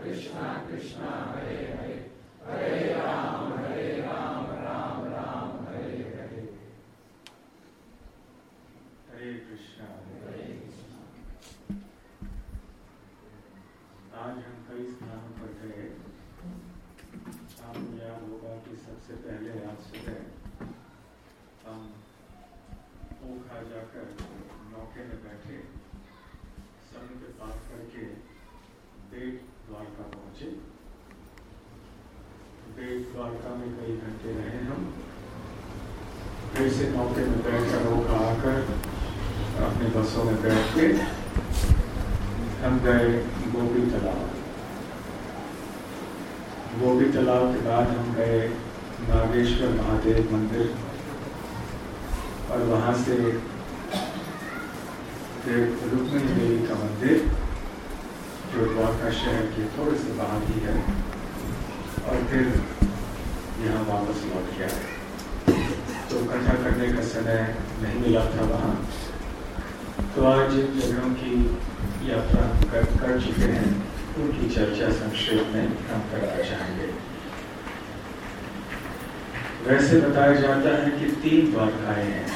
हरे कृष्णा। आज हम कई स्थानों पर गए। आपको याद होगा कि सबसे पहले आज सुबह हम ओखा जाकर नौके में बैठे, समुद्र पार करके बेट द्वारका पहुंचे। बेट द्वारका में कई घंटे रहे हम। फिर से नौके में बैठकर ओखा आकर अपने बसों में बैठ के हम गए गोपी तालाब। गोपी तालाब के बाद हम गए नागेश्वर महादेव मंदिर और वहाँ से फिर रुक्मिणी देवी का मंदिर जो द्वारका शहर के थोड़े से बाहर ही है, और फिर यहाँ वापस लौट के आए। तो कथा करने का समय नहीं मिला था वहाँ, तो आज जिन जगहों की यात्रा कर चुके हैं उनकी चर्चा संक्षेप में हम करना चाहेंगे। वैसे बताया जाता है कि 3 द्वारकाएं हैं।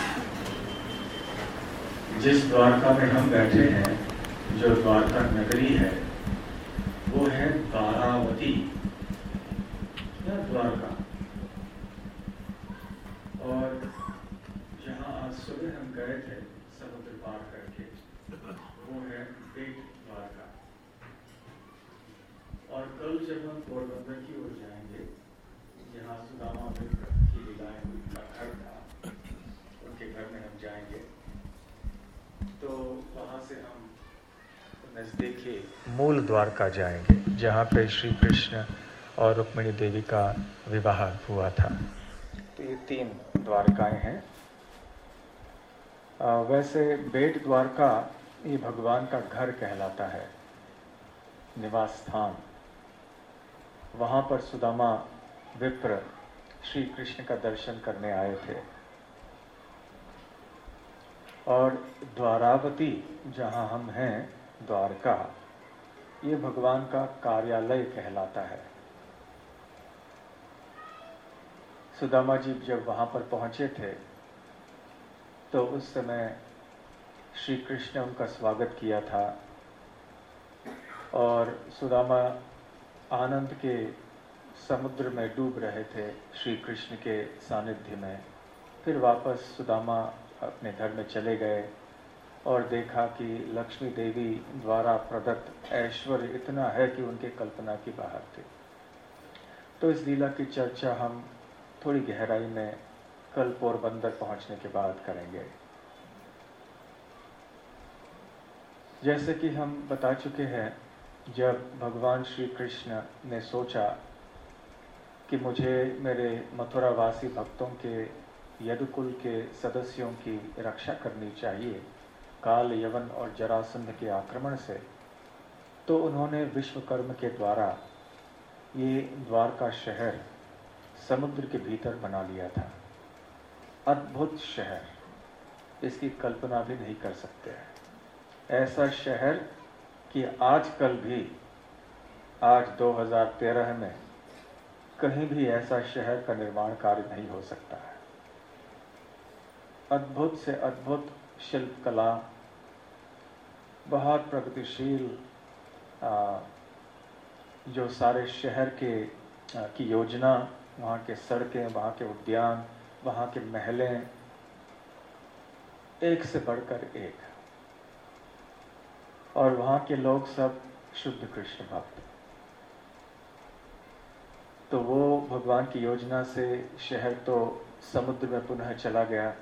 जिस द्वारका में हम बैठे हैं, जो द्वारका नगरी है, वो है द्वारावती या द्वारका। और जहाँ आज सुबह हम गए थे समुद्र पार करके, वो है बेट द्वारका। और कल जब हम पोरबंदर की ओर जाएंगे, जहाँ सुदामा मित्र की लीलाएं उनका घर था, उनके घर में हम जाएंगे, तो वहाँ से हम नजदीकी मूल द्वारका जाएंगे, जहाँ पे श्री कृष्ण और रुक्मिणी देवी का विवाह हुआ था। तो ये 3 द्वारकाएं हैं। वैसे बेट द्वारका ये भगवान का घर कहलाता है, निवास स्थान। वहाँ पर सुदामा विप्र श्री कृष्ण का दर्शन करने आए थे। और द्वारावती जहाँ हम हैं, द्वारका, ये भगवान का कार्यालय कहलाता है। सुदामा जी जब वहाँ पर पहुँचे थे तो उस समय श्री कृष्ण ने उनका स्वागत किया था, और सुदामा आनंद के समुद्र में डूब रहे थे श्री कृष्ण के सानिध्य में। फिर वापस सुदामा अपने घर में चले गए और देखा कि लक्ष्मी देवी द्वारा प्रदत्त ऐश्वर्य इतना है कि उनके कल्पना की बाहर थी। तो इस लीला की चर्चा हम थोड़ी गहराई में कल पोरबंदर पहुंचने के बाद करेंगे। जैसे कि हम बता चुके हैं, जब भगवान श्री कृष्ण ने सोचा कि मुझे मेरे मथुरावासी भक्तों के यदुकुल के सदस्यों की रक्षा करनी चाहिए काल, यवन और जरासंध के आक्रमण से, तो उन्होंने विश्वकर्म के द्वारा ये द्वारका शहर समुद्र के भीतर बना लिया था। अद्भुत शहर, इसकी कल्पना भी नहीं कर सकते हैं। ऐसा शहर कि आजकल भी, आज 2013 में कहीं भी ऐसा शहर का निर्माण कार्य नहीं हो सकता है। अद्भुत से अद्भुत शिल्पकला, बहुत प्रगतिशील जो सारे शहर की योजना, वहाँ के सड़कें, वहाँ के उद्यान, वहाँ के महलें, एक से बढ़कर एक। और वहाँ के लोग सब शुद्ध कृष्ण भक्त। तो वो भगवान की योजना से शहर तो समुद्र में पुनः चला गया।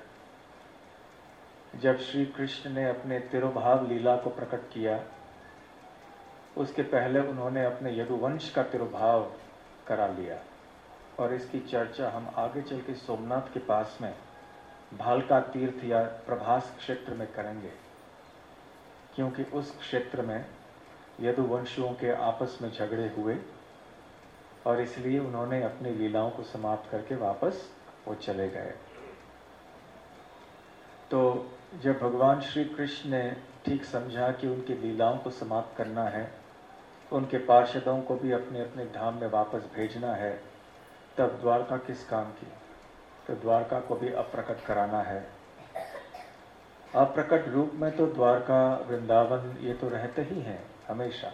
जब श्री कृष्ण ने अपने तिरुभाव लीला को प्रकट किया, उसके पहले उन्होंने अपने यदुवंश का तिरुभाव करा लिया। और इसकी चर्चा हम आगे चल के सोमनाथ के पास में भालका तीर्थ या प्रभास क्षेत्र में करेंगे, क्योंकि उस क्षेत्र में यदुवंशियों के आपस में झगड़े हुए और इसलिए उन्होंने अपनी लीलाओं को समाप्त करके वापस वो चले गए। तो जब भगवान श्री कृष्ण ने ठीक समझा कि उनकी लीलाओं को समाप्त करना है, उनके पार्षदों को भी अपने अपने धाम में वापस भेजना है, तब द्वारका किस काम की? तो द्वारका को भी अप्रकट कराना है। अप्रकट रूप में तो द्वारका, वृंदावन ये तो रहते ही हैं हमेशा।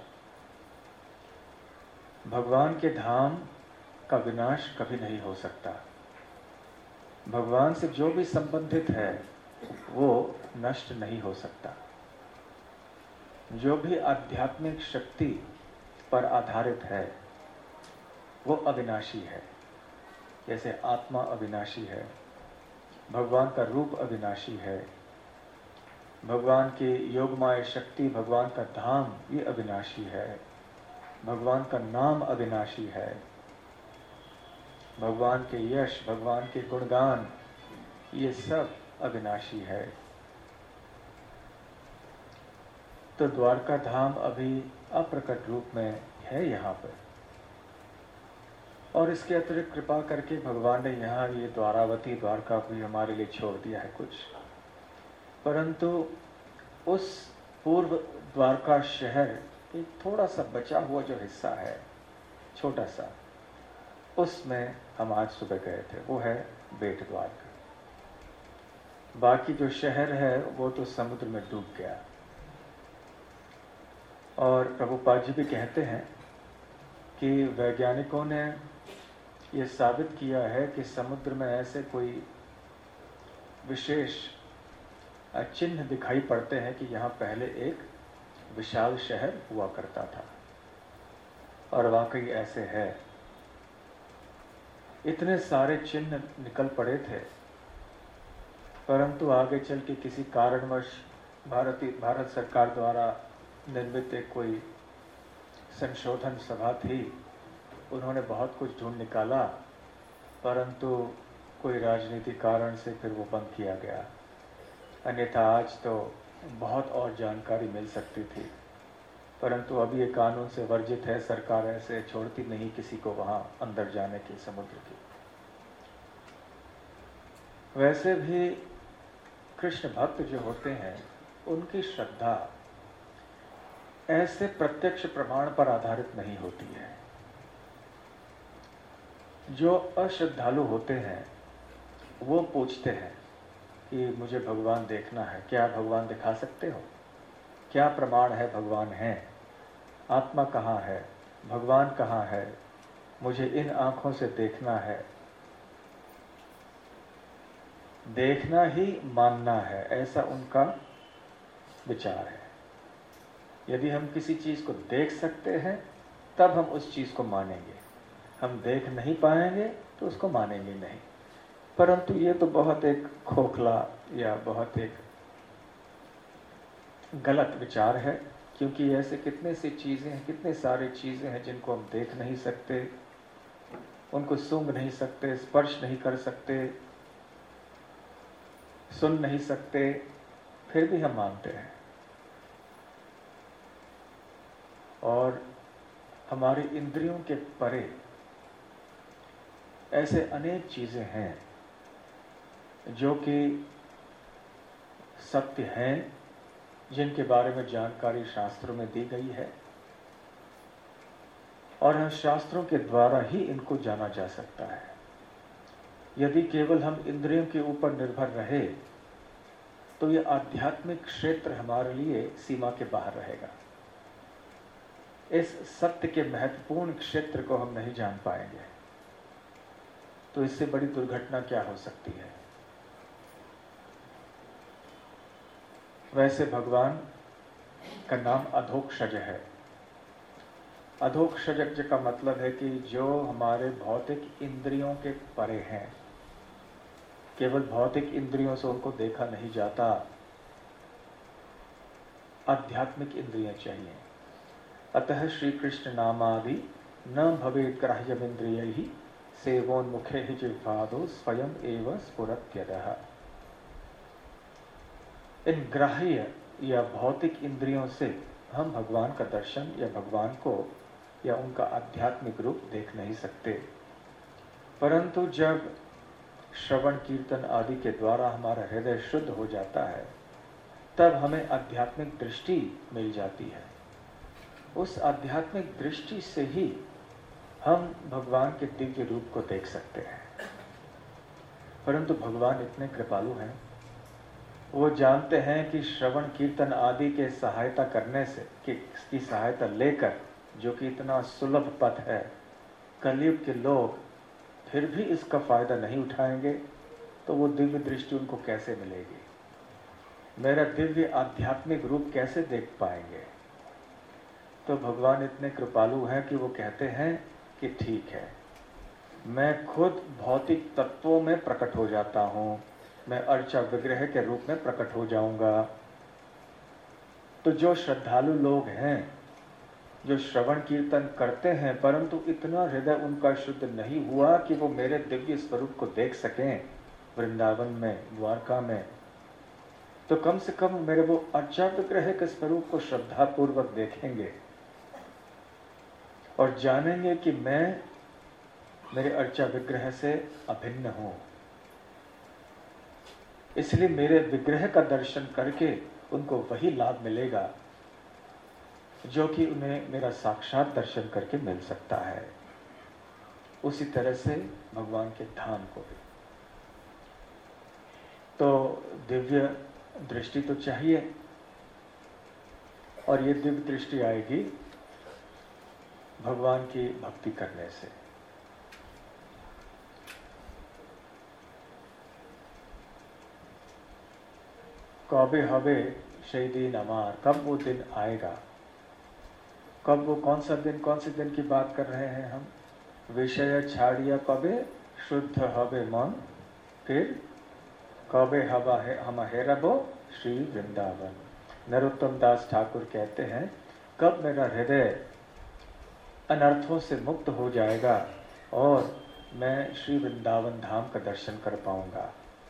भगवान के धाम का विनाश कभी नहीं हो सकता। भगवान से जो भी संबंधित है वो नष्ट नहीं हो सकता। जो भी आध्यात्मिक शक्ति पर आधारित है वो अविनाशी है। जैसे आत्मा अविनाशी है, भगवान का रूप अविनाशी है, भगवान की योगमाय शक्ति, भगवान का धाम ये अविनाशी है, भगवान का नाम अविनाशी है, भगवान के यश, भगवान के गुणगान ये सब अविनाशी है। तो द्वारका धाम अभी अप्रकट रूप में है यहाँ पर, और इसके अतिरिक्त कृपा करके भगवान ने यहाँ ये द्वारावती, द्वारका भी हमारे लिए छोड़ दिया है कुछ। परंतु उस पूर्व द्वारका शहर एक थोड़ा सा बचा हुआ जो हिस्सा है, छोटा सा, उसमें हम आज सुबह गए थे, वो है बेट द्वारका। बाकी जो शहर है वो तो समुद्र में डूब गया। और प्रभुपाद जी भी कहते हैं कि वैज्ञानिकों ने ये साबित किया है कि समुद्र में ऐसे कोई विशेष चिन्ह दिखाई पड़ते हैं कि यहाँ पहले एक विशाल शहर हुआ करता था, और वाकई ऐसे है। इतने सारे चिन्ह निकल पड़े थे, परंतु आगे चल के किसी कारणवश भारत सरकार द्वारा निर्मित एक कोई संशोधन सभा थी, उन्होंने बहुत कुछ ढूंढ निकाला, परंतु कोई राजनीतिक कारण से फिर वो बंद किया गया। अन्यथा आज तो बहुत और जानकारी मिल सकती थी, परंतु अभी ये कानून से वर्जित है। सरकार ऐसे छोड़ती नहीं किसी को वहाँ अंदर जाने की, समुद्र की। वैसे भी कृष्ण भक्त जो होते हैं उनकी श्रद्धा ऐसे प्रत्यक्ष प्रमाण पर आधारित नहीं होती है। जो अश्रद्धालु होते हैं वो पूछते हैं कि मुझे भगवान देखना है, क्या भगवान दिखा सकते हो? क्या प्रमाण है भगवान है? आत्मा कहाँ है? भगवान कहाँ है? मुझे इन आँखों से देखना है। देखना ही मानना है, ऐसा उनका विचार है। यदि हम किसी चीज़ को देख सकते हैं तब हम उस चीज़ को मानेंगे, हम देख नहीं पाएंगे तो उसको मानेंगे नहीं। परंतु ये तो बहुत एक खोखला या बहुत एक गलत विचार है, क्योंकि ऐसे कितने सी चीज़ें हैं, कितने सारी चीज़ें हैं जिनको हम देख नहीं सकते, उनको सूंघ नहीं सकते, स्पर्श नहीं कर सकते, सुन नहीं सकते, फिर भी हम मानते हैं। और हमारी इंद्रियों के परे ऐसे अनेक चीज़ें हैं जो कि सत्य हैं, जिनके बारे में जानकारी शास्त्रों में दी गई है, और हम शास्त्रों के द्वारा ही इनको जाना जा सकता है। यदि केवल हम इंद्रियों के ऊपर निर्भर रहे तो ये आध्यात्मिक क्षेत्र हमारे लिए सीमा के बाहर रहेगा। इस सत्य के महत्वपूर्ण क्षेत्र को हम नहीं जान पाएंगे, तो इससे बड़ी दुर्घटना क्या हो सकती है। वैसे भगवान का नाम अधोक्षज है। अधोक्षज का मतलब है कि जो हमारे भौतिक इंद्रियों के परे हैं, केवल भौतिक इंद्रियों से उनको देखा नहीं जाता, आध्यात्मिक इंद्रियां चाहिए। अतः श्री कृष्ण नामादि न भवेत् ग्राह्यमिन्द्रियैः सेवोन्मुखे हि जिह्वादो स्वयं एव स्फुरत्यदः। इन ग्राह्य या भौतिक इंद्रियों से हम भगवान का दर्शन या भगवान को या उनका आध्यात्मिक रूप देख नहीं सकते, परंतु जब श्रवण कीर्तन आदि के द्वारा हमारा हृदय शुद्ध हो जाता है तब हमें आध्यात्मिक दृष्टि मिल जाती है। उस आध्यात्मिक दृष्टि से ही हम भगवान के दिव्य रूप को देख सकते हैं। परंतु भगवान इतने कृपालु हैं, वो जानते हैं कि श्रवण कीर्तन आदि के सहायता करने से, कि इसकी सहायता लेकर, जो कि इतना सुलभ पथ है, कलयुग के लोग फिर भी इसका फायदा नहीं उठाएंगे, तो वो दिव्य दृष्टि उनको कैसे मिलेगी? मेरा दिव्य आध्यात्मिक रूप कैसे देख पाएंगे? तो भगवान इतने कृपालु हैं कि वो कहते हैं कि ठीक है, मैं खुद भौतिक तत्वों में प्रकट हो जाता हूँ, मैं अर्चा विग्रह के रूप में प्रकट हो जाऊंगा। तो जो श्रद्धालु लोग हैं, जो श्रवण कीर्तन करते हैं, परंतु इतना हृदय उनका शुद्ध नहीं हुआ कि वो मेरे दिव्य स्वरूप को देख सकें वृंदावन में, द्वारका में, तो कम से कम मेरे वो अर्चा विग्रह के स्वरूप को श्रद्धा पूर्वक देखेंगे और जानेंगे कि मैं मेरे अर्चा विग्रह से अभिन्न हूं। इसलिए मेरे विग्रह का दर्शन करके उनको वही लाभ मिलेगा जो कि उन्हें मेरा साक्षात दर्शन करके मिल सकता है। उसी तरह से भगवान के धाम को भी। तो दिव्य दृष्टि तो चाहिए, और ये दिव्य दृष्टि आएगी भगवान की भक्ति करने से। कबे हबे সেই दिन अमार, कब वो दिन आएगा? कब वो कौन सा दिन, कौन से दिन की बात कर रहे हैं हम? विषय छाड़िया कबे शुद्ध हबे मन, फिर कबे हवा है हम हेरबो श्री वृंदावन। नरोत्तम दास ठाकुर कहते हैं, कब मेरा हृदय अनर्थों से मुक्त हो जाएगा और मैं श्री वृंदावन धाम का दर्शन कर पाऊंगा।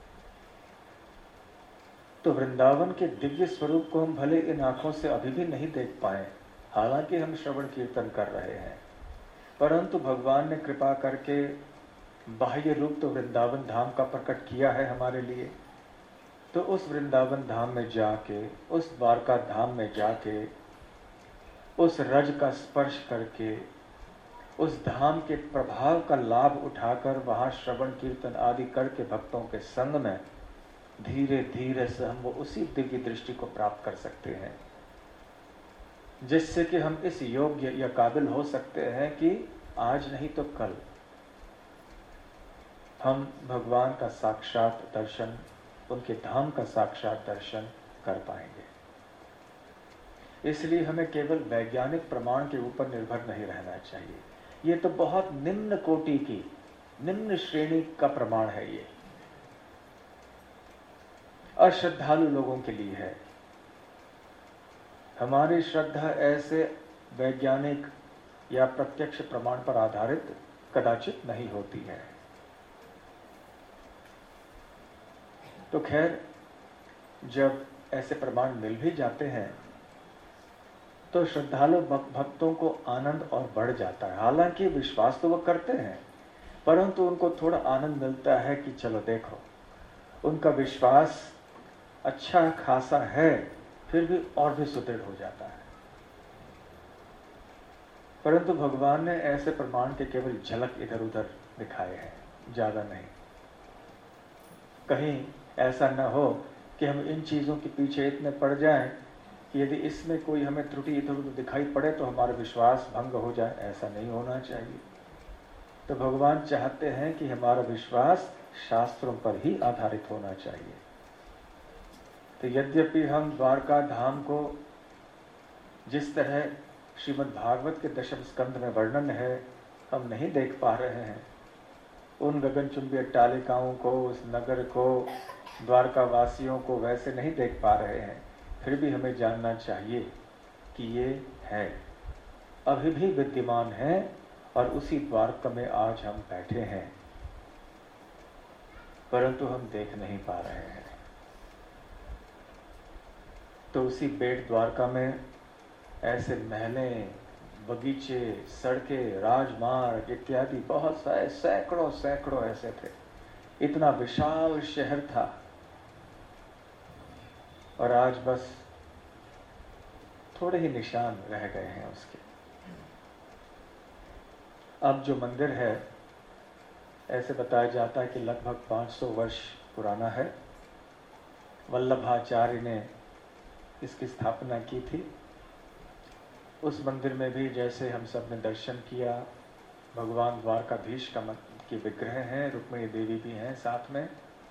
तो वृंदावन के दिव्य स्वरूप को हम भले इन आंखों से अभी भी नहीं देख पाए, हालांकि हम श्रवण कीर्तन कर रहे हैं, परंतु भगवान ने कृपा करके बाह्य रूप तो वृंदावन धाम का प्रकट किया है हमारे लिए। तो उस वृंदावन धाम में जाके, उस द्वारका धाम में जाके, उस रज का स्पर्श करके, उस धाम के प्रभाव का लाभ उठाकर वहां श्रवण कीर्तन आदि करके भक्तों के संग में धीरे धीरे से हम वो उसी दिव्य दृष्टि को प्राप्त कर सकते हैं, जिससे कि हम इस योग्य या काबिल हो सकते हैं कि आज नहीं तो कल हम भगवान का साक्षात दर्शन, उनके धाम का साक्षात दर्शन कर पाएंगे। इसलिए हमें केवल वैज्ञानिक प्रमाण के ऊपर निर्भर नहीं रहना चाहिए। ये तो बहुत निम्न कोटि की, निम्न श्रेणी का प्रमाण है, ये अश्रद्धालु लोगों के लिए है। हमारी श्रद्धा ऐसे वैज्ञानिक या प्रत्यक्ष प्रमाण पर आधारित कदाचित नहीं होती है। तो खैर, जब ऐसे प्रमाण मिल भी जाते हैं तो श्रद्धालु भक्तों को आनंद और बढ़ जाता है। हालांकि विश्वास तो वो करते हैं, परंतु उनको थोड़ा आनंद मिलता है कि चलो देखो, उनका विश्वास अच्छा खासा है, फिर भी और भी सुदृढ़ हो जाता है। परंतु भगवान ने ऐसे प्रमाण के केवल झलक इधर उधर दिखाए हैं, ज्यादा नहीं। कहीं ऐसा न हो कि हम इन चीजों के पीछे इतने पड़ जाएं कि यदि इसमें कोई हमें त्रुटि इधर उधर दिखाई पड़े तो हमारा विश्वास भंग हो जाए। ऐसा नहीं होना चाहिए। तो भगवान चाहते हैं कि हमारा विश्वास शास्त्रों पर ही आधारित होना चाहिए। तो यद्यपि हम द्वारका धाम को जिस तरह श्रीमद् भागवत के दशम स्कंध में वर्णन है हम नहीं देख पा रहे हैं, उन गगनचुंबी अट्टालिकाओं को, उस नगर को, द्वारका वासियों को वैसे नहीं देख पा रहे हैं, फिर भी हमें जानना चाहिए कि ये है, अभी भी विद्यमान है और उसी द्वारका में आज हम बैठे हैं, परंतु हम देख नहीं पा रहे हैं। तो उसी बेट द्वारका में ऐसे महलें, बगीचे, सड़कें, राजमार्ग इत्यादि बहुत सारे सैकड़ों सैकड़ों ऐसे थे। इतना विशाल शहर था और आज बस थोड़े ही निशान रह गए हैं उसके। अब जो मंदिर है, ऐसे बताया जाता है कि लगभग 500 वर्ष पुराना है। वल्लभाचार्य ने इसकी स्थापना की थी। उस मंदिर में भी जैसे हम सब ने दर्शन किया, भगवान द्वारकाधीश की विग्रह हैं, रुक्मिणी देवी भी हैं साथ में।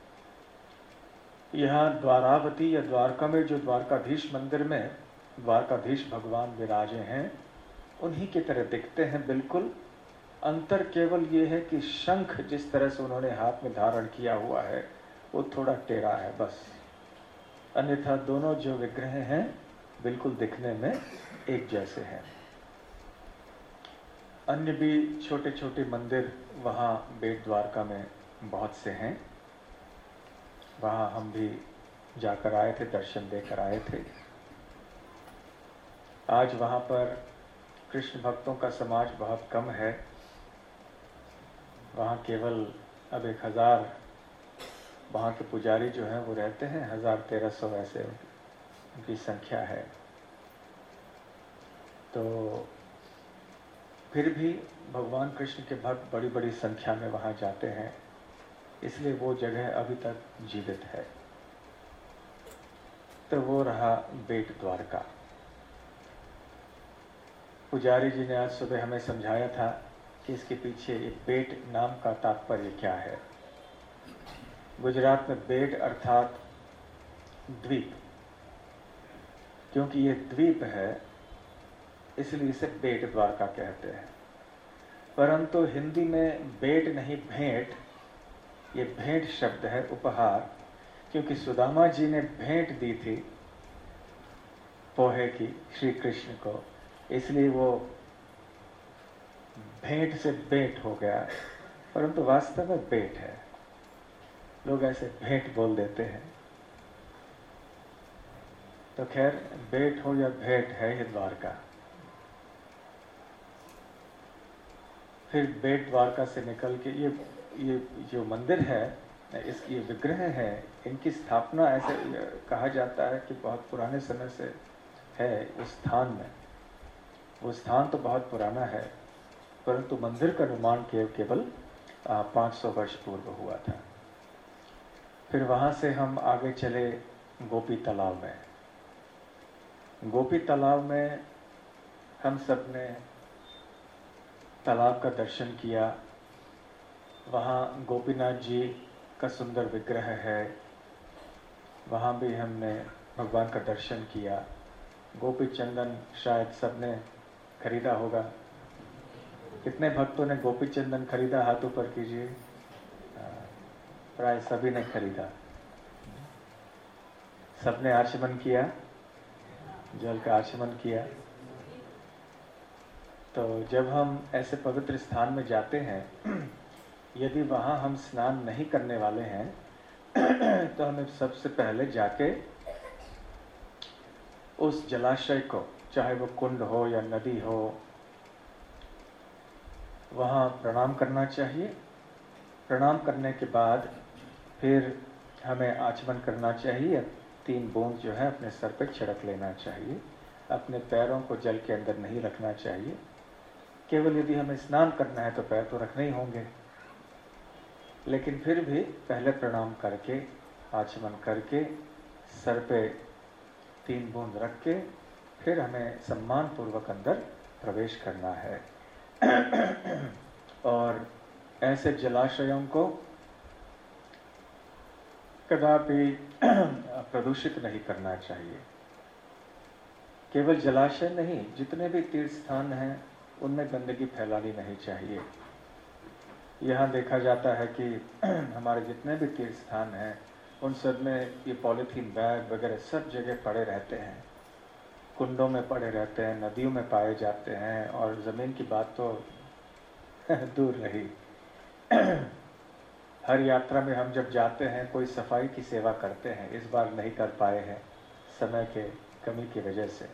यहाँ द्वारावती या द्वारका में जो द्वारकाधीश मंदिर में द्वारकाधीश भगवान विराजे हैं, उन्हीं की तरह दिखते हैं बिल्कुल। अंतर केवल ये है कि शंख जिस तरह से उन्होंने हाथ में धारण किया हुआ है वो थोड़ा टेढ़ा है बस। अन्यथा दोनों जो विग्रह हैं बिल्कुल दिखने में एक जैसे हैं। अन्य भी छोटे छोटे मंदिर वहाँ बेट द्वारका में बहुत से हैं। वहाँ हम भी जाकर आए थे, दर्शन देकर आए थे। आज वहाँ पर कृष्ण भक्तों का समाज बहुत कम है। वहाँ केवल अब 1000 वहाँ के पुजारी जो हैं वो रहते हैं, 1300 ऐसे उनकी संख्या है। तो फिर भी भगवान कृष्ण के भक्त बड़ी बड़ी संख्या में वहाँ जाते हैं, इसलिए वो जगह अभी तक जीवित है। तो वो रहा बेट द्वारका। पुजारी जी ने आज सुबह हमें समझाया था कि इसके पीछे एक बेट नाम का तात्पर्य क्या है। गुजरात में बेट अर्थात द्वीप, क्योंकि ये द्वीप है इसलिए इसे बेट द्वारका कहते हैं। परंतु हिंदी में बेट नहीं भेंट, ये भेंट शब्द है, उपहार। क्योंकि सुदामा जी ने भेंट दी थी पोहे की श्री कृष्ण को, इसलिए वो भेंट से बेट हो गया, परंतु वास्तव में बेट है। लोग ऐसे भेंट बोल देते हैं। तो खैर, बेट हो या भेंट है ये द्वारका। फिर बेट द्वारका से निकल के ये जो मंदिर है, इसकी विग्रह है, इनकी स्थापना ऐसे कहा जाता है कि बहुत पुराने समय से है उस स्थान में। वो स्थान तो बहुत पुराना है, परंतु मंदिर का निर्माण केवल 500 वर्ष पूर्व हुआ था। फिर वहाँ से हम आगे चले गोपी तालाब में। गोपी तालाब में हम सब ने तालाब का दर्शन किया। वहाँ गोपीनाथ जी का सुंदर विग्रह है, वहाँ भी हमने भगवान का दर्शन किया। गोपी चंदन शायद सबने खरीदा होगा। कितने भक्तों ने गोपी चंदन खरीदा, हाथ ऊपर कीजिए। प्राय सभी ने खरीदा। सबने आचमन किया, जल का आचमन किया। तो जब हम ऐसे पवित्र स्थान में जाते हैं, यदि वहाँ हम स्नान नहीं करने वाले हैं तो हमें सबसे पहले जाके उस जलाशय को, चाहे वो कुंड हो या नदी हो, वहाँ प्रणाम करना चाहिए। प्रणाम करने के बाद फिर हमें आचमन करना चाहिए। 3 बूंद जो है अपने सर पे छिड़क लेना चाहिए। अपने पैरों को जल के अंदर नहीं रखना चाहिए। केवल यदि हमें स्नान करना है तो पैर तो रखने ही होंगे, लेकिन फिर भी पहले प्रणाम करके, आचमन करके, सर पे 3 बूंद रख के फिर हमें सम्मान पूर्वक अंदर प्रवेश करना है। और ऐसे जलाशयों को कदापि प्रदूषित नहीं करना चाहिए। केवल जलाशय नहीं, जितने भी तीर्थ स्थान हैं उनमें गंदगी फैलानी नहीं चाहिए। यहाँ देखा जाता है कि हमारे जितने भी तीर्थ स्थान हैं उन सब में ये पॉलीथीन बैग वगैरह सब जगह पड़े रहते हैं। कुंडों में पड़े रहते हैं, नदियों में पाए जाते हैं, और ज़मीन की बात तो दूर रही। हर यात्रा में हम जब जाते हैं कोई सफाई की सेवा करते हैं, इस बार नहीं कर पाए हैं समय के कमी की वजह से।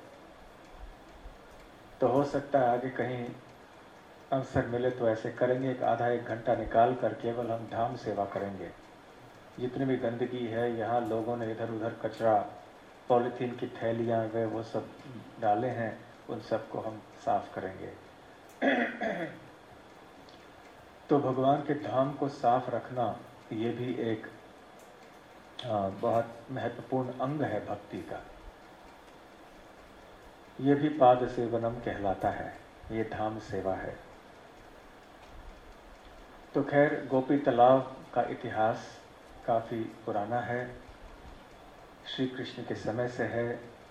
तो हो सकता है आगे कहीं अवसर मिले तो ऐसे करेंगे। एक आधा 1 घंटा निकाल कर केवल हम धाम सेवा करेंगे। जितनी भी गंदगी है, यहाँ लोगों ने इधर उधर कचरा पॉलीथीन की थैलियाँ वे वो सब डाले हैं, उन सबको हम साफ करेंगे। तो भगवान के धाम को साफ रखना ये भी एक बहुत महत्वपूर्ण अंग है भक्ति का। ये भी पाद सेवनम कहलाता है, ये धाम सेवा है। तो खैर गोपी तालाब का इतिहास काफ़ी पुराना है, श्री कृष्ण के समय से है।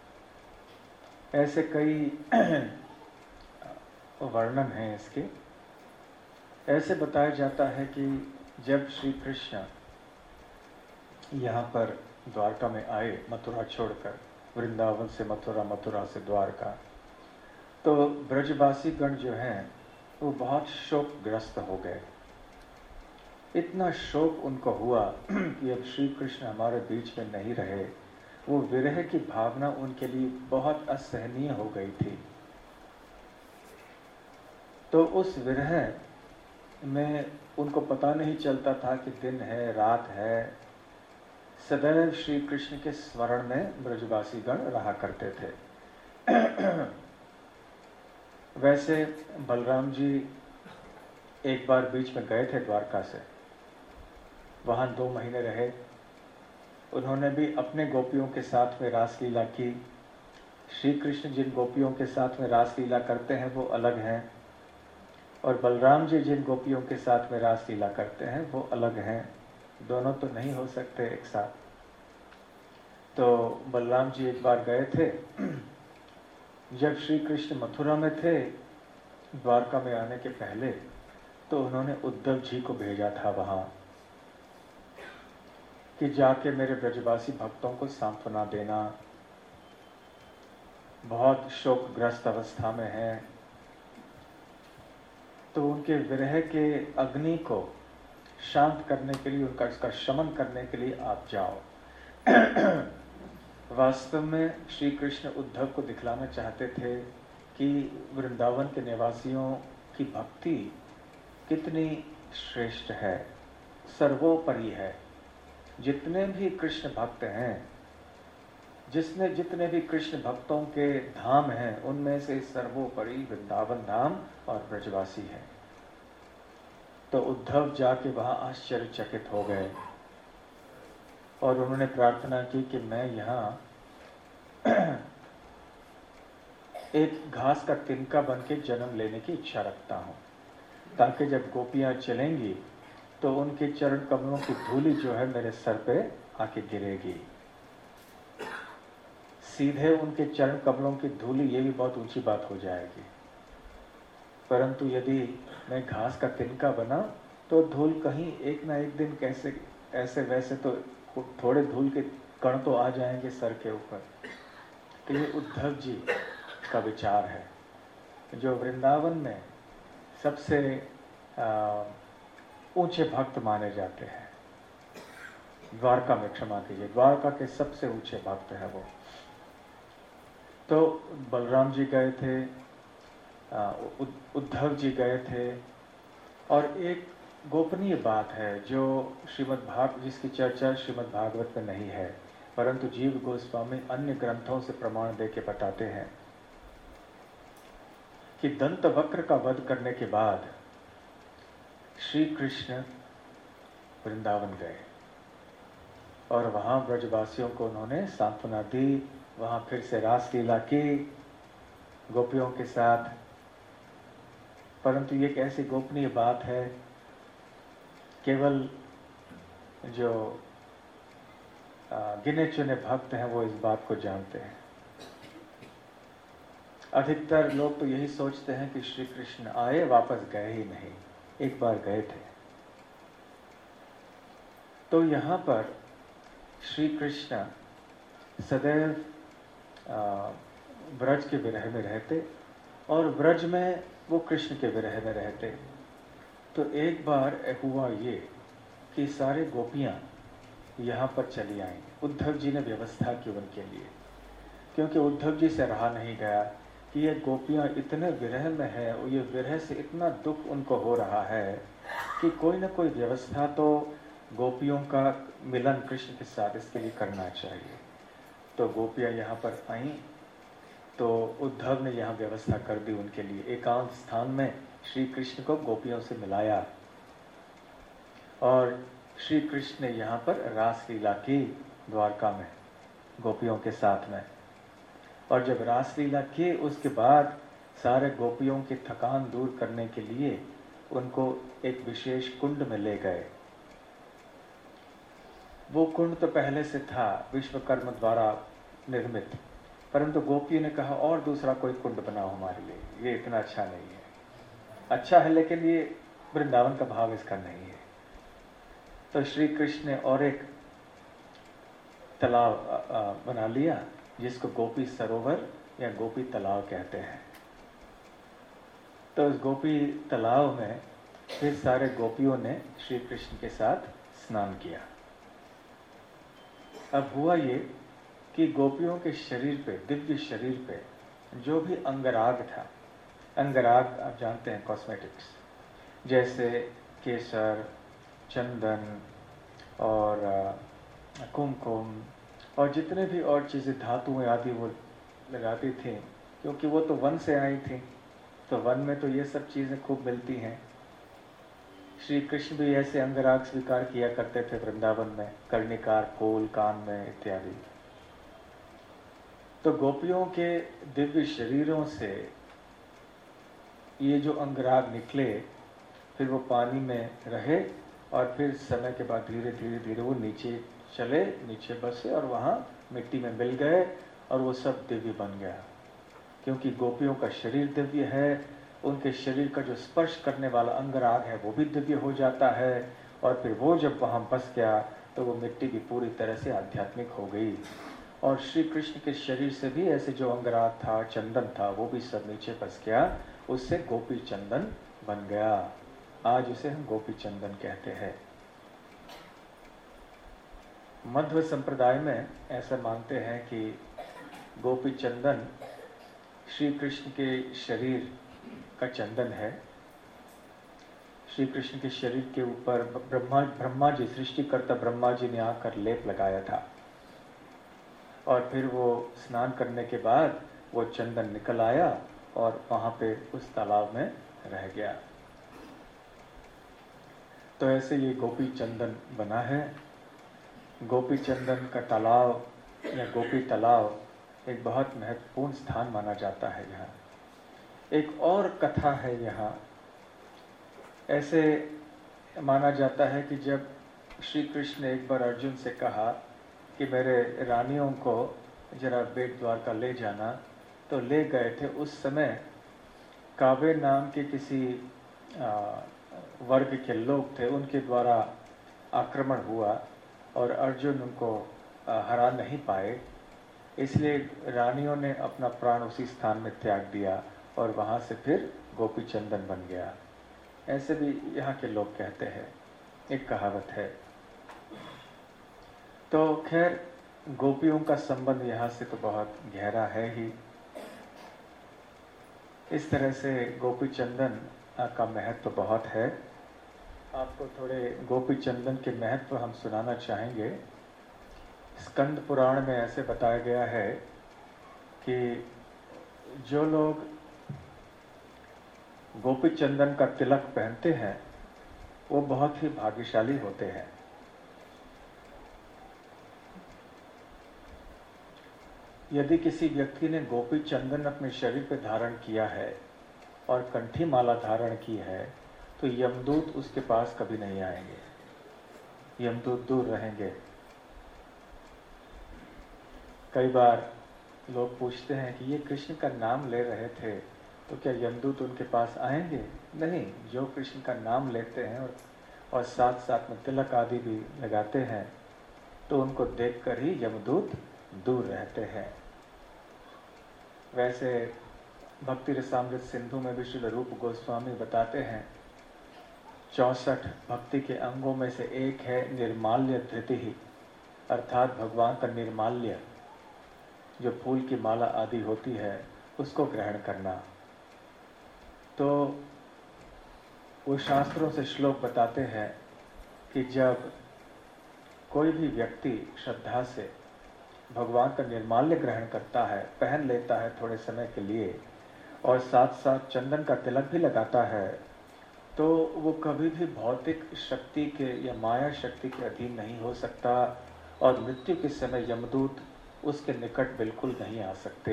ऐसे कई वर्णन हैं इसके। ऐसे बताया जाता है कि जब श्री कृष्ण यहाँ पर द्वारका में आए, मथुरा छोड़कर, वृंदावन से मथुरा, मथुरा से द्वारका, तो ब्रजवासी गण जो हैं वो बहुत शोकग्रस्त हो गए। इतना शोक उनको हुआ कि अब श्री कृष्ण हमारे बीच में नहीं रहे। वो विरह की भावना उनके लिए बहुत असहनीय हो गई थी। तो उस विरह में उनको पता नहीं चलता था कि दिन है रात है, सदैव श्री कृष्ण के स्मरण में ब्रजवासी गण रहा करते थे। वैसे बलराम जी एक बार बीच में गए थे द्वारका से, वहाँ 2 महीने रहे। उन्होंने भी अपने गोपियों के साथ में रासलीला की। श्री कृष्ण जिन गोपियों के साथ में रासलीला करते हैं वो अलग हैं, और बलराम जी जिन गोपियों के साथ में रासलीला करते हैं वो अलग हैं। दोनों तो नहीं हो सकते एक साथ। तो बलराम जी एक बार गए थे, जब श्री कृष्ण मथुरा में थे, द्वारका में आने के पहले, तो उन्होंने उद्धव जी को भेजा था वहाँ कि जाके मेरे ब्रजवासी भक्तों को सांत्वना देना, बहुत शोकग्रस्त अवस्था में हैं, तो उनके विरह के अग्नि को शांत करने के लिए, उनका इसका शमन करने के लिए आप जाओ। वास्तव में श्री कृष्ण उद्धव को दिखलाना चाहते थे कि वृंदावन के निवासियों की भक्ति कितनी श्रेष्ठ है, सर्वोपरि है। जितने भी कृष्ण भक्त हैं, जितने भी कृष्ण भक्तों के धाम हैं, उनमें से सर्वोपरि वृंदावन धाम और ब्रजवासी है। तो उद्धव जाके वहाँ आश्चर्यचकित हो गए और उन्होंने प्रार्थना की कि मैं यहाँ एक घास का तिनका बन के जन्म लेने की इच्छा रखता हूँ, ताकि जब गोपियाँ चलेंगी तो उनके चरण कमलों की धूली जो है मेरे सर पे आके गिरेगी। सीधे उनके चरण कमलों की धूली, ये भी बहुत ऊंची बात हो जाएगी, परंतु यदि मैं घास का तिनका बना तो धूल कहीं एक ना एक दिन कैसे ऐसे वैसे तो थोड़े धूल के कण तो आ जाएंगे सर के ऊपर। तो ये उद्धव जी का विचार है, जो वृंदावन में सबसे ऊंचे भक्त माने जाते हैं। द्वारका में, क्षमा कीजिए, द्वारका के सबसे ऊंचे भक्त हैं वो। तो बलराम जी गए थे, उद्धव जी गए थे, और एक गोपनीय बात है जो जिसकी चर्चा श्रीमद् भागवत में नहीं है, परंतु जीव गोस्वामी अन्य ग्रंथों से प्रमाण दे के बताते हैं कि दंतवक्र का वध करने के बाद श्री कृष्ण वृंदावन गए और वहाँ ब्रजवासियों को उन्होंने सांत्वना दी। वहाँ फिर से रासलीला की गोपियों के साथ। परंतु ये एक ऐसी गोपनीय बात है, केवल जो गिने चुने भक्त हैं वो इस बात को जानते हैं। अधिकतर लोग तो यही सोचते हैं कि श्री कृष्ण आए, वापस गए ही नहीं, एक बार गए थे। तो यहाँ पर श्री कृष्ण सदैव ब्रज के विरह में रहते और ब्रज में वो कृष्ण के विरह में रहते। तो एक बार हुआ ये कि सारे गोपियाँ यहाँ पर चली आईं। उद्धव जी ने व्यवस्था की उनके लिए, क्योंकि उद्धव जी से रहा नहीं गया कि ये गोपियाँ इतने विरह में है और ये विरह से इतना दुख उनको हो रहा है कि कोई ना कोई व्यवस्था तो गोपियों का मिलन कृष्ण के साथ इसके लिए करना चाहिए। तो गोपियाँ यहाँ पर आईं, तो उद्धव ने यहाँ व्यवस्था कर दी उनके लिए। एकांत स्थान में श्री कृष्ण को गोपियों से मिलाया और श्री कृष्ण ने यहाँ पर रासलीला की द्वारका में गोपियों के साथ में। और जब रासलीला की उसके बाद सारे गोपियों की थकान दूर करने के लिए उनको एक विशेष कुंड में ले गए। वो कुंड तो पहले से था, विश्वकर्मा द्वारा निर्मित, परंतु गोपियों ने कहा और दूसरा कोई कुंड बनाओ हमारे लिए, ये इतना अच्छा नहीं है। अच्छा है लेकिन ये वृंदावन का भाव इसका नहीं है। तो श्री कृष्ण ने और एक तालाब बना लिया जिसको गोपी सरोवर या गोपी तालाब कहते हैं। तो उस गोपी तालाब में फिर सारे गोपियों ने श्री कृष्ण के साथ स्नान किया। अब हुआ ये कि गोपियों के शरीर पे, दिव्य शरीर पे जो भी अंगराग था, अंगराग आप जानते हैं कॉस्मेटिक्स, जैसे केसर, चंदन और कुमकुम और जितने भी और चीज़ें, धातुएं आदि वो लगाती थी, क्योंकि वो तो वन से आई थी, तो वन में तो ये सब चीज़ें खूब मिलती हैं। श्री कृष्ण भी ऐसे अंगराग स्वीकार किया करते थे वृंदावन में, कर्णिकार फूल कान में इत्यादि। तो गोपियों के दिव्य शरीरों से ये जो अंगराग निकले फिर वो पानी में रहे और फिर समय के बाद धीरे धीरे धीरे वो नीचे चले, नीचे बसे और वहाँ मिट्टी में मिल गए और वो सब दिव्य बन गया। क्योंकि गोपियों का शरीर दिव्य है, उनके शरीर का जो स्पर्श करने वाला अंगराग है वो भी दिव्य हो जाता है और फिर वो जब वहाँ बस गया तो वो मिट्टी भी पूरी तरह से आध्यात्मिक हो गई। और श्री कृष्ण के शरीर से भी ऐसे जो अंगराग था, चंदन था, वो भी सब नीचे बस गया, उससे गोपी चंदन बन गया। आज उसे हम गोपी चंदन कहते हैं। मध्व संप्रदाय में ऐसा मानते हैं कि गोपी चंदन श्री कृष्ण के शरीर का चंदन है। श्री कृष्ण के शरीर के ऊपर ब्रह्मा जी, सृष्टिकर्ता ब्रह्मा जी ने आकर लेप लगाया था और फिर वो स्नान करने के बाद वो चंदन निकल आया और वहाँ पे उस तालाब में रह गया। तो ऐसे ये गोपी चंदन बना है। गोपी चंदन का तालाब या गोपी तालाब एक बहुत महत्वपूर्ण स्थान माना जाता है। यहाँ एक और कथा है। यहाँ ऐसे माना जाता है कि जब श्री कृष्ण ने एक बार अर्जुन से कहा कि मेरे रानियों को जरा बेट द्वारका ले जाना, तो ले गए थे। उस समय काव्य नाम के किसी वर्ग के लोग थे, उनके द्वारा आक्रमण हुआ और अर्जुन उनको हरा नहीं पाए, इसलिए रानियों ने अपना प्राण उसी स्थान में त्याग दिया और वहाँ से फिर गोपी चंदन बन गया। ऐसे भी यहाँ के लोग कहते हैं, एक कहावत है। तो खैर गोपियों का संबंध यहाँ से तो बहुत गहरा है ही। इस तरह से गोपी चंदन का महत्व बहुत है। आपको थोड़े गोपी चंदन के महत्व हम सुनाना चाहेंगे। स्कंद पुराण में ऐसे बताया गया है कि जो लोग गोपी चंदन का तिलक पहनते हैं वो बहुत ही भाग्यशाली होते हैं। यदि किसी व्यक्ति ने गोपी चंदन अपने शरीर पर धारण किया है और कंठी माला धारण की है तो यमदूत उसके पास कभी नहीं आएंगे, यमदूत दूर रहेंगे। कई बार लोग पूछते हैं कि ये कृष्ण का नाम ले रहे थे तो क्या यमदूत उनके पास आएंगे? नहीं, जो कृष्ण का नाम लेते हैं और साथ साथ में तिलक आदि भी लगाते हैं तो उनको देखकर ही यमदूत दूर रहते हैं। वैसे भक्ति रसामृत सिंधु में भी श्री रूप गोस्वामी बताते हैं 64 भक्ति के अंगों में से एक है निर्माल्य धृति ही, अर्थात भगवान का निर्माल्य जो फूल की माला आदि होती है उसको ग्रहण करना। तो वो शास्त्रों से श्लोक बताते हैं कि जब कोई भी व्यक्ति श्रद्धा से भगवान का निर्माल्य ग्रहण करता है, पहन लेता है थोड़े समय के लिए, और साथ साथ चंदन का तिलक भी लगाता है, तो वो कभी भी भौतिक शक्ति के या माया शक्ति के अधीन नहीं हो सकता, और मृत्यु के समय यमदूत उसके निकट बिल्कुल नहीं आ सकते।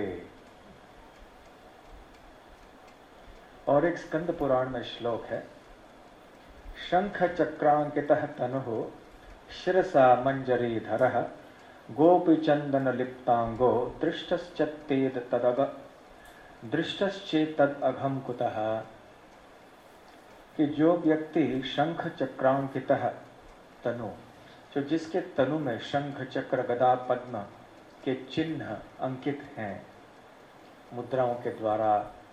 और एक स्कंद पुराण में श्लोक है, शंख चक्रांकितः तनुः शिरसा मंजरीधरः गोपीचंदन लिप्तांगो दृष्टश्चेतद अघम कुतः। कि जो व्यक्ति शंख चक्रांकितः तनु, जो जिसके तनु में शंख चक्र गदा पद्म के चिन्ह अंकित हैं मुद्राओं के द्वारा,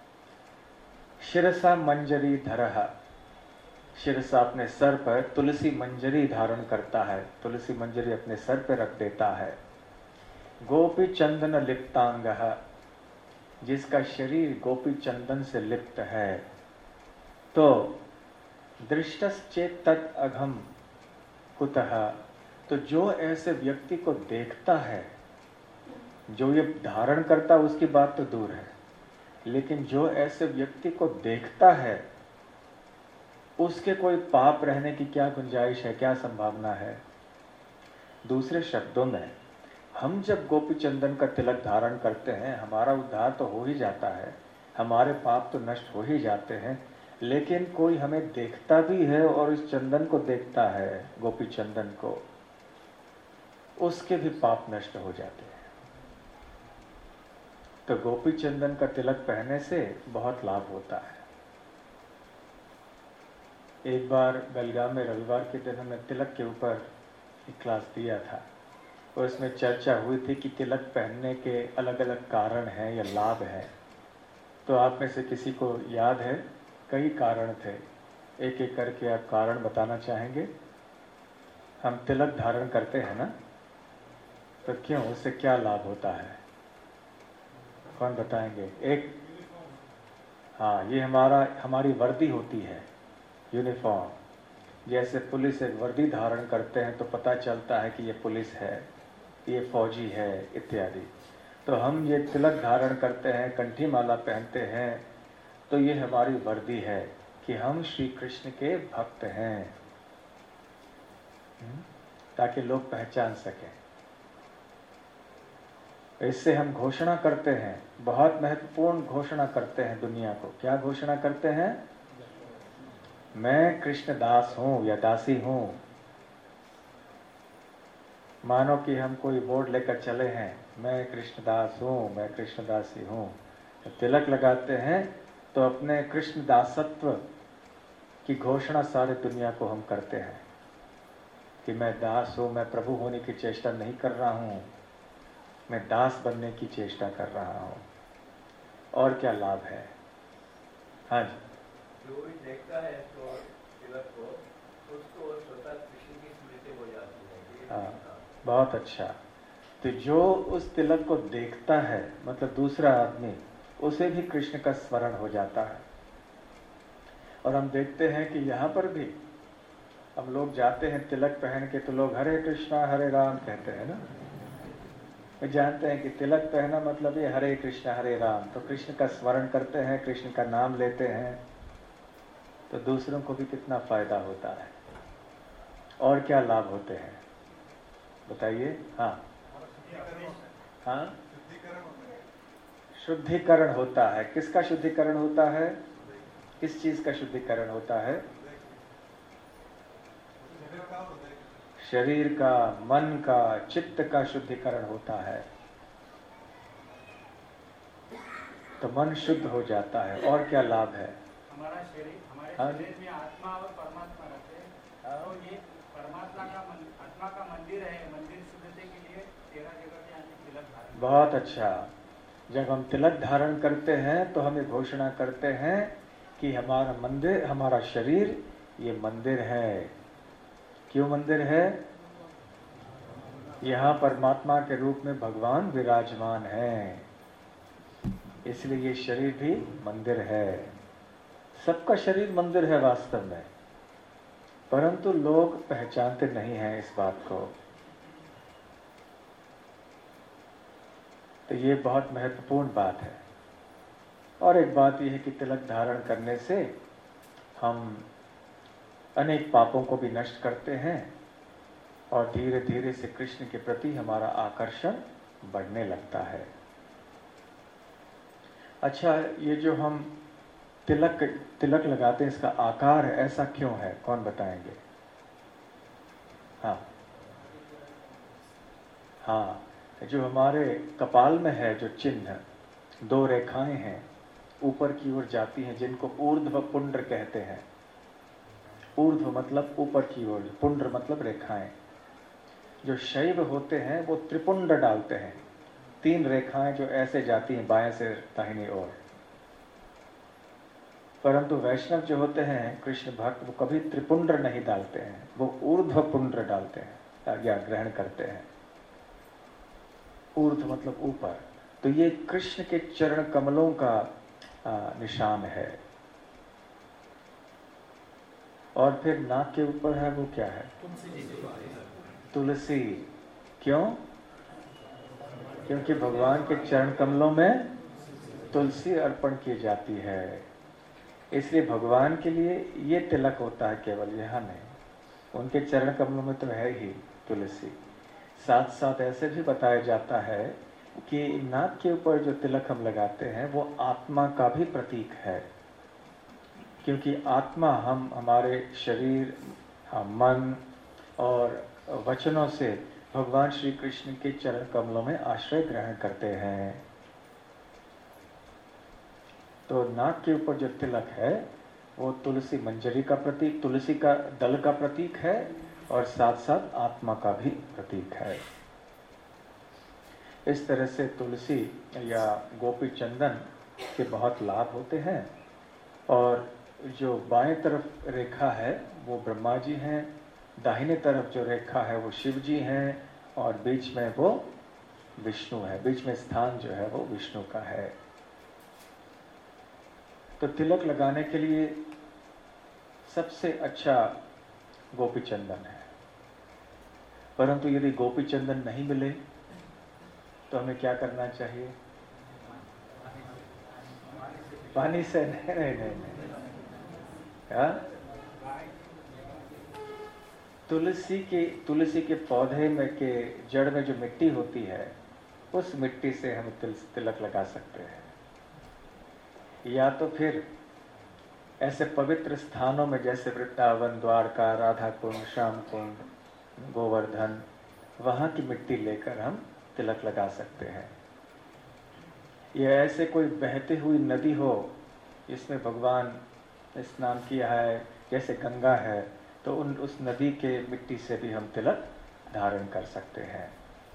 शिरसा मंजरी धरः, शिरसा अपने सर पर तुलसी मंजरी धारण करता है, तुलसी मंजरी अपने सर पर रख देता है। गोपी चंदन लिप्तांगः, जिसका शरीर गोपी चंदन से लिप्त है, तो दृष्टश्चेत तत् अघम कुतः, तो जो ऐसे व्यक्ति को देखता है, जो ये धारण करता उसकी बात तो दूर है, लेकिन जो ऐसे व्यक्ति को देखता है उसके कोई पाप रहने की क्या गुंजाइश है, क्या संभावना है। दूसरे शब्दों में, हम जब गोपी चंदन का तिलक धारण करते हैं, हमारा उद्धार तो हो ही जाता है, हमारे पाप तो नष्ट हो ही जाते हैं, लेकिन कोई हमें देखता भी है और इस चंदन को देखता है, गोपी चंदन को, उसके भी पाप नष्ट हो जाते हैं। तो गोपी चंदन का तिलक पहनने से बहुत लाभ होता है। एक बार बेलगाम में रविवार के दिन हमने तिलक के ऊपर एक क्लास दिया था, और इसमें चर्चा हुई थी कि तिलक पहनने के अलग अलग कारण हैं या लाभ हैं। तो आप में से किसी को याद है? कई कारण थे, एक एक करके आप कारण बताना चाहेंगे? हम तिलक धारण करते हैं ना, तो क्यों, उससे क्या लाभ होता है, कौन बताएंगे? एक, हाँ, ये हमारी वर्दी होती है, यूनिफॉर्म। जैसे पुलिस एक वर्दी धारण करते हैं तो पता चलता है कि ये पुलिस है, ये फौजी है इत्यादि। तो हम ये तिलक धारण करते हैं, कंठी माला पहनते हैं, तो ये हमारी वर्दी है कि हम श्री कृष्ण के भक्त हैं, ताकि लोग पहचान सकें। इससे हम घोषणा करते हैं, बहुत महत्वपूर्ण घोषणा करते हैं दुनिया को। क्या घोषणा करते हैं? मैं कृष्ण दास हूं या दासी हूं। मानो कि हम कोई बोर्ड लेकर चले हैं, मैं कृष्ण दास हूं, मैं कृष्ण दासी हूं। तो तिलक लगाते हैं तो अपने कृष्ण दासत्व की घोषणा सारी दुनिया को हम करते हैं कि मैं दास हूं, मैं प्रभु होने की चेष्टा नहीं कर रहा हूं, मैं दास बनने की चेष्टा कर रहा हूं। और क्या लाभ है? हाँ जी। जो भी देखता है तो तिलक को, उसको स्वतः कृष्ण की स्मृति हो जाती है। हाँ, बहुत अच्छा। तो जो उस तिलक को देखता है, मतलब दूसरा आदमी, उसे भी कृष्ण का स्मरण हो जाता है। और हम देखते हैं कि यहाँ पर भी हम लोग जाते हैं तिलक पहन के, तो लोग हरे कृष्णा हरे राम कहते हैं ना। वे जानते हैं कि तिलक पहना मतलब ये हरे कृष्णा हरे राम, तो कृष्ण का स्मरण करते हैं, कृष्ण का नाम लेते हैं, तो दूसरों को भी कितना फायदा होता है। और क्या लाभ होते हैं बताइए? हाँ हाँ, शुद्धिकरण होता है। किसका शुद्धिकरण होता है? किस चीज का शुद्धिकरण होता है? शरीर का, मन का, चित्त का शुद्धिकरण होता है। तो मन शुद्ध हो जाता है। और क्या लाभ है? हमारा शरीर, हमारे शरीर में आत्मा और परमात्मा रहते हैं, तो ये परमात्मा का आत्मा का मंदिर है। मंदिर शुद्धते के लिए 13 जगह पे आके तिलक धारण। बहुत अच्छा। जब हम तिलक धारण करते हैं तो हम ये घोषणा करते हैं कि हमारा मंदिर, हमारा शरीर ये मंदिर है। क्यों मंदिर है? यहाँ परमात्मा के रूप में भगवान विराजमान है, इसलिए ये शरीर भी मंदिर है। सबका शरीर मंदिर है वास्तव में, परंतु लोग पहचानते नहीं हैं इस बात को। तो ये बहुत महत्वपूर्ण बात है। और एक बात यह है कि तिलक धारण करने से हम अनेक पापों को भी नष्ट करते हैं और धीरे धीरे से कृष्ण के प्रति हमारा आकर्षण बढ़ने लगता है। अच्छा, ये जो हम तिलक लगाते हैं, इसका आकार ऐसा क्यों है, कौन बताएंगे? हाँ, जो हमारे कपाल में है जो चिन्ह, 2 रेखाएं हैं ऊपर की ओर जाती हैं, जिनको ऊर्ध्व पुंड्र कहते हैं। ऊर्ध्व मतलब ऊपर की ओर, पुंड्र मतलब रेखाएं। जो शैव होते हैं वो त्रिपुंड डालते हैं, 3 रेखाएं जो ऐसे जाती हैं बाएं से दाहिनी ओर। परंतु वैष्णव जो होते हैं कृष्ण भक्त, वो कभी त्रिपुंड्र नहीं डालते हैं, वो ऊर्ध्व पुंड्र डालते हैं या ग्रहण करते हैं। ऊर्ध्व मतलब ऊपर। तो ये कृष्ण के चरण कमलों का निशान है। और फिर नाक के ऊपर है वो क्या है? तुलसी। क्यों? क्योंकि भगवान के चरण कमलों में तुलसी अर्पण की जाती है, इसलिए भगवान के लिए ये तिलक होता है, केवल यहाँ नहीं। उनके चरण कमलों में तो है ही तुलसी। साथ साथ ऐसे भी बताया जाता है कि नाक के ऊपर जो तिलक हम लगाते हैं वो आत्मा का भी प्रतीक है, क्योंकि आत्मा हम हमारे शरीर, मन और वचनों से भगवान श्री कृष्ण के चरण कमलों में आश्रय ग्रहण करते हैं। तो नाक के ऊपर जो तिलक है वो तुलसी मंजरी का प्रतीक, तुलसी का दल का प्रतीक है और साथ साथ आत्मा का भी प्रतीक है। इस तरह से तुलसी या गोपी चंदन के बहुत लाभ होते हैं। और जो बाएं तरफ रेखा है वो ब्रह्मा जी हैं, दाहिने तरफ जो रेखा है वो शिव जी हैं और बीच में वो विष्णु है। बीच में स्थान जो है वो विष्णु का है। तो तिलक लगाने के लिए सबसे अच्छा गोपी चंदन है। परंतु यदि गोपी चंदन नहीं मिले तो हमें क्या करना चाहिए? पानी से? नहीं। तुलसी के पौधे में के जड़ में जो मिट्टी होती है उस मिट्टी से हम तिलक लगा सकते हैं। या तो फिर ऐसे पवित्र स्थानों में जैसे वृंदावन, द्वारका, राधा कुंड, श्याम कुंड, गोवर्धन, वहाँ की मिट्टी लेकर हम तिलक लगा सकते हैं। यह ऐसे कोई बहती हुई नदी हो जिसमें भगवान स्नान किया है, जैसे गंगा है, तो उस नदी के मिट्टी से भी हम तिलक धारण कर सकते हैं।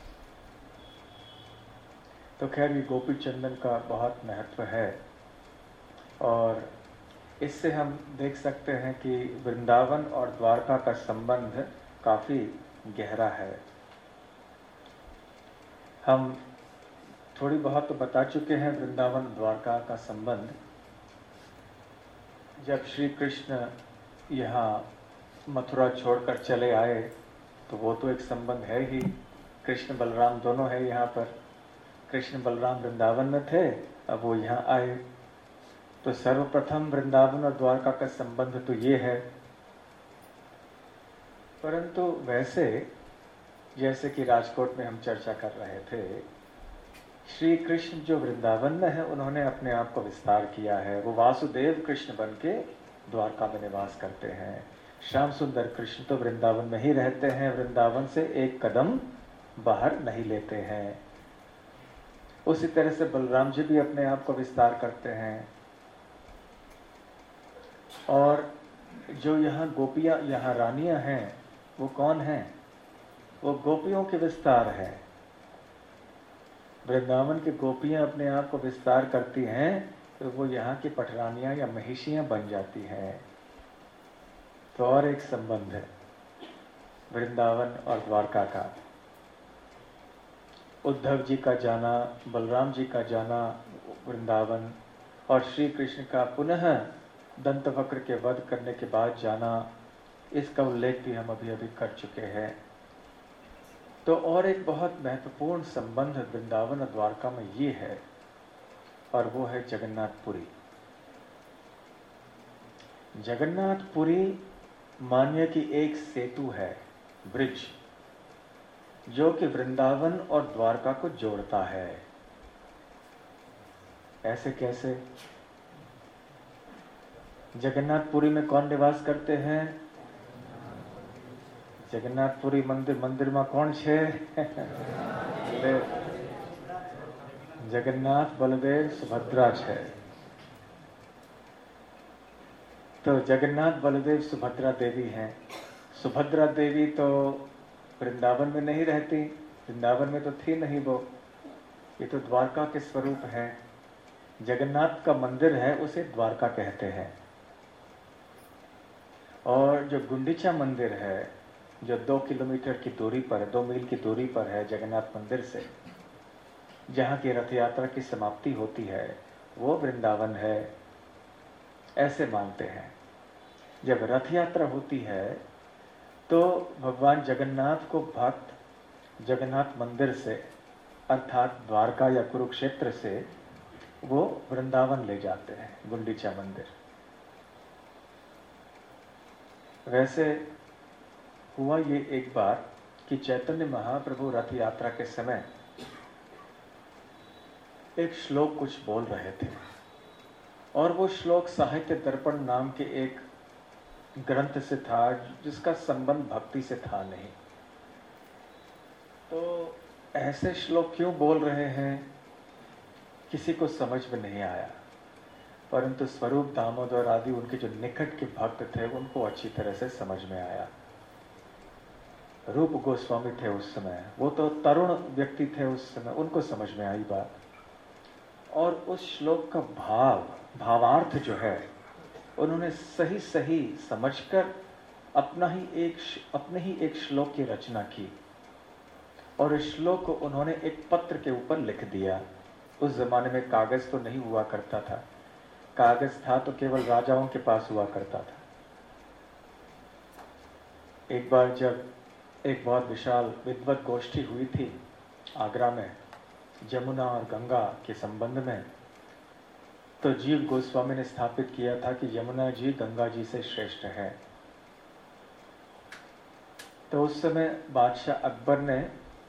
तो खैर ये गोपी चंदन का बहुत महत्व है और इससे हम देख सकते हैं कि वृंदावन और द्वारका का संबंध काफ़ी गहरा है। हम थोड़ी बहुत तो बता चुके हैं वृंदावन द्वारका का संबंध। जब श्री कृष्ण यहाँ मथुरा छोड़कर चले आए तो वो तो एक संबंध है ही। कृष्ण बलराम दोनों है यहाँ पर। कृष्ण बलराम वृंदावन में थे, अब वो यहाँ आए, तो सर्वप्रथम वृंदावन और द्वारका का संबंध तो ये है। परंतु वैसे जैसे कि राजकोट में हम चर्चा कर रहे थे, श्री कृष्ण जो वृंदावन में है उन्होंने अपने आप को विस्तार किया है। वो वासुदेव कृष्ण बन के द्वारका में निवास करते हैं। श्याम सुंदर कृष्ण तो वृंदावन में ही रहते हैं, वृंदावन से एक कदम बाहर नहीं लेते हैं। उसी तरह से बलराम जी भी अपने आप को विस्तार करते हैं। और जो यहाँ गोपियाँ, यहाँ रानियाँ हैं, वो कौन हैं? वो गोपियों के विस्तार है। वृंदावन की गोपियाँ अपने आप को विस्तार करती हैं तो वो यहाँ की पटरानियाँ या महिषियाँ बन जाती हैं। तो और एक संबंध है वृंदावन और द्वारका का। उद्धव जी का जाना, बलराम जी का जाना वृंदावन और श्री कृष्ण का पुनः दंतवक्र के वध करने के बाद जाना, इसका उल्लेख भी हम अभी कर चुके हैं। तो और एक बहुत महत्वपूर्ण संबंध वृंदावन और द्वारका में ये है, और वो है जगन्नाथपुरी। जगन्नाथपुरी मानिए कि एक सेतु है, ब्रिज, जो कि वृंदावन और द्वारका को जोड़ता है। ऐसे कैसे? जगन्नाथपुरी में कौन निवास करते हैं? जगन्नाथपुरी मंदिर में कौन छे? जगन्नाथ, बलदेव, सुभद्रा छे। तो जगन्नाथ, बलदेव, सुभद्रा देवी हैं। सुभद्रा देवी तो वृंदावन में नहीं रहती, वृंदावन में तो थी नहीं वो, ये तो द्वारका के स्वरूप है। जगन्नाथ का मंदिर है, उसे द्वारका कहते हैं। और जो गुंडीचा मंदिर है, जो 2 किलोमीटर की दूरी पर, 2 मील की दूरी पर है जगन्नाथ मंदिर से, जहाँ की रथ यात्रा की समाप्ति होती है, वो वृंदावन है, ऐसे मानते हैं। जब रथ यात्रा होती है तो भगवान जगन्नाथ को भक्त जगन्नाथ मंदिर से, अर्थात द्वारका या कुरुक्षेत्र से, वो वृंदावन ले जाते हैं, गुंडीचा मंदिर। वैसे हुआ ये एक बार कि चैतन्य महाप्रभु रथ यात्रा के समय एक श्लोक कुछ बोल रहे थे, और वो श्लोक साहित्य दर्पण नाम के एक ग्रंथ से था, जिसका संबंध भक्ति से था नहीं। तो ऐसे श्लोक क्यों बोल रहे हैं, किसी को समझ में नहीं आया, परंतु स्वरूप दामोदर आदि उनके जो निकट के भक्त थे उनको अच्छी तरह से समझ में आया। रूप गोस्वामी थे उस समय, वो तो तरुण व्यक्ति थे उस समय, उनको समझ में आई बात। और उस श्लोक का भावार्थ जो है, उन्होंने सही सही समझकर अपने ही एक श्लोक की रचना की, और इस श्लोक को उन्होंने एक पत्र के ऊपर लिख दिया। उस जमाने में कागज तो नहीं हुआ करता था, कागज था तो केवल राजाओं के पास हुआ करता था। एक बार जब एक बहुत विशाल विद्वत गोष्ठी हुई थी आगरा में, जमुना और गंगा के संबंध में, तो जीव गोस्वामी ने स्थापित किया था कि यमुना जी गंगा जी से श्रेष्ठ है। तो उस समय बादशाह अकबर ने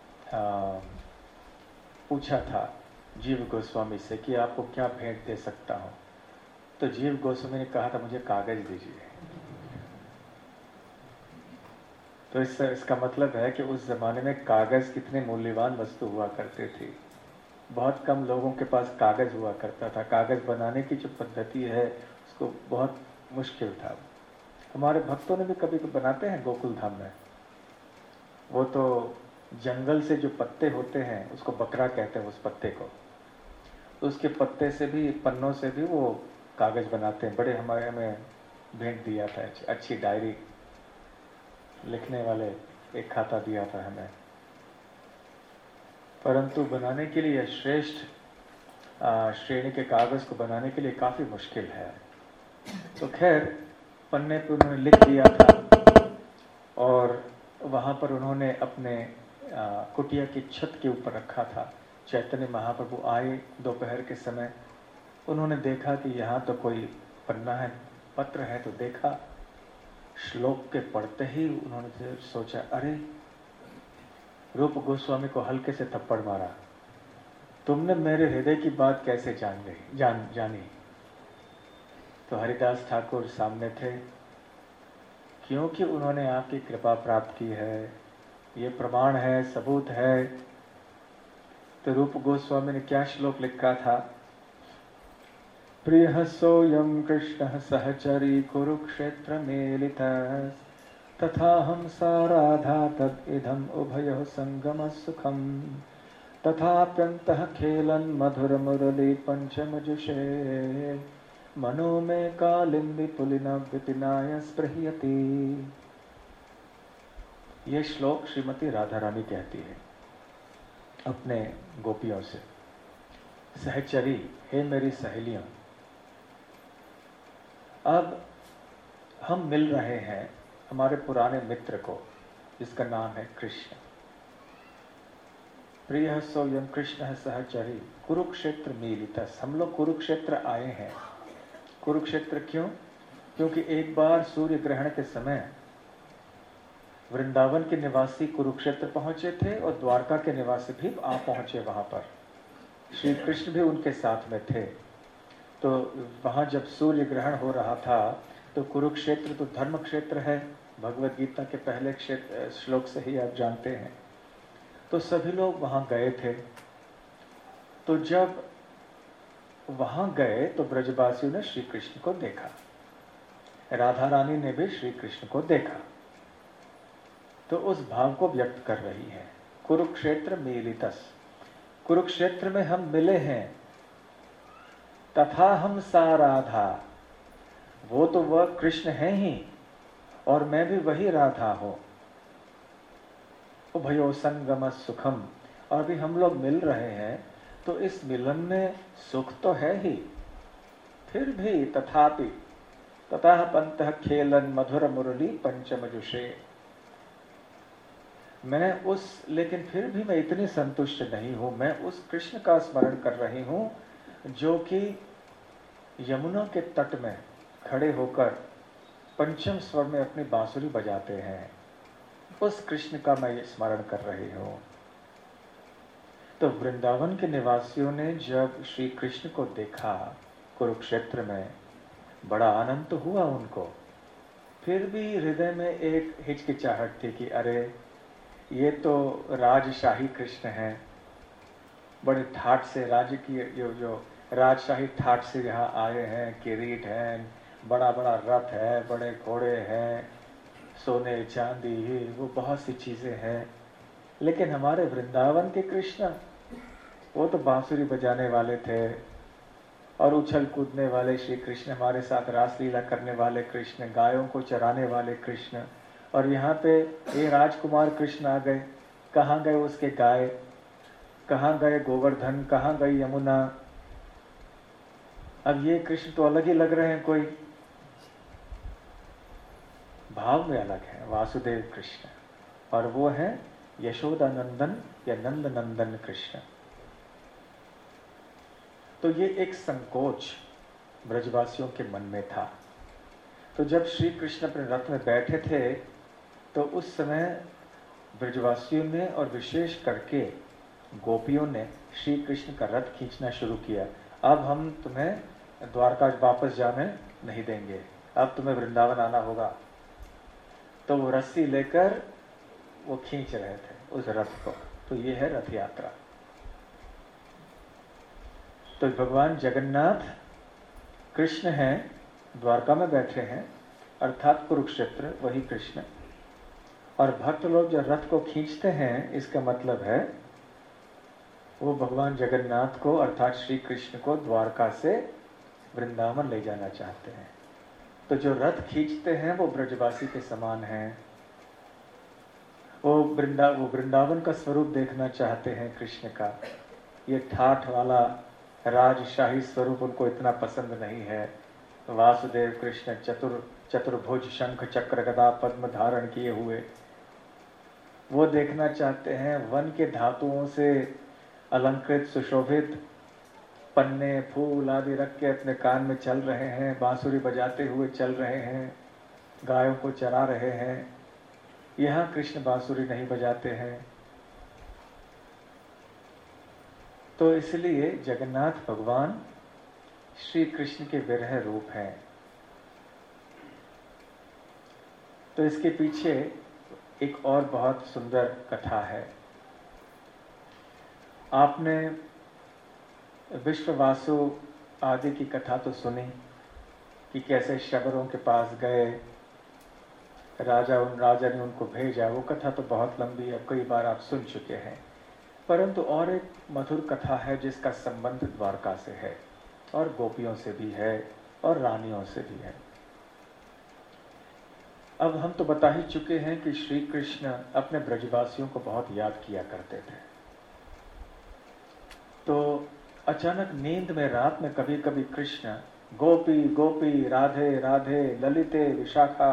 पूछा था जीव गोस्वामी से कि आपको क्या भेंट दे सकता हूं। तो जीव गोस्वामी ने कहा था मुझे कागज दीजिए। तो इसका मतलब है कि उस जमाने में कागज कितने मूल्यवान वस्तु हुआ करते थे। बहुत कम लोगों के पास कागज हुआ करता था। कागज बनाने की जो पद्धति है उसको बहुत मुश्किल था। हमारे भक्तों ने भी कभी बनाते हैं गोकुल धाम में, वो तो जंगल से जो पत्ते होते हैं उसको बकरा कहते हैं, उस पत्ते को, उसके पत्ते से भी, पन्नों से भी वो कागज बनाते हैं। बड़े हमारे में भेंट दिया था, अच्छी डायरी लिखने वाले एक खाता दिया था हमें। परंतु बनाने के लिए श्रेष्ठ श्रेणी के कागज को बनाने के लिए काफी मुश्किल है। तो खैर पन्ने पे उन्होंने लिख दिया था, और वहां पर उन्होंने अपने कुटिया की छत के ऊपर रखा था। चैतन्य महाप्रभु आए दोपहर के समय, उन्होंने देखा कि यहाँ तो कोई पन्ना है, पत्र है, तो देखा श्लोक के पढ़ते ही उन्होंने सोचा, अरे रूप गोस्वामी को हल्के से थप्पड़ मारा, तुमने मेरे हृदय की बात कैसे जानी। तो हरिदास ठाकुर सामने थे, क्योंकि उन्होंने आपकी कृपा प्राप्त की है, ये प्रमाण है, सबूत है। तो रूप गोस्वामी ने क्या श्लोक लिखा था, प्रियः सोऽयं कृष्णः सहचरी कुरुक्षेत्र मेलितः, तथा हम सा राधा तदिदम् उभयोः संगमः सुखम्, तथाप्यन्तः खेलन् मधुर मुरली पंचमजुषे, मनो में कालिंदी पुलिना विपिनाय स्पृह्यति। ये श्लोक श्रीमती राधा रानी कहती है अपने गोपियों से, सहचरी, हे मेरी सहेलियों, अब हम मिल रहे हैं हमारे पुराने मित्र को, जिसका नाम है कृष्ण। प्रिय सोयम कृष्ण सहचरी कुरुक्षेत्र मीलितस। हम लोग कुरुक्षेत्र आए हैं। कुरुक्षेत्र क्यों? क्योंकि एक बार सूर्य ग्रहण के समय वृंदावन के निवासी कुरुक्षेत्र पहुंचे थे और द्वारका के निवासी भी आ पहुंचे वहां पर। श्री कृष्ण भी उनके साथ में थे। तो वहां जब सूर्य ग्रहण हो रहा था तो कुरुक्षेत्र तो धर्म क्षेत्र है, भगवत गीता के पहले श्लोक से ही आप जानते हैं। तो सभी लोग वहां गए थे। तो जब वहां गए तो ब्रजवासियों ने श्री कृष्ण को देखा, राधा रानी ने भी श्री कृष्ण को देखा, तो उस भाव को व्यक्त कर रही है। कुरुक्षेत्र मीलितस, कुरुक्षेत्र में हम मिले हैं। तथा हम सा राधा, वो तो वह कृष्ण है ही और मैं भी वही राधा हूं। उभयो संगम सुखम, और भी हम लोग मिल रहे हैं तो इस मिलन में सुख तो है ही, फिर भी तथापि ततः पंतः खेलन मधुर मुरली पंचमजुषे, लेकिन फिर भी मैं इतनी संतुष्ट नहीं हूं। मैं उस कृष्ण का स्मरण कर रही हूं जो कि यमुना के तट में खड़े होकर पंचम स्वर में अपनी बांसुरी बजाते हैं। उस कृष्ण का मैं स्मरण कर रही हूं। तो वृंदावन के निवासियों ने जब श्री कृष्ण को देखा कुरुक्षेत्र में, बड़ा आनंद हुआ उनको। फिर भी हृदय में एक हिचकिचाहट थी कि अरे ये तो राजशाही कृष्ण हैं, बड़े ठाट से राज्य की जो राजशाही ठाट से यहाँ आए हैं, किरीट हैं, बड़ा बड़ा रथ है, बड़े घोड़े हैं, सोने चांदी, वो बहुत सी चीजें हैं। लेकिन हमारे वृंदावन के कृष्ण, वो तो बांसुरी बजाने वाले थे और उछल कूदने वाले श्री कृष्ण, हमारे साथ रासलीला करने वाले कृष्ण, गायों को चराने वाले कृष्ण। और यहाँ पे ये राजकुमार कृष्ण आ गए। कहाँ गए उसके गाय, कहाँ गए गोवर्धन, कहाँ गई यमुना। अब ये कृष्ण तो अलग ही लग रहे हैं, कोई भाव में अलग है। वासुदेव कृष्ण, और वो है यशोदा नंदन या नंद नंदन कृष्ण। तो ये एक संकोच ब्रजवासियों के मन में था। तो जब श्री कृष्ण अपने रथ में बैठे थे तो उस समय ब्रजवासियों ने और विशेष करके गोपियों ने श्री कृष्ण का रथ खींचना शुरू किया। अब हम तुम्हें द्वारका वापस जाने नहीं देंगे, अब तुम्हें वृंदावन आना होगा। तो वो रस्सी लेकर वो खींच रहे थे उस रथ को। तो ये है रथ यात्रा। तो भगवान जगन्नाथ कृष्ण हैं, द्वारका में बैठे हैं, अर्थात कुरुक्षेत्र वही कृष्ण। और भक्त लोग जो रथ को खींचते हैं, इसका मतलब है वो भगवान जगन्नाथ को अर्थात श्री कृष्ण को द्वारका से वृंदावन ले जाना चाहते हैं। तो जो रथ खींचते हैं वो ब्रजवासी के समान हैं। वो वृंदावन का स्वरूप देखना चाहते हैं कृष्ण का। ये ठाठ वाला राजशाही स्वरूप उनको इतना पसंद नहीं है। वासुदेव कृष्ण चतुर्भुज शंख चक्र गदा पद्म धारण किए हुए वो देखना चाहते हैं। वन के धातुओं से अलंकृत सुशोभित पन्ने फूल आदि रख के अपने कान में चल रहे हैं, बांसुरी बजाते हुए चल रहे हैं, गायों को चरा रहे हैं। यहाँ कृष्ण बांसुरी नहीं बजाते हैं। तो इसलिए जगन्नाथ भगवान श्री कृष्ण के विरह रूप हैं। तो इसके पीछे एक और बहुत सुंदर कथा है। आपने विश्ववासु आदि की कथा तो सुनी कि कैसे शबरों के पास गए, राजा ने उनको भेजा। वो कथा तो बहुत लंबी है, कई बार आप सुन चुके हैं। परंतु और एक मधुर कथा है जिसका संबंध द्वारका से है और गोपियों से भी है और रानियों से भी है। अब हम तो बता ही चुके हैं कि श्री कृष्ण अपने ब्रजवासियों को बहुत याद किया करते थे। तो अचानक नींद में रात में कभी कभी कृष्ण गोपी गोपी राधे राधे ललिते विशाखा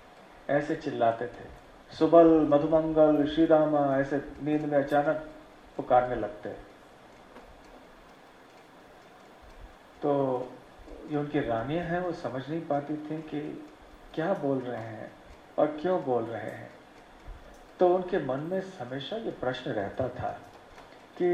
ऐसे चिल्लाते थे। सुबल मधुमंगल श्री रामा, ऐसे नींद में अचानक पुकारने लगते हैं। तो जो उनकी रानियां हैं वो समझ नहीं पाती थी कि क्या बोल रहे हैं और क्यों बोल रहे हैं। तो उनके मन में हमेशा ये प्रश्न रहता था कि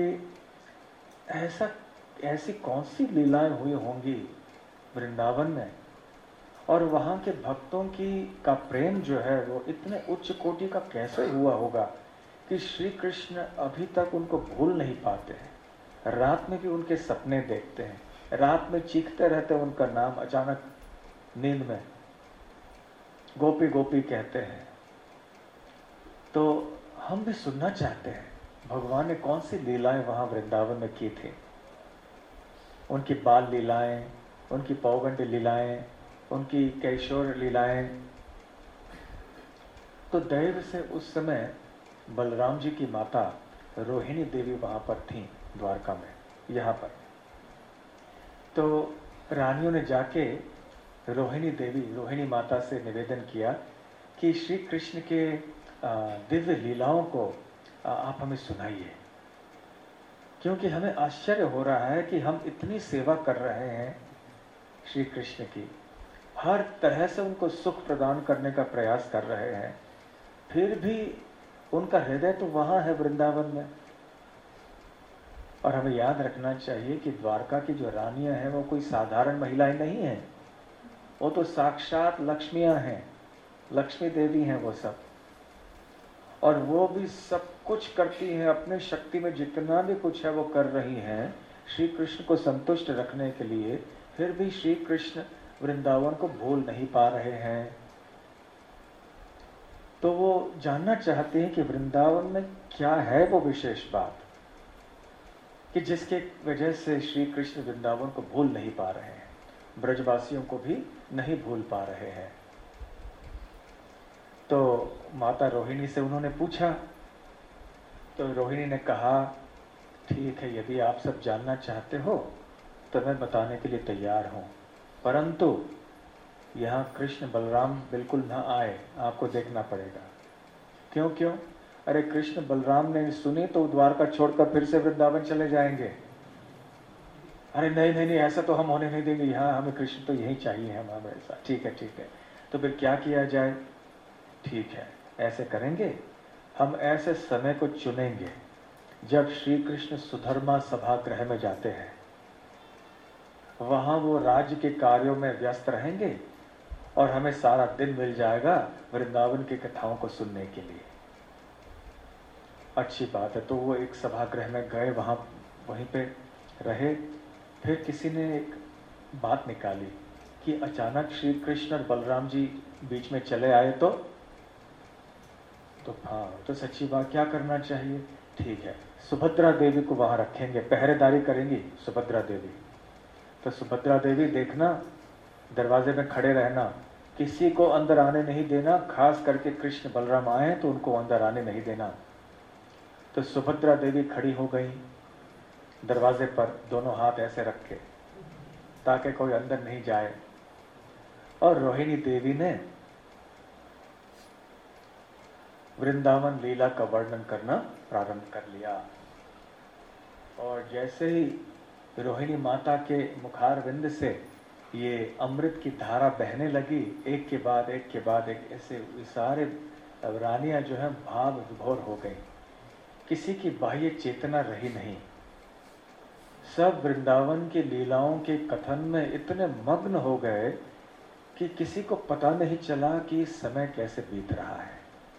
ऐसी कौन सी लीलाएं हुई होंगी वृंदावन में, और वहाँ के भक्तों का प्रेम जो है वो इतने उच्च कोटि का कैसे हुआ होगा कि श्री कृष्ण अभी तक उनको भूल नहीं पाते हैं। रात में भी उनके सपने देखते हैं, रात में चीखते रहते हैं उनका नाम, अचानक नींद में गोपी गोपी कहते हैं। तो हम भी सुनना चाहते हैं भगवान ने कौन सी लीलाएं वहां वृंदावन में की थी, उनकी बाल लीलाएं, उनकी पौगंड लीलाएं, उनकी कैशोर लीलाएं। तो दैव से उस समय बलराम जी की माता रोहिणी देवी वहां पर थी द्वारका में, यहाँ पर। तो रानियों ने जाके रोहिणी माता से निवेदन किया कि श्री कृष्ण के दिव्य लीलाओं को आप हमें सुनाइए, क्योंकि हमें आश्चर्य हो रहा है कि हम इतनी सेवा कर रहे हैं श्री कृष्ण की, हर तरह से उनको सुख प्रदान करने का प्रयास कर रहे हैं, फिर भी उनका हृदय तो वहां है वृंदावन में। और हमें याद रखना चाहिए कि द्वारका की जो रानियां हैं वो कोई साधारण महिलाएं नहीं हैं, वो तो साक्षात लक्ष्मियां हैं, लक्ष्मी देवी हैं वो सब। और वो भी सब कुछ करती हैं, अपने शक्ति में जितना भी कुछ है वो कर रही हैं श्री कृष्ण को संतुष्ट रखने के लिए। फिर भी श्री कृष्ण वृंदावन को भूल नहीं पा रहे हैं। तो वो जानना चाहते हैं कि वृंदावन में क्या है वो विशेष बात कि जिसके वजह से श्री कृष्ण वृंदावन को भूल नहीं पा रहे हैं, ब्रजवासियों को भी नहीं भूल पा रहे हैं। तो माता रोहिणी से उन्होंने पूछा, तो रोहिणी ने कहा ठीक है, यदि आप सब जानना चाहते हो तो मैं बताने के लिए तैयार हूं, परंतु यहाँ कृष्ण बलराम बिल्कुल ना आए, आपको देखना पड़ेगा। क्यों क्यों? अरे कृष्ण बलराम ने सुनी तो द्वारका छोड़कर फिर से वृंदावन चले जाएंगे। अरे नहीं नहीं नहीं, ऐसा तो हम होने नहीं देंगे, यहाँ हमें कृष्ण तो यही चाहिए, हम हमेशा। ठीक है ठीक है, तो फिर क्या किया जाए? ठीक है, ऐसे करेंगे, हम ऐसे समय को चुनेंगे जब श्री कृष्ण सुधर्मा सभागृह में जाते हैं, वहां वो राज्य के कार्यों में व्यस्त रहेंगे और हमें सारा दिन मिल जाएगा वृंदावन की कथाओं को सुनने के लिए। अच्छी बात है। तो वो एक सभागृह में गए, वहीं पे रहे। फिर किसी ने एक बात निकाली कि अचानक श्री कृष्ण और बलराम जी बीच में चले आए तो हाँ, तो सच्ची बात, क्या करना चाहिए? ठीक है, सुभद्रा देवी को वहां रखेंगे, पहरेदारी करेंगी सुभद्रा देवी। तो सुभद्रा देवी देखना, दरवाजे में खड़े रहना, किसी को अंदर आने नहीं देना, खास करके कृष्ण बलराम आए तो उनको अंदर आने नहीं देना। तो सुभद्रा देवी खड़ी हो गई दरवाजे पर, दोनों हाथ ऐसे रखे ताकि कोई अंदर नहीं जाए। और रोहिणी देवी ने वृंदावन लीला का वर्णन करना प्रारंभ कर लिया। और जैसे ही रोहिणी माता के मुखारविंद से ये अमृत की धारा बहने लगी, एक के बाद एक, ऐसे सारे रानियां जो हैं भाव विभोर हो गई। किसी की बाह्य चेतना रही नहीं, सब वृंदावन की लीलाओं के कथन में इतने मग्न हो गए कि किसी को पता नहीं चला कि समय कैसे बीत रहा है।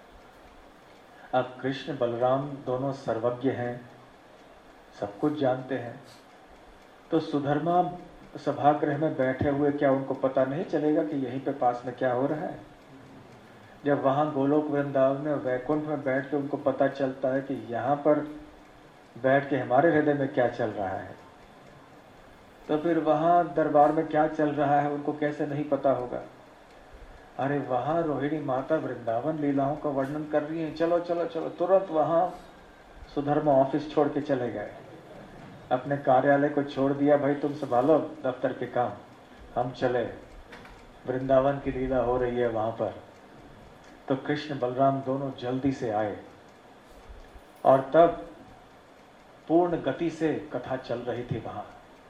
अब कृष्ण बलराम दोनों सर्वज्ञ हैं, सब कुछ जानते हैं, तो सुधर्मा सभागृह में बैठे हुए क्या उनको पता नहीं चलेगा कि यहीं पे पास में क्या हो रहा है? जब वहां गोलोक वृंदावन में वैकुंठ में बैठ के उनको पता चलता है कि यहाँ पर बैठ के हमारे हृदय में क्या चल रहा है, तो फिर वहां दरबार में क्या चल रहा है उनको कैसे नहीं पता होगा? अरे वहां रोहिणी माता वृंदावन लीलाओं का वर्णन कर रही है, चलो चलो चलो, तुरंत वहां सुधर्मा ऑफिस छोड़ के चले गए, अपने कार्यालय को छोड़ दिया, भाई तुम संभालो दफ्तर के काम, हम चले, वृंदावन की लीला हो रही है वहां पर। तो कृष्ण बलराम दोनों जल्दी से आए और तब पूर्ण गति से कथा चल रही थी वहां।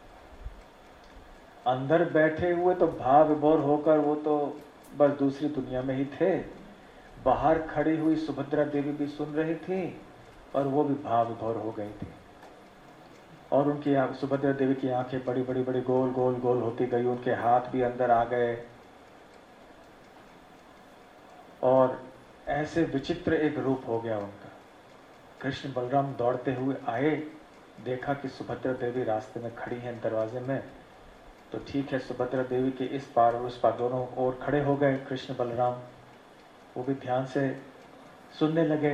अंदर बैठे हुए तो भाव विभोर होकर वो तो बस दूसरी दुनिया में ही थे। बाहर खड़ी हुई सुभद्रा देवी भी सुन रही थी और वो भी भाव विभोर हो गई थी। और उनकी सुभद्रा देवी की आंखें बड़ी बड़ी बड़ी गोल गोल गोल होती गई, उनके हाथ भी अंदर आ गए और ऐसे विचित्र एक रूप हो गया उनका। कृष्ण बलराम दौड़ते हुए आए, देखा कि सुभद्रा देवी रास्ते में खड़ी हैं दरवाजे में। तो ठीक है, सुभद्रा देवी के इस पार और उस पार दोनों ओर खड़े हो गए कृष्ण बलराम। वो भी ध्यान से सुनने लगे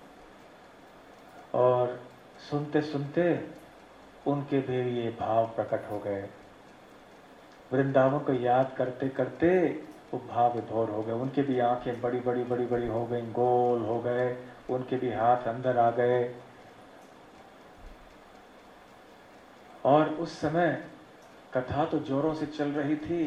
और सुनते सुनते उनके भी ये भाव प्रकट हो गए। वृंदावन को याद करते करते वो भाव विभोर हो गए। उनके भी आंखें बड़ी बड़ी बड़ी बड़ी हो गई, गोल हो गए, उनके भी हाथ अंदर आ गए। और उस समय कथा तो जोरों से चल रही थी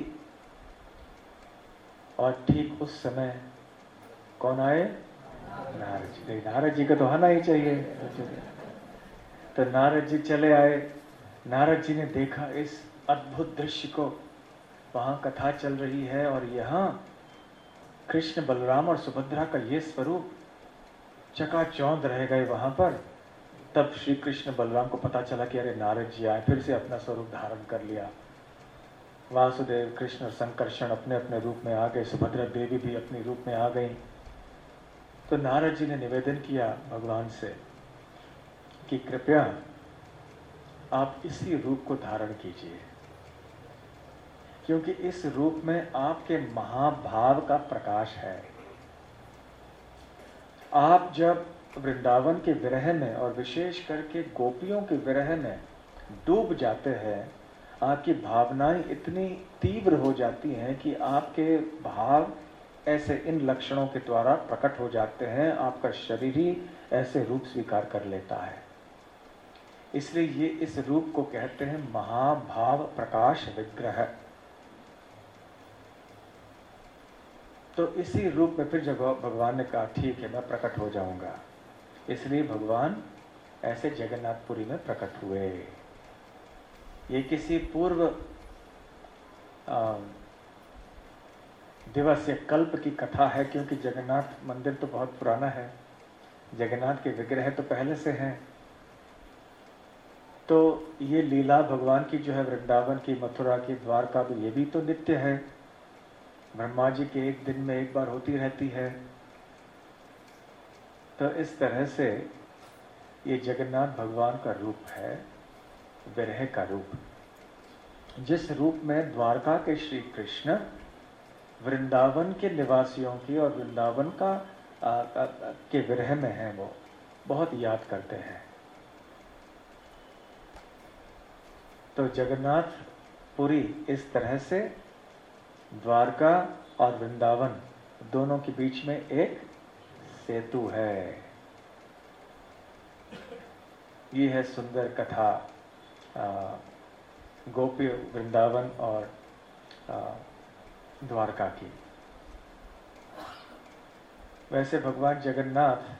और ठीक उस समय कौन आए? नारद जी। नारद जी का तो आना ही चाहिए। तो नारद जी चले आए। नारद जी ने देखा इस अद्भुत दृश्य को, वहां कथा चल रही है और यहाँ कृष्ण बलराम और सुभद्रा का ये स्वरूप चकाचौंध रह गए वहां पर। तब श्री कृष्ण बलराम को पता चला कि अरे नारद जी आए, फिर से अपना स्वरूप धारण कर लिया। वासुदेव कृष्ण और संकर्षण अपने अपने रूप में आ गए, सुभद्रा देवी भी अपने रूप में आ गई। तो नारद जी ने निवेदन किया भगवान से कि कृपया आप इसी रूप को धारण कीजिए, क्योंकि इस रूप में आपके महाभाव का प्रकाश है। आप जब वृंदावन के विरह में और विशेष करके गोपियों के विरह में डूब जाते हैं, आपकी भावनाएं इतनी तीव्र हो जाती हैं कि आपके भाव ऐसे इन लक्षणों के द्वारा प्रकट हो जाते हैं, आपका शरीर ही ऐसे रूप स्वीकार कर लेता है। इसलिए ये इस रूप को कहते हैं महाभाव प्रकाश विग्रह। तो इसी रूप में फिर जब भगवान ने कहा ठीक है मैं प्रकट हो जाऊंगा, इसलिए भगवान ऐसे जगन्नाथपुरी में प्रकट हुए। ये किसी पूर्व दिवस या कल्प की कथा है, क्योंकि जगन्नाथ मंदिर तो बहुत पुराना है, जगन्नाथ के विग्रह तो पहले से हैं। तो ये लीला भगवान की जो है वृंदावन की, मथुरा की, द्वारका भी, ये भी तो नित्य है। ब्रह्मा जी के एक दिन में एक बार होती रहती है। तो इस तरह से ये जगन्नाथ भगवान का रूप है, विरह का रूप, जिस रूप में द्वारका के श्री कृष्ण वृंदावन के निवासियों की और वृंदावन का के विरह में हैं, वो बहुत याद करते हैं। तो जगन्नाथ पुरी इस तरह से द्वारका और वृंदावन दोनों के बीच में एक सेतु है। ये है सुंदर कथा गोपी वृंदावन और द्वारका की। वैसे भगवान जगन्नाथ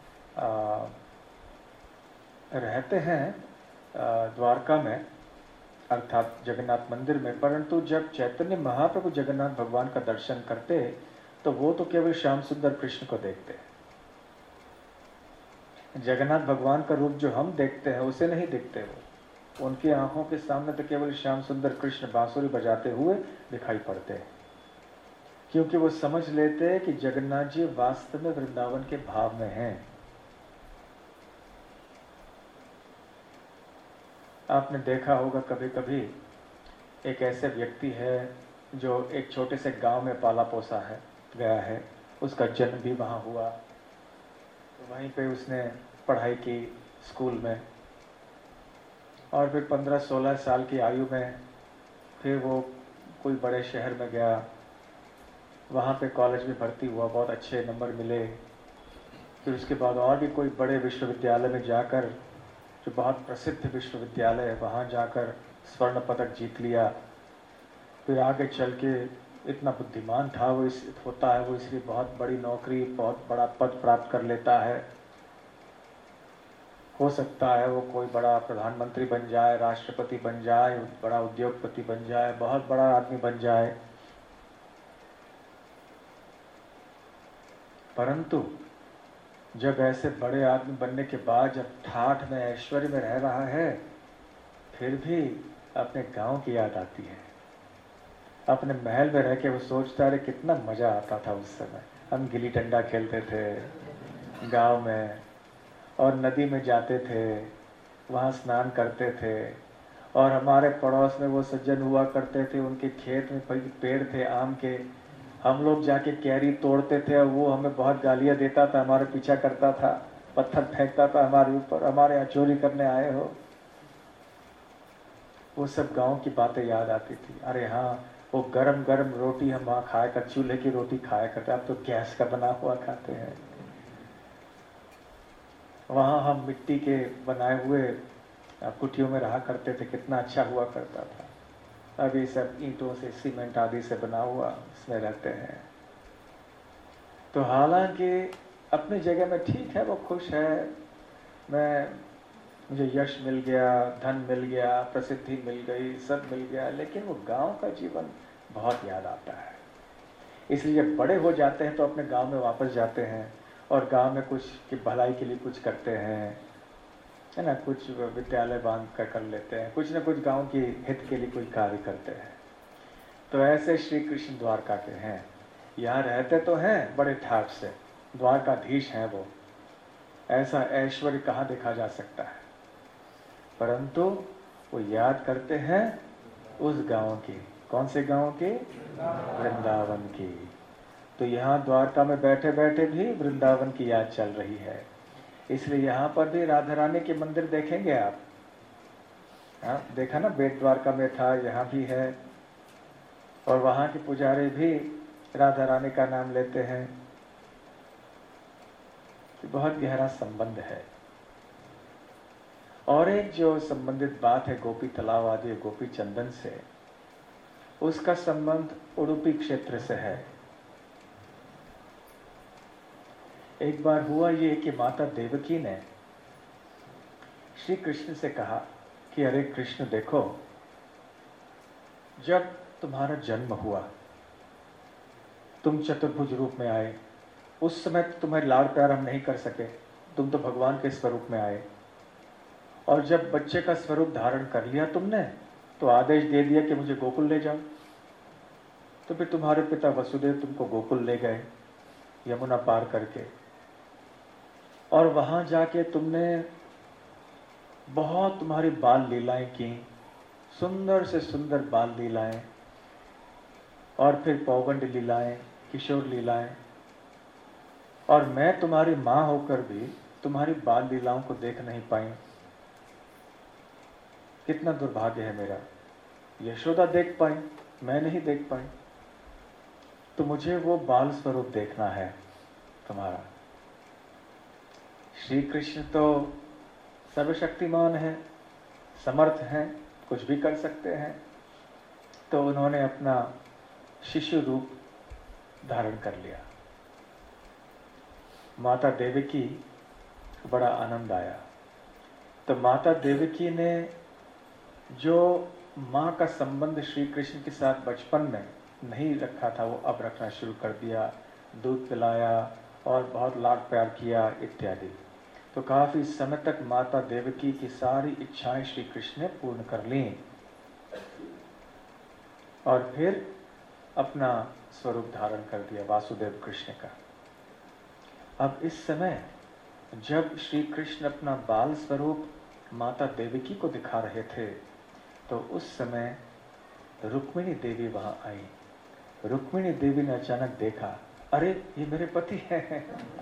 रहते हैं द्वारका में, अर्थात जगन्नाथ मंदिर में, परंतु जब चैतन्य महाप्रभु जगन्नाथ भगवान का दर्शन करते तो वो तो केवल श्याम सुंदर कृष्ण को देखते। जगन्नाथ भगवान का रूप जो हम देखते हैं उसे नहीं दिखते। वो उनकी आंखों के सामने तो केवल श्याम सुंदर कृष्ण बांसुरी बजाते हुए दिखाई पड़ते हैं, क्योंकि वो समझ लेते हैं कि जगन्नाथ जी वास्तव में वृंदावन के भाव में हैं। आपने देखा होगा कभी कभी एक ऐसे व्यक्ति है जो एक छोटे से गांव में पाला पोसा है गया है, उसका जन्म भी वहाँ हुआ, तो वहीं पे उसने पढ़ाई की स्कूल में, और फिर 15-16 साल की आयु में फिर वो कोई बड़े शहर में गया, वहाँ पे कॉलेज में भर्ती हुआ, बहुत अच्छे नंबर मिले। फिर उसके बाद और भी कोई बड़े विश्वविद्यालय में जाकर, जो बहुत प्रसिद्ध विश्वविद्यालय है, वहाँ जाकर स्वर्ण पदक जीत लिया। फिर आगे चल के इतना बुद्धिमान था वो, होता है वो, इसलिए बहुत बड़ी नौकरी, बहुत बड़ा पद प्राप्त कर लेता है। हो सकता है वो कोई बड़ा प्रधानमंत्री बन जाए, राष्ट्रपति बन जाए, बड़ा उद्योगपति बन जाए, बहुत बड़ा आदमी बन जाए, परंतु जब ऐसे बड़े आदमी बनने के बाद जब ठाठ में ऐश्वर्य में रह रहा है, फिर भी अपने गांव की याद आती है। अपने महल में रह के वो सोचता है कितना मजा आता था उस समय। हम गिल्ली डंडा खेलते थे गांव में और नदी में जाते थे, वहाँ स्नान करते थे, और हमारे पड़ोस में वो सज्जन हुआ करते थे, उनके खेत में पेड़ थे आम के, हम लोग जाके कैरी तोड़ते थे और वो हमें बहुत गालियाँ देता था, हमारे पीछा करता था, पत्थर फेंकता था हमारे ऊपर, हमारे यहाँ चोरी करने आए हो। वो सब गांव की बातें याद आती थी। अरे हाँ, वो गरम गरम रोटी हम वहाँ खाया कर, चूल्हे की रोटी खाया करते, अब तो गैस का बना हुआ खाते हैं। वहाँ हम मिट्टी के बनाए हुए कुटियों में रहा करते थे, कितना अच्छा हुआ करता था। अभी सब ईंटों से, सीमेंट आदि से बना हुआ इसमें रहते हैं। तो हालांकि अपनी जगह में ठीक है, वो खुश है, मुझे यश मिल गया, धन मिल गया, प्रसिद्धि मिल गई, सब मिल गया, लेकिन वो गांव का जीवन बहुत याद आता है। इसलिए जब बड़े हो जाते हैं तो अपने गांव में वापस जाते हैं और गांव में कुछ की भलाई के लिए कुछ करते हैं, है ना, कुछ विद्यालय बांध कर लेते हैं, कुछ न कुछ गांव की हित के लिए कोई कार्य करते हैं। तो ऐसे श्री कृष्ण द्वारका के हैं, यहाँ रहते तो हैं बड़े ठाठ से, द्वारकाधीश हैं वो, ऐसा ऐश्वर्य कहाँ देखा जा सकता है, परंतु वो याद करते हैं उस गांव की। कौन से गांव की? वृंदावन की। तो यहाँ द्वारका में बैठे बैठे भी वृंदावन की याद चल रही है। इसलिए यहाँ पर भी राधा रानी के मंदिर देखेंगे आप। हाँ, देखा ना, बेट द्वारका में था, यहाँ भी है, और वहाँ के पुजारी भी राधा रानी का नाम लेते हैं। तो बहुत गहरा संबंध है। और एक जो संबंधित बात है गोपी तालाब आदि गोपी चंदन से, उसका संबंध उडुपी क्षेत्र से है। एक बार हुआ ये कि माता देवकी ने श्री कृष्ण से कहा कि अरे कृष्ण देखो, जब तुम्हारा जन्म हुआ, तुम चतुर्भुज रूप में आए, उस समय तुम्हारे लाड़ प्यार हम नहीं कर सके, तुम तो भगवान के स्वरूप में आए, और जब बच्चे का स्वरूप धारण कर लिया तुमने, तो आदेश दे दिया कि मुझे गोकुल ले जाओ। तो फिर तुम्हारे पिता वसुदेव तुमको गोकुल ले गए यमुना पार करके, और वहां जाके तुमने बहुत तुम्हारी बाल लीलाएं की, सुंदर से सुंदर बाल लीलाएं, और फिर पौगंड लीलाएं, किशोर लीलाएं, और मैं तुम्हारी मां होकर भी तुम्हारी बाल लीलाओं को देख नहीं पाई। कितना दुर्भाग्य है मेरा। यशोदा देख पाई, मैं नहीं देख पाई। तो मुझे वो बाल स्वरूप देखना है तुम्हारा। श्री कृष्ण तो सर्वशक्तिमान है, समर्थ हैं, कुछ भी कर सकते हैं। तो उन्होंने अपना शिशु रूप धारण कर लिया। माता देवकी को बड़ा आनंद आया। तो माता देवकी ने जो माँ का संबंध श्री कृष्ण के साथ बचपन में नहीं रखा था, वो अब रखना शुरू कर दिया। दूध पिलाया और बहुत लाड प्यार किया इत्यादि। तो काफी समय तक माता देवकी की सारी इच्छाएं श्री कृष्ण ने पूर्ण कर ली, और फिर अपना स्वरूप धारण कर दिया वासुदेव कृष्ण का। अब इस समय जब श्री कृष्ण अपना बाल स्वरूप माता देवकी को दिखा रहे थे, तो उस समय रुक्मिणी देवी वहां आई। रुक्मिणी देवी ने अचानक देखा, अरे ये मेरे पति हैं।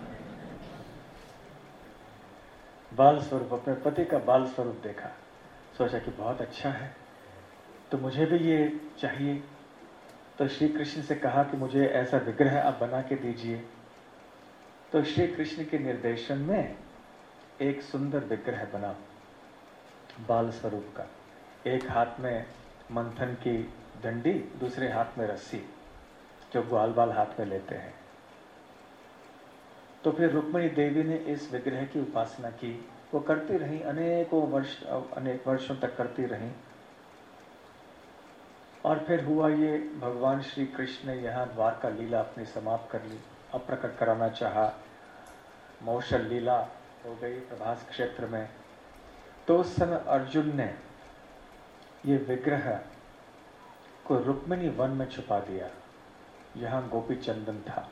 बाल स्वरूप, अपने पति का बाल स्वरूप देखा, सोचा कि बहुत अच्छा है, तो मुझे भी ये चाहिए। तो श्री कृष्ण से कहा कि मुझे ऐसा विग्रह आप बना के दीजिए। तो श्री कृष्ण के निर्देशन में एक सुंदर विग्रह बना बाल स्वरूप का। एक हाथ में मंथन की डंडी, दूसरे हाथ में रस्सी, जो ग्वाल बाल हाथ में लेते हैं। तो फिर रुक्मिणी देवी ने इस विग्रह की उपासना की वो करती रही, अनेक वर्षों तक करती रही। और फिर हुआ ये, भगवान श्री कृष्ण ने यहाँ द्वारका लीला अपनी समाप्त कर ली, अब प्रकट कराना चाहा। मौसल लीला हो गई प्रभास क्षेत्र में। तो उस समय अर्जुन ने ये विग्रह को रुक्मिणी वन में छुपा दिया। यहाँ गोपी चंदन था,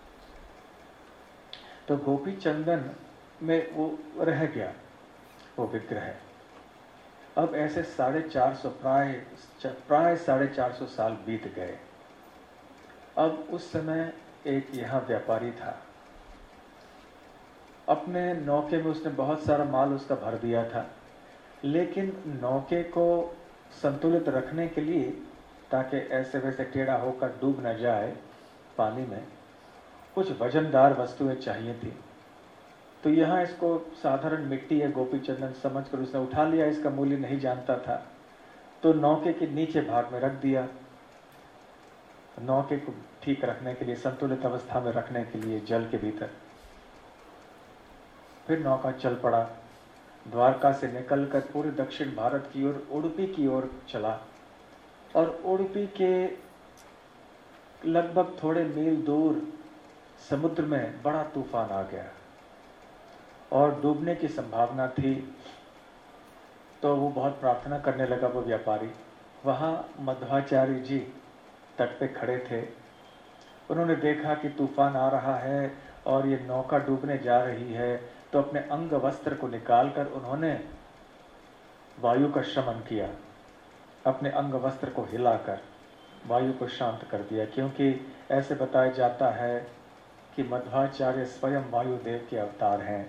तो गोपी चंदन में वो रह गया वो विग्रह। अब ऐसे 450 प्राय 450 साल बीत गए। अब उस समय एक यहाँ व्यापारी था, अपने नौके में उसने बहुत सारा माल उसका भर दिया था, लेकिन नौके को संतुलित रखने के लिए, ताकि ऐसे वैसे टेढ़ा होकर डूब न जाए पानी में, कुछ वजनदार वस्तुएं चाहिए थी। तो यहाँ इसको साधारण मिट्टी या गोपी चंदन समझकर उसने उठा लिया, इसका मूल्य नहीं जानता था। तो नौके के नीचे भाग में रख दिया, नौके को ठीक रखने के लिए, संतुलित अवस्था में रखने के लिए जल के भीतर। फिर नौका चल पड़ा, द्वारका से निकलकर पूरे दक्षिण भारत की ओर, उडुपी की ओर चला। और उडुपी के लगभग थोड़े मील दूर समुद्र में बड़ा तूफान आ गया और डूबने की संभावना थी। तो वो बहुत प्रार्थना करने लगा, वो व्यापारी। वहाँ मध्वाचार्य जी तट पे खड़े थे। उन्होंने देखा कि तूफान आ रहा है और ये नौका डूबने जा रही है, तो अपने अंग वस्त्र को निकालकर उन्होंने वायु का शमन किया। अपने अंग वस्त्र को हिलाकर वायु को शांत कर दिया, क्योंकि ऐसे बताया जाता है कि मध्वाचार्य स्वयं वायुदेव के अवतार हैं।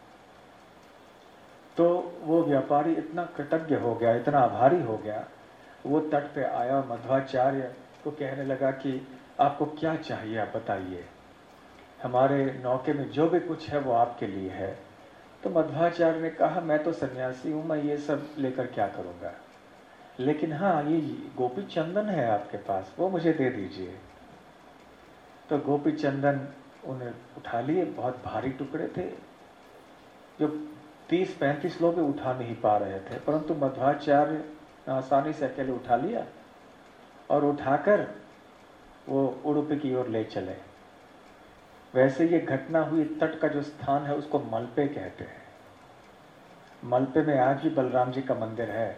तो वो व्यापारी इतना कृतज्ञ हो गया, इतना आभारी हो गया, वो तट पे आया, मध्वाचार्य को कहने लगा कि आपको क्या चाहिए, आप बताइए, हमारे नौके में जो भी कुछ है वो आपके लिए है। तो मध्वाचार्य ने कहा, मैं तो सन्यासी हूँ, मैं ये सब लेकर क्या करूँगा, लेकिन हाँ ये गोपी चंदन है आपके पास, वो मुझे दे दीजिए। तो गोपी चंदन उन्हें उठा लिए, बहुत भारी टुकड़े थे, जो 30-35 लोग उठा नहीं पा रहे थे, परंतु मध्वाचार्य आसानी से अकेले उठा लिया और उठाकर वो उडुपी की ओर ले चले। वैसे ये घटना हुई, तट का जो स्थान है उसको मलपे कहते हैं। मलपे में आज भी बलराम जी का मंदिर है।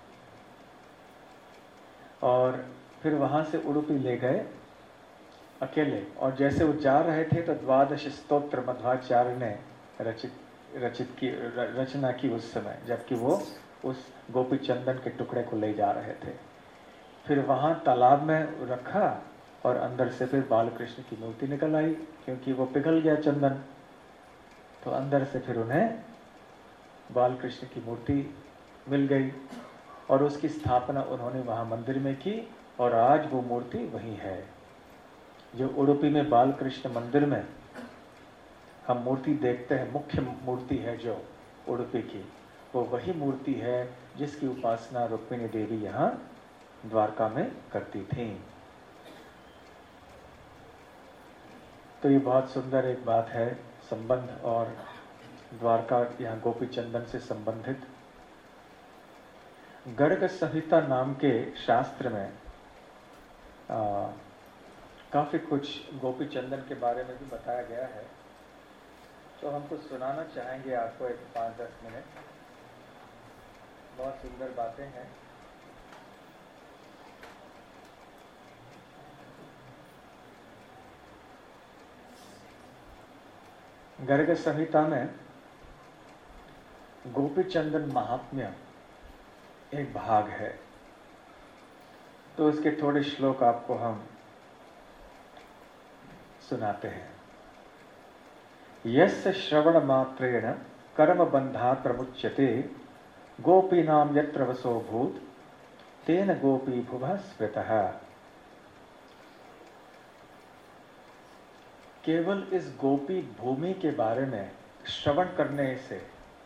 और फिर वहां से उडुपी ले गए अकेले, और जैसे वो जा रहे थे तो 12 स्तोत्र मध्वाचार्य ने रचना की उस समय, जबकि वो उस गोपी चंदन के टुकड़े को ले जा रहे थे। फिर वहां तालाब में रखा और अंदर से फिर बालकृष्ण की मूर्ति निकल आई, क्योंकि वो पिघल गया चंदन। तो अंदर से फिर उन्हें बालकृष्ण की मूर्ति मिल गई और उसकी स्थापना उन्होंने वहां मंदिर में की, और आज वो मूर्ति वही है। जो उडुपी में बालकृष्ण मंदिर में हम मूर्ति देखते हैं, मुख्य मूर्ति है जो उडुपी की, वो वही मूर्ति है जिसकी उपासना रुक्मिणी देवी यहाँ द्वारका में करती थी। तो ये बहुत सुंदर एक बात है, संबंध और द्वारका यहाँ गोपी चंदन से संबंधित। गर्ग संहिता नाम के शास्त्र में काफी कुछ गोपी चंदन के बारे में भी बताया गया है, तो हम कुछ सुनाना चाहेंगे आपको, एक 5-10 मिनट। बहुत सुंदर बातें हैं। गर्ग संहिता में गोपी चंदन महात्म्य एक भाग है, तो इसके थोड़े श्लोक आपको हम सुनाते हैं। यस्य श्रवण मात्रेण कर्म बंधात् प्रमुच्यते, गोपीनाम यत्र वसो भूत तेन गोपी भुवः स्मृतः। केवल इस गोपी भूमि के बारे में श्रवण करने से,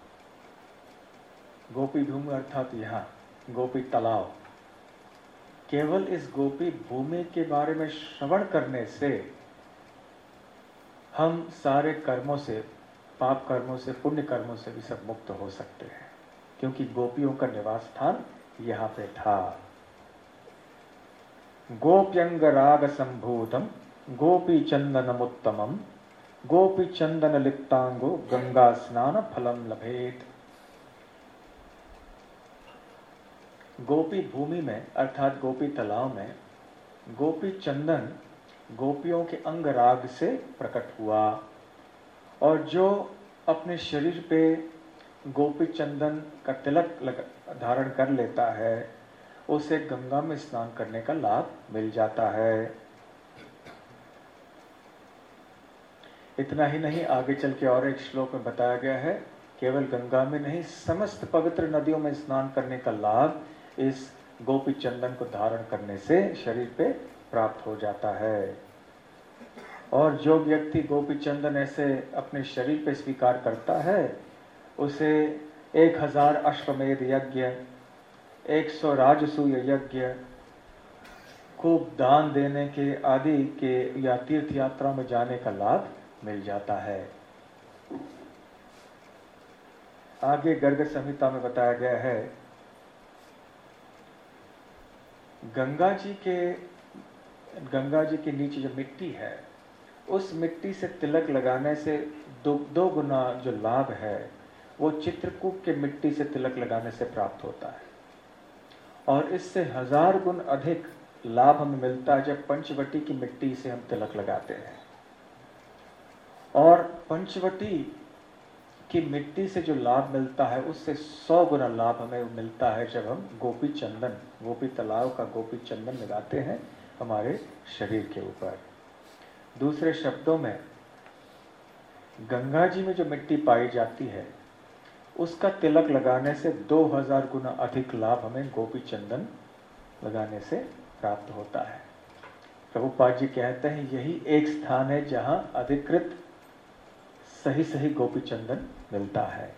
गोपी भूमि अर्थात यहाँ गोपी तालाब, केवल इस गोपी भूमि के बारे में श्रवण करने से हम सारे कर्मों से पाप कर्मों से, पुण्य कर्मों से भी सब मुक्त हो सकते हैं, क्योंकि गोपियों का निवास स्थान यहाँ पे था। गोप्यंग राग संभूतम गोपी चंदनमुत्तमम गोपी चंदन लिप्तांगो गंगा स्नान फलम लभेत। गोपी भूमि में अर्थात गोपी तालाब में गोपी चंदन गोपियों के अंग राग से प्रकट हुआ, और जो अपने शरीर पे गोपी चंदन का तिलक धारण कर लेता है उसे गंगा में स्नान करने का लाभ मिल जाता है। इतना ही नहीं, आगे चल के और एक श्लोक में बताया गया है, केवल गंगा में नहीं समस्त पवित्र नदियों में स्नान करने का लाभ इस गोपी चंदन को धारण करने से शरीर पे प्राप्त हो जाता है। और जो व्यक्ति गोपी चंदन ऐसे अपने शरीर पे स्वीकार करता है उसे 1000 अश्वमेध यज्ञ, 100 राजसूय यज्ञ, खूब दान देने के आदि के या तीर्थ यात्रा में जाने का लाभ मिल जाता है। आगे गर्ग संहिता में बताया गया है, गंगा जी के नीचे जो मिट्टी है उस मिट्टी से तिलक लगाने से दो गुना जो लाभ है वो चित्रकूट के मिट्टी से तिलक लगाने से प्राप्त होता है, और इससे 1000 गुण अधिक लाभ हमें मिलता है जब पंचवटी की मिट्टी से हम तिलक लगाते हैं। और पंचवटी की मिट्टी से जो लाभ मिलता है उससे 100 गुना लाभ हमें मिलता है जब हम गोपी चंदन, गोपी तालाब का गोपी चंदन लगाते हैं हमारे शरीर के ऊपर। दूसरे शब्दों में गंगा जी में जो मिट्टी पाई जाती है उसका तिलक लगाने से 2000 गुना अधिक लाभ हमें गोपी चंदन लगाने से प्राप्त होता है। प्रभुपाद जी कहते हैं यही एक स्थान है जहां अधिकृत सही गोपी चंदन मिलता है।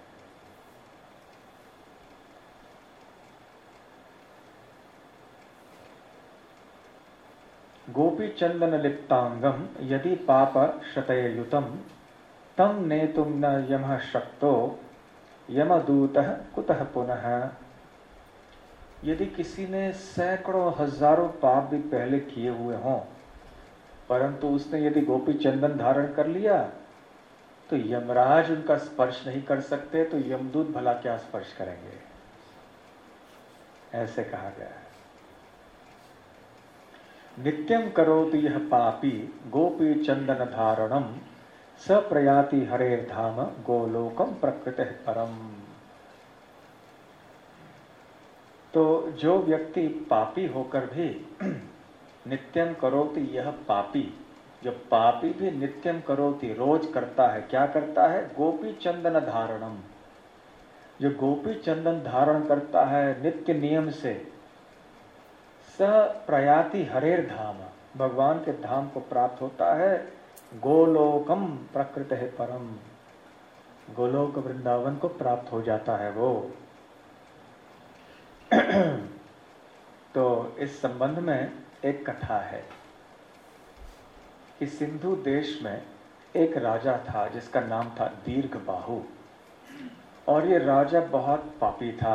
गोपी चंदन लिप्तांगम यदि पाप शतयुतम तम नेतुम न यमः शक्तो यमदूतः कुतः पुनः। यदि किसी ने सैकड़ों हजारों पाप भी पहले किए हुए हों परंतु उसने यदि गोपी चंदन धारण कर लिया तो यमराज उनका स्पर्श नहीं कर सकते, तो यमदूत भला क्या स्पर्श करेंगे, ऐसे कहा गया है। नित्यम करोति यह पापी गोपी चंदन धारणम स प्रयाति हरेर धाम गोलोकम प्रकृति परम। तो जो व्यक्ति पापी होकर भी नित्यम करोति यह पापी, जो पापी भी नित्यम करोति रोज करता है, क्या करता है, गोपी चंदन धारणम, जो गोपी चंदन धारण करता है नित्य नियम से, स प्रयाति हरेर धाम, भगवान के धाम को प्राप्त होता है, गोलोकम प्रकृति परम, गोलोक वृंदावन को प्राप्त हो जाता है वो। तो इस संबंध में एक कथा है कि सिंधु देश में एक राजा था जिसका नाम था दीर्घबाहु, और ये राजा बहुत पापी था,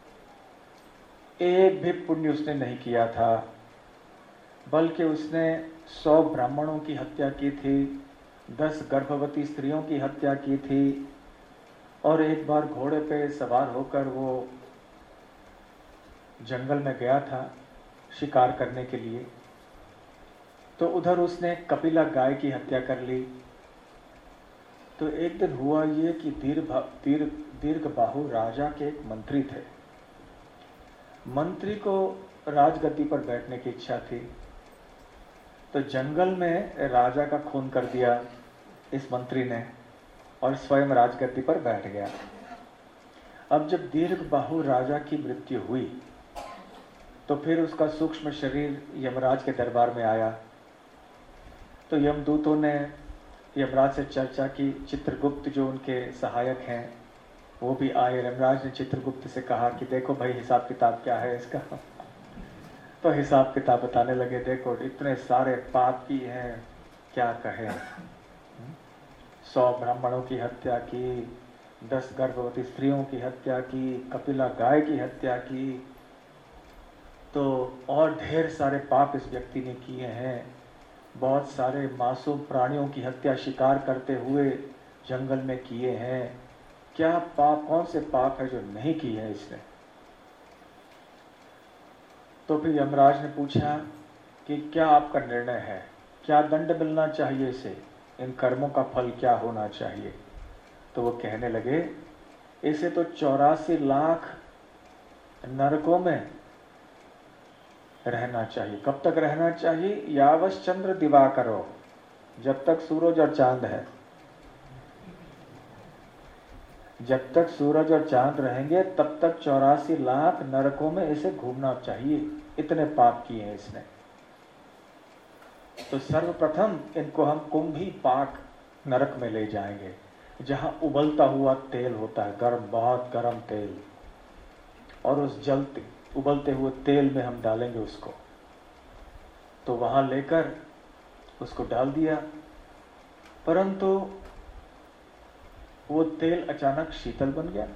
एक भी पुण्य उसने नहीं किया था, बल्कि उसने 100 ब्राह्मणों की हत्या की थी, 10 गर्भवती स्त्रियों की हत्या की थी, और एक बार घोड़े पे सवार होकर वो जंगल में गया था शिकार करने के लिए, तो उधर उसने कपिला गाय की हत्या कर ली। तो एक दिन हुआ ये कि दीर्घबाहु राजा के एक मंत्री थे, मंत्री को राजगद्दी पर बैठने की इच्छा थी, तो जंगल में राजा का खून कर दिया इस मंत्री ने और स्वयं राजगद्दी पर बैठ गया। अब जब दीर्घबाहु राजा की मृत्यु हुई तो फिर उसका सूक्ष्म शरीर यमराज के दरबार में आया, तो यमदूतों ने यमराज से चर्चा की, चित्रगुप्त जो उनके सहायक हैं वो भी आए। यमराज ने चित्रगुप्त से कहा कि देखो भाई हिसाब किताब क्या है इसका। तो हिसाब किताब बताने लगे, देखो इतने सारे पाप की हैं, क्या कहें। 100 ब्राह्मणों की हत्या की, 10 गर्भवती स्त्रियों की हत्या की, कपिला गाय की हत्या की, तो और ढेर सारे पाप इस व्यक्ति ने किए हैं। बहुत सारे मासूम प्राणियों की हत्या शिकार करते हुए जंगल में किए हैं। क्या पाप, कौन से पाप है जो नहीं किए हैं इसने? तो फिर यमराज ने पूछा कि क्या आपका निर्णय है, क्या दंड मिलना चाहिए इसे, इन कर्मों का फल क्या होना चाहिए? तो वो कहने लगे, इसे तो 84 लाख नरकों में रहना चाहिए। कब तक रहना चाहिए? यावश चंद्र दिवाकरो, जब तक सूरज और चांद है। जब तक सूरज और चांद रहेंगे तब तक 84 लाख नरकों में इसे घूमना चाहिए। इतने पाप किए हैं इसने। तो सर्वप्रथम इनको हम कुंभी पाक नरक में ले जाएंगे, जहां उबलता हुआ तेल होता है, गर्म, बहुत गर्म तेल, और उस जलते उबलते हुए तेल में हम डालेंगे उसको। तो वहां लेकर उसको डाल दिया, परंतु वो तेल अचानक शीतल बन गया।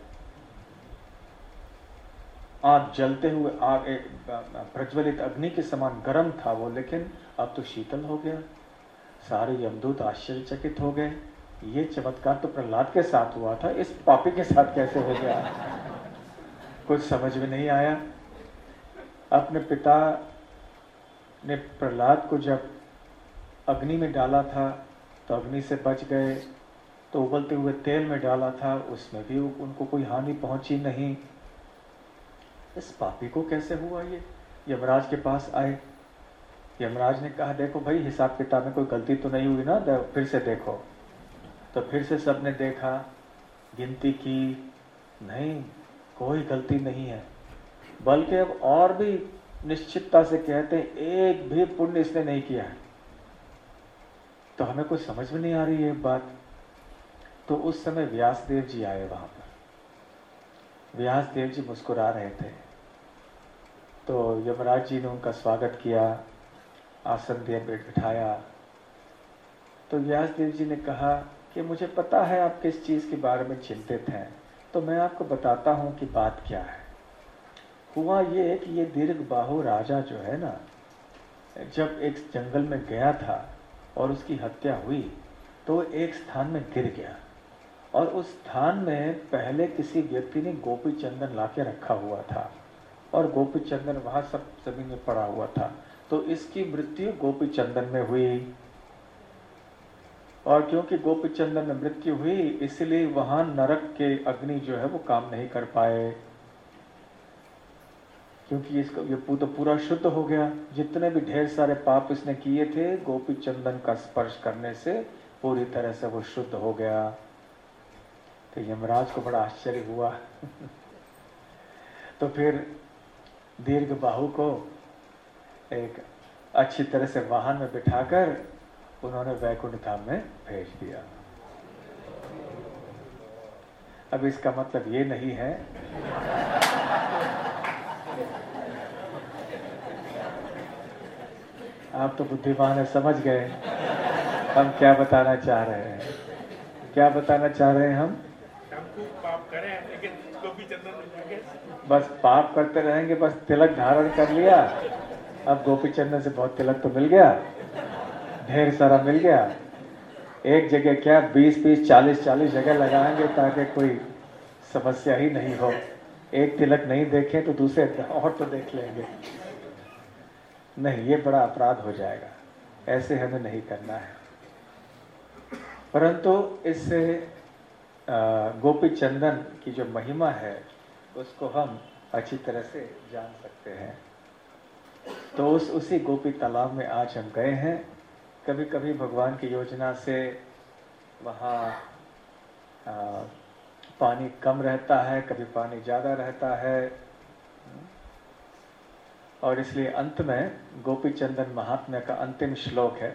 आग जलते हुए, आग एक प्रज्वलित अग्नि के समान गर्म था वो, लेकिन अब तो शीतल हो गया। सारे यमदूत आश्चर्यचकित हो गए, ये चमत्कार तो प्रहलाद के साथ हुआ था, इस पापी के साथ कैसे हो गया? कुछ समझ में नहीं आया। अपने पिता ने प्रहलाद को जब अग्नि में डाला था तो अग्नि से बच गए, तो उबलते हुए तेल में डाला था उसमें भी उनको कोई हानि पहुंची नहीं। इस पापी को कैसे हुआ ये? यमराज के पास आए। यमराज ने कहा, देखो भाई, हिसाब किताब में कोई गलती तो नहीं हुई ना, फिर से देखो। तो फिर से सबने देखा, गिनती की, नहीं, कोई गलती नहीं है। बल्कि अब और भी निश्चितता से कहते हैं, एक भी पुण्य इसने नहीं किया है। तो हमें कुछ समझ में नहीं आ रही है बात। तो उस समय व्यासदेव जी आए वहां पर। व्यासदेव जी मुस्कुरा रहे थे। तो यमराज जी ने उनका स्वागत किया, आसन दिया, बिठाया। तो व्यासदेव जी ने कहा कि मुझे पता है आप किस चीज के बारे में चिंतित हैं, तो मैं आपको बताता हूं कि बात क्या है। हुआ ये कि ये दीर्घबाहु राजा जो है ना, जब एक जंगल में गया था और उसकी हत्या हुई, तो एक स्थान में गिर गया, और उस स्थान में पहले किसी व्यक्ति ने गोपी चंदन लाके रखा हुआ था, और गोपी चंदन वहां सब जमीन में पड़ा हुआ था। तो इसकी मृत्यु गोपी चंदन में हुई, और क्योंकि गोपी चंदन में मृत्यु हुई, इसलिए वहां नरक के अग्नि जो है वो काम नहीं कर पाए, क्योंकि इसका ये तो पूरा शुद्ध हो गया। जितने भी ढेर सारे पाप इसने किए थे, गोपी चंदन का स्पर्श करने से पूरी तरह से वो शुद्ध हो गया। तो यमराज को बड़ा आश्चर्य हुआ। तो फिर दीर्घबाहु को एक अच्छी तरह से वाहन में बिठाकर उन्होंने वैकुंठ धाम में भेज दिया। अब इसका मतलब ये नहीं है आप तो बुद्धिमान है, समझ गए हम क्या बताना चाह रहे हैं। क्या बताना चाह रहे हैं हम? पाप करें लेकिन गोपी चंदन बस पाप करते रहेंगे, बस तिलक धारण कर लिया। अब गोपी चंदन से बहुत तिलक तो मिल गया, ढेर सारा मिल गया। एक जगह क्या 20-20, 40-40 जगह लगाएंगे ताकि कोई समस्या ही नहीं हो। एक तिलक नहीं देखें तो दूसरे और तो देख लेंगे। नहीं, ये बड़ा अपराध हो जाएगा, ऐसे हमें नहीं करना है। परंतु इससे गोपी चंदन की जो महिमा है उसको हम अच्छी तरह से जान सकते हैं। तो उसी गोपी तालाब में आज हम गए हैं। कभी कभी भगवान की योजना से वहाँ पानी कम रहता है, कभी पानी ज़्यादा रहता है, और इसलिए अंत में गोपी चंदन महात्म्य का अंतिम श्लोक है,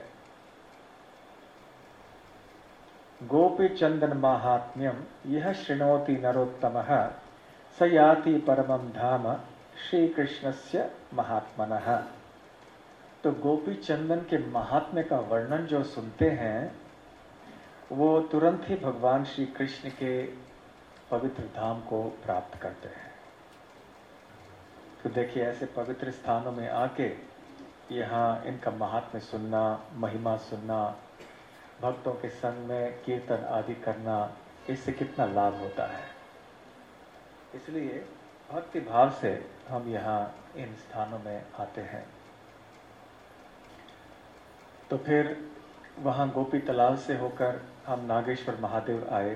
गोपी चंदन महात्म्यम यह शृणोति नरोत्तमः स याति परमं धाम श्री कृष्णस्य महात्मनः। तो गोपी चंदन के महात्म्य का वर्णन जो सुनते हैं वो तुरंत ही भगवान श्री कृष्ण के पवित्र धाम को प्राप्त करते हैं। तो देखिए, ऐसे पवित्र स्थानों में आके यहाँ इनका महात्म्य सुनना, महिमा सुनना, भक्तों के संग में कीर्तन आदि करना, इससे कितना लाभ होता है। इसलिए भक्ति भाव से हम यहाँ इन स्थानों में आते हैं। तो फिर वहाँ गोपी तालाब से होकर हम नागेश्वर महादेव आए।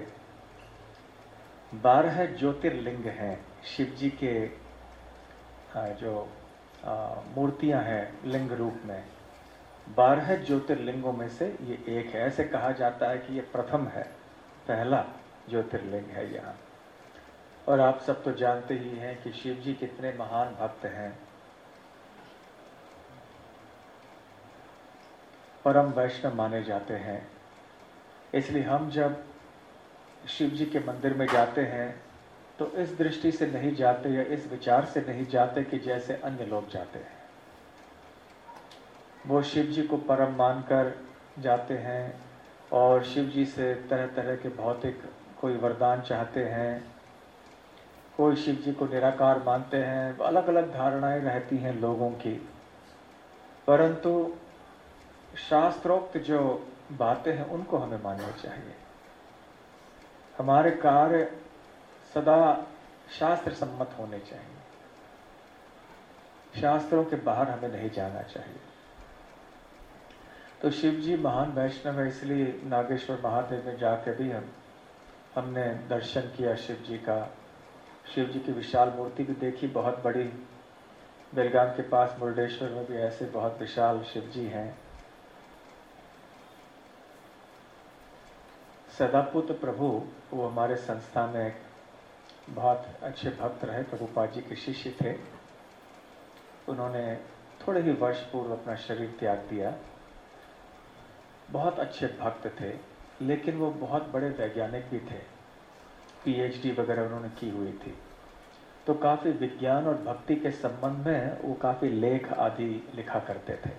12 ज्योतिर्लिंग हैं शिव जी के, जो मूर्तियां हैं लिंग रूप में। 12 ज्योतिर्लिंगों में से ये एक है। ऐसे कहा जाता है कि ये प्रथम है, पहला ज्योतिर्लिंग है यहाँ। और आप सब तो जानते ही हैं कि शिव जी कितने महान भक्त हैं, परम वैष्णव माने जाते हैं। इसलिए हम जब शिव जी के मंदिर में जाते हैं तो इस दृष्टि से नहीं जाते या इस विचार से नहीं जाते कि जैसे अन्य लोग जाते हैं। वो शिव जी को परम मानकर जाते हैं और शिव जी से तरह तरह के भौतिक कोई वरदान चाहते हैं, कोई शिव जी को निराकार मानते हैं। अलग अलग धारणाएं रहती हैं लोगों की, परंतु शास्त्रोक्त जो बातें हैं उनको हमें मानना चाहिए। हमारे कार्य सदा शास्त्र सम्मत होने चाहिए, शास्त्रों के बाहर हमें नहीं जाना चाहिए। तो शिव जी महान वैष्णव है, इसलिए नागेश्वर महादेव में जाकर भी हमने दर्शन किया शिव जी का। शिव जी की विशाल मूर्ति भी देखी, बहुत बड़ी। बेलगाम के पास मुर्डेश्वर में भी ऐसे बहुत विशाल शिव जी हैं। सदापुत्र प्रभु, वो हमारे संस्था में बहुत अच्छे भक्त रहे, प्रभुपाद जी के शिष्य थे। उन्होंने थोड़े ही वर्ष पूर्व अपना शरीर त्याग दिया। बहुत अच्छे भक्त थे, लेकिन वो बहुत बड़े वैज्ञानिक भी थे। PhD वगैरह उन्होंने की हुई थी। तो काफ़ी विज्ञान और भक्ति के संबंध में वो काफ़ी लेख आदि लिखा करते थे।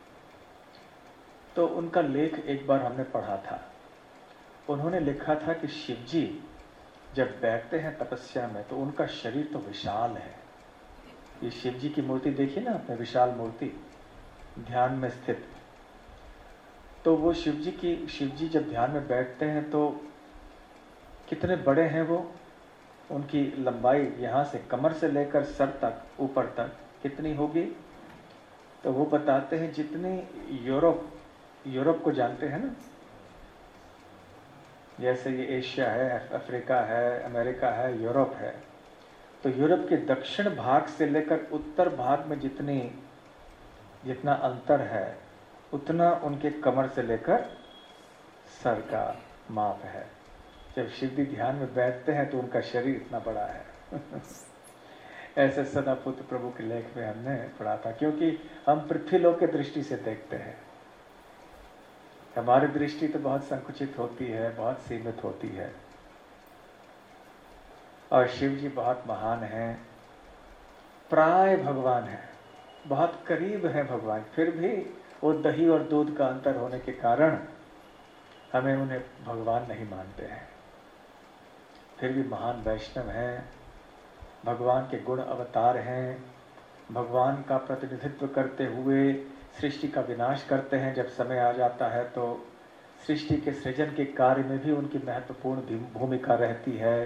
तो उनका लेख एक बार हमने पढ़ा था। उन्होंने लिखा था कि शिव जी जब बैठते हैं तपस्या में तो उनका शरीर तो विशाल है। ये शिव जी की मूर्ति देखिए ना आपने, विशाल मूर्ति ध्यान में स्थित। तो वो शिव जी जब ध्यान में बैठते हैं तो कितने बड़े हैं वो। उनकी लंबाई यहाँ से कमर से लेकर सर तक, ऊपर तक कितनी होगी। तो वो बताते हैं जितनी यूरोप को जानते हैं ना, जैसे ये एशिया है, अफ्रीका है, अमेरिका है, यूरोप है। तो यूरोप के दक्षिण भाग से लेकर उत्तर भाग में जितना अंतर है उतना उनके कमर से लेकर सर का माप है। जब शिव जी ध्यान में बैठते हैं तो उनका शरीर इतना बड़ा है। ऐसे सदापुत्र प्रभु के लेख में हमने पढ़ा था। क्योंकि हम पृथ्वीलोक के दृष्टि से देखते हैं, हमारी दृष्टि तो बहुत संकुचित होती है, बहुत सीमित होती है। और शिव जी बहुत महान हैं, प्राय भगवान हैं, बहुत करीब हैं भगवान। फिर भी वो दही और दूध का अंतर होने के कारण हमें उन्हें भगवान नहीं मानते हैं। फिर भी महान वैष्णव हैं, भगवान के गुण अवतार हैं, भगवान का प्रतिनिधित्व करते हुए सृष्टि का विनाश करते हैं। जब समय आ जाता है तो सृष्टि के सृजन के कार्य में भी उनकी महत्वपूर्ण भूमिका रहती है।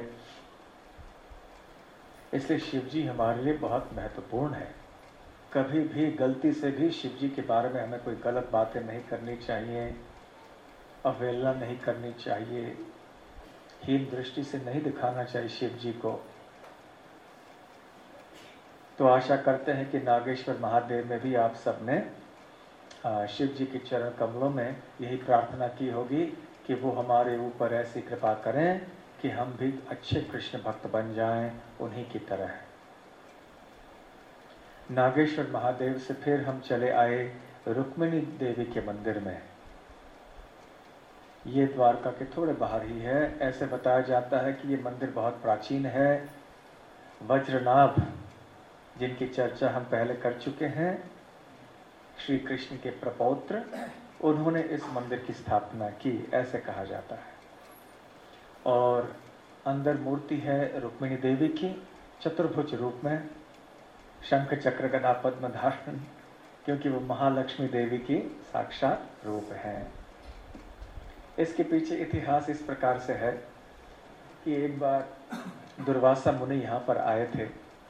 इसलिए शिव जी हमारे लिए बहुत महत्वपूर्ण है। कभी भी गलती से भी शिव जी के बारे में हमें कोई गलत बातें नहीं करनी चाहिए, अवहेलना नहीं करनी चाहिए, हीन दृष्टि से नहीं दिखाना चाहिए शिव जी को। तो आशा करते हैं कि नागेश्वर महादेव में भी आप सबने शिव जी के चरण कमलों में यही प्रार्थना की होगी कि वो हमारे ऊपर ऐसी कृपा करें कि हम भी अच्छे कृष्ण भक्त बन जाएं उन्हीं की तरह। नागेश्वर महादेव से फिर हम चले आए रुक्मिणी देवी के मंदिर में। ये द्वारका के थोड़े बाहर ही है। ऐसे बताया जाता है कि ये मंदिर बहुत प्राचीन है। वज्रनाभ, जिनकी चर्चा हम पहले कर चुके हैं, श्री कृष्ण के प्रपौत्र उन्होंने इस मंदिर की स्थापना की, ऐसे कहा जाता है। और अंदर मूर्ति है रुक्मिणी देवी की, चतुर्भुज रूप में, शंख चक्र गदा पद्म धारण, क्योंकि वो महालक्ष्मी देवी की साक्षात रूप है। इसके पीछे इतिहास इस प्रकार से है कि एक बार दुर्वासा मुनि यहाँ पर आए थे,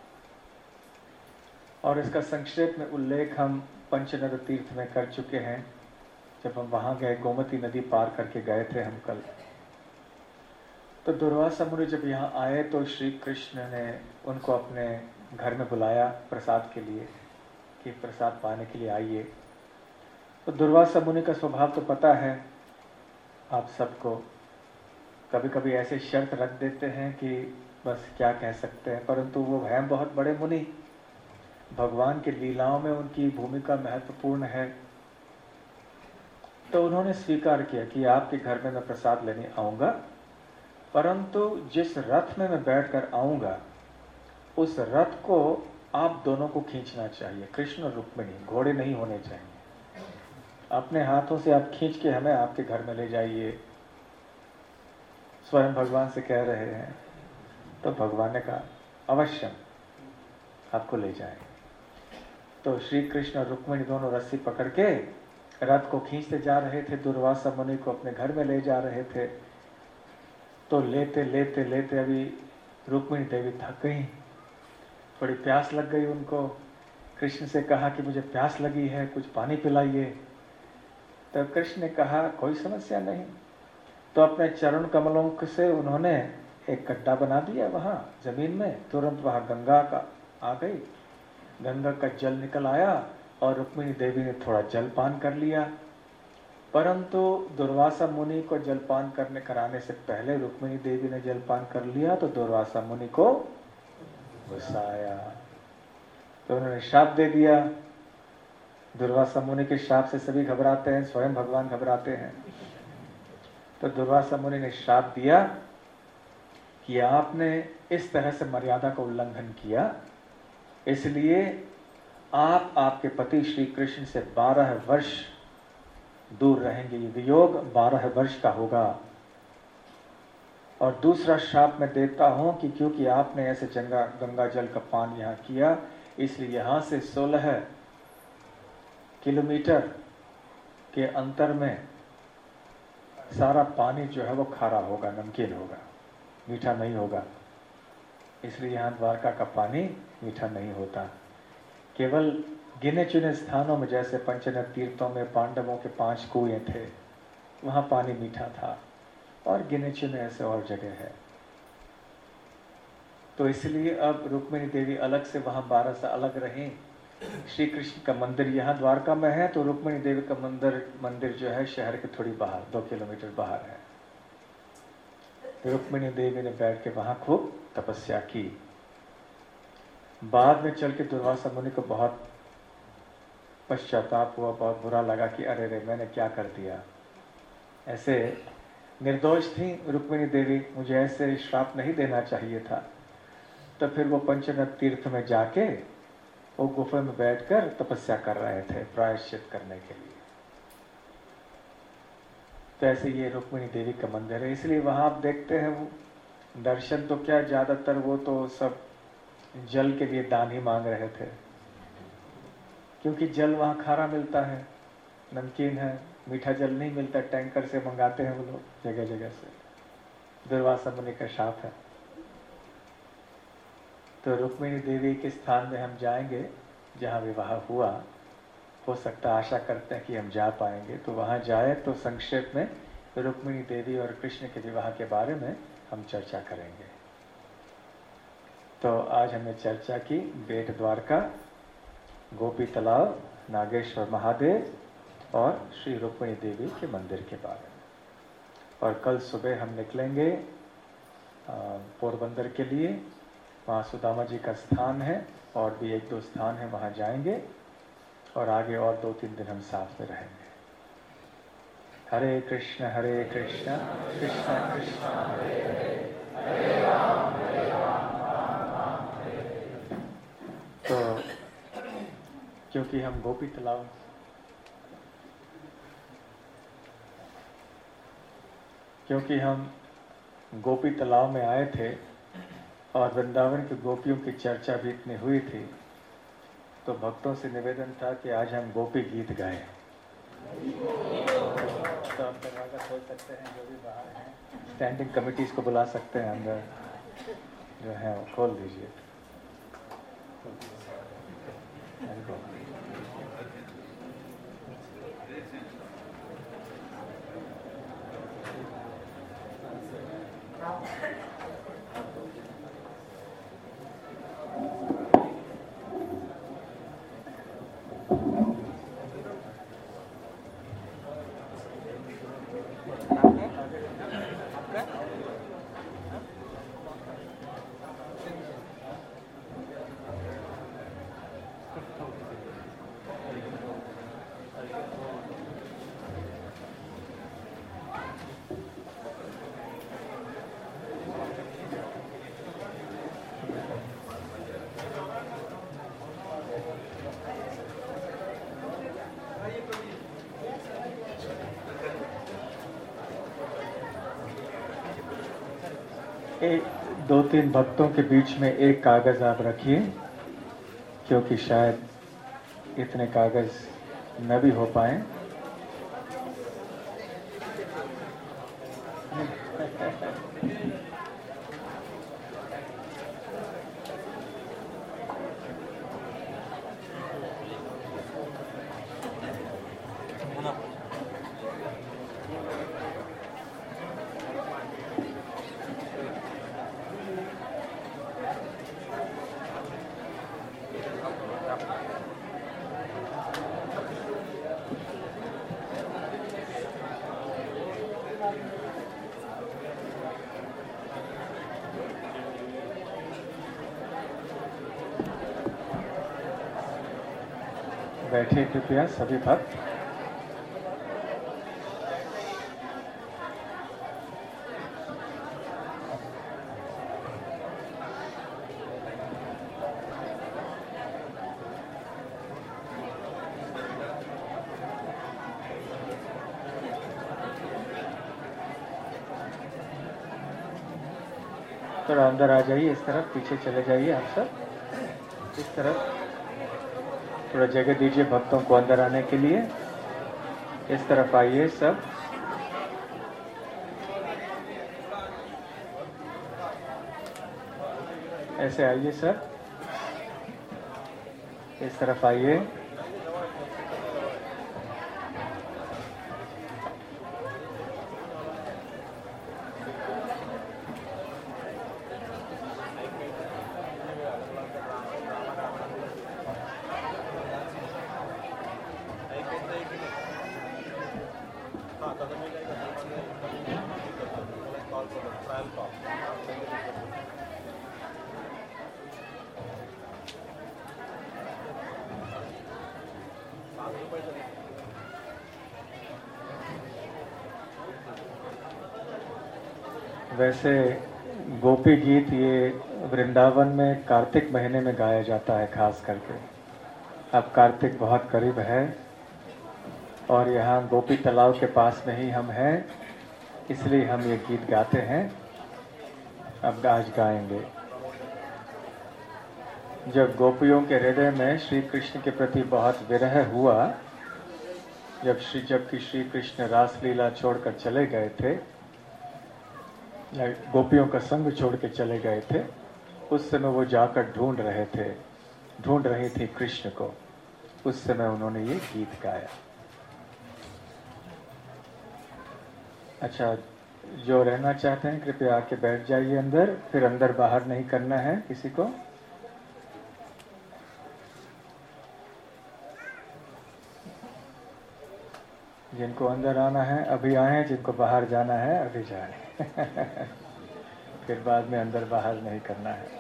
और इसका संक्षेप में उल्लेख हम पंचनद तीर्थ में कर चुके हैं, जब हम वहाँ गए, गोमती नदी पार करके गए थे हम कल। तो दुर्वासा मुनि जब यहाँ आए तो श्री कृष्ण ने उनको अपने घर में बुलाया प्रसाद के लिए, कि प्रसाद पाने के लिए आइए। तो दुर्वासा मुनि का स्वभाव तो पता है आप सबको, कभी कभी ऐसे शर्त रख देते हैं कि बस क्या कह सकते हैं, परंतु वो हैं बहुत बड़े मुनि, भगवान की लीलाओं में उनकी भूमिका महत्वपूर्ण है। तो उन्होंने स्वीकार किया कि आपके घर में मैं प्रसाद लेने आऊँगा, परंतु जिस रथ में मैं बैठकर आऊँगा उस रथ को आप दोनों को खींचना चाहिए, कृष्ण और रुक्मिणी, घोड़े नहीं होने चाहिए। अपने हाथों से आप खींच के हमें आपके घर में ले जाइए, स्वयं भगवान से कह रहे हैं। तो भगवान ने कहा अवश्य आपको ले जाए। तो श्री कृष्ण और रुक्मिणी दोनों रस्सी पकड़ के रथ को खींचते जा रहे थे, दुर्वासा मुनि को अपने घर में ले जा रहे थे। तो लेते लेते लेते अभी रुक्मिणी देवी थक गई, थोड़ी प्यास लग गई उनको। कृष्ण से कहा कि मुझे प्यास लगी है, कुछ पानी पिलाइए। तो कृष्ण ने कहा कोई समस्या नहीं। तो अपने चरण कमलों से उन्होंने एक गड्ढा बना दिया वहाँ जमीन में, तुरंत वहाँ गंगा का आ गई, गंगा का जल निकल आया और रुक्मिणी देवी ने थोड़ा जलपान कर लिया। परंतु दुर्वासा मुनि को जलपान कराने से पहले रुक्मिणी देवी ने जलपान कर लिया, तो दुर्वासा मुनि को गुस्सा आया, तो उन्होंने श्राप दे दिया। दुर्वासा मुनि के श्राप से सभी घबराते हैं, स्वयं भगवान घबराते हैं। तो दुर्वासा मुनि ने श्राप दिया कि आपने इस तरह से मर्यादा का उल्लंघन किया, इसलिए आप आपके पति श्री कृष्ण से 12 वर्ष दूर रहेंगे, ये वियोग 12 वर्ष का होगा। और दूसरा श्राप मैं देता हूं कि क्योंकि आपने ऐसे गंगा जल का पान यहाँ किया, इसलिए यहाँ से 16 किलोमीटर के अंतर में सारा पानी जो है वो खारा होगा, नमकीन होगा, मीठा नहीं होगा। इसलिए यहाँ द्वारका का पानी मीठा नहीं होता। केवल गिने चुने स्थानों में, जैसे पंचनद तीर्थों में पांडवों के 5 कुएं थे, वहाँ पानी मीठा था, और गिने चुने ऐसे और जगह है। तो इसलिए अब रुक्मिणी देवी अलग से वहाँ 12 से अलग रहीं। श्री कृष्ण का मंदिर यहाँ द्वारका में है, तो रुक्मिणी देवी का मंदिर जो है शहर के थोड़ी बाहर, 2 किलोमीटर बाहर है। रुक्मिणी देवी ने बैठ के वहाँ खूब तपस्या की। बाद में चल के दुर्वासा मुनि को बहुत पश्चाताप हुआ, बहुत बुरा लगा कि अरे रे मैंने क्या कर दिया। ऐसे निर्दोष थी रुक्मिणी देवी, मुझे ऐसे श्राप नहीं देना चाहिए था। तो फिर वो पंचनद तीर्थ में जाके वो गुफा में बैठकर तपस्या कर रहे थे प्रायश्चित करने के लिए। तो ऐसे ये रुक्मिणी देवी का मंदिर है, इसलिए वहाँ आप देखते हैं वो दर्शन तो क्या, ज़्यादातर वो तो सब जल के लिए दान ही मांग रहे थे, क्योंकि जल वहाँ खारा मिलता है, नमकीन है, मीठा जल नहीं मिलता, टैंकर से मंगाते हैं वो लोग जगह जगह से। दुर्वासा मुनि का शाप है। तो रुक्मिणी देवी के स्थान में हम जाएंगे जहाँ विवाह हुआ, हो सकता है, आशा करते हैं कि हम जा पाएंगे। तो वहाँ जाए तो संक्षेप में रुक्मिणी देवी और कृष्ण के विवाह के बारे में हम चर्चा करेंगे। तो आज हमने चर्चा की बेट द्वारका, गोपी तालाब, नागेश्वर महादेव और श्री रुक्मिणी देवी के मंदिर के बारे में। और कल सुबह हम निकलेंगे पोरबंदर के लिए, वहाँ सुदामा जी का स्थान है, और भी 1-2 स्थान है, वहाँ जाएंगे, और आगे और 2-3 दिन हम साथ में रहेंगे। हरे कृष्ण कृष्ण कृष्ण हरे हरे, हरे राम राम हरे हरे। तो क्योंकि हम गोपी तालाब क्योंकि हम गोपी तालाब में आए थे और वृंदावन की गोपियों की चर्चा भी इतनी हुई थी, तो भक्तों से निवेदन था कि आज हम गोपी गीत गाएं। तो हम दरवाजा खोल सकते हैं, जो भी बाहर हैं स्टैंडिंग कमिटीज को बुला सकते हैं, अंदर जो है वो खोल दीजिए। दो तीन भक्तों के बीच में एक कागज आप रखिए, क्योंकि शायद इतने कागज न भी हो पाए। बैठे कृपया सभी भक्त। थोड़ा अंदर आ जाइए, इस तरफ पीछे चले जाइए आप सब, इस तरफ थोड़ा जगह दीजिए भक्तों को अंदर आने के लिए। इस तरफ आइए सब। ऐसे आइए सब, इस तरफ आइए। वैसे गोपी गीत ये वृंदावन में कार्तिक महीने में गाया जाता है खास करके। अब कार्तिक बहुत करीब है और यहाँ गोपी तालाब के पास में ही हम हैं, इसलिए हम ये गीत गाते हैं। अब आज गाएंगे। जब गोपियों के हृदय में श्री कृष्ण के प्रति बहुत विरह हुआ, जबकि श्री कृष्ण रासलीला छोड़कर चले गए थे, या गोपियों का संग छोड़ के चले गए थे, उस समय वो जाकर ढूंढ रही थी कृष्ण को। उस समय उन्होंने ये गीत गाया। अच्छा, जो रहना चाहते हैं कृपया आके बैठ जाइए अंदर, फिर अंदर बाहर नहीं करना है किसी को। जिनको अंदर आना है अभी आए, जिनको बाहर जाना है अभी जाए। फिर बाद में अंदर बाहर नहीं करना है।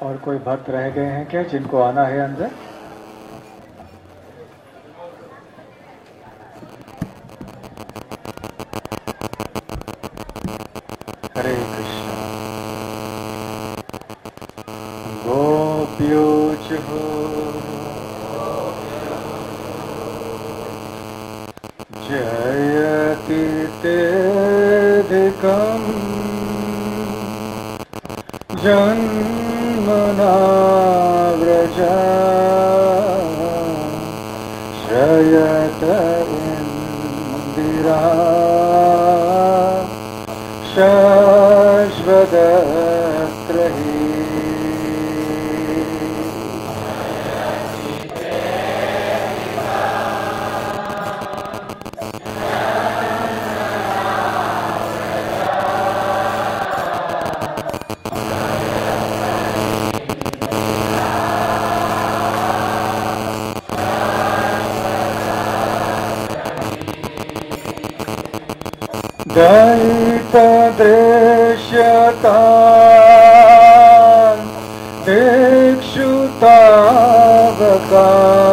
और कोई भक्त रह गए हैं क्या जिनको आना है अंदर? हरे कृष्ण। गोप्योचुः जयति तेऽधिकम् जन्मना व्रजा श्रयत इन्दिरा शाश्वतत्र हि। दैतदृश्यता दिक्षुतावका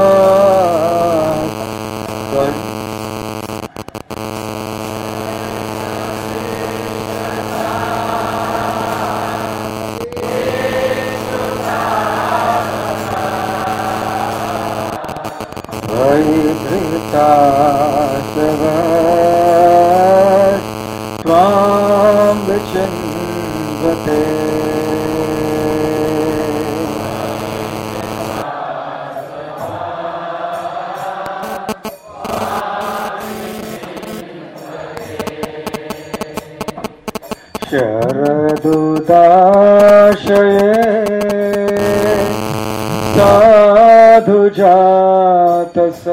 वैभृता त्वां विचिन्वते। शरदुदाशये साधुजातसा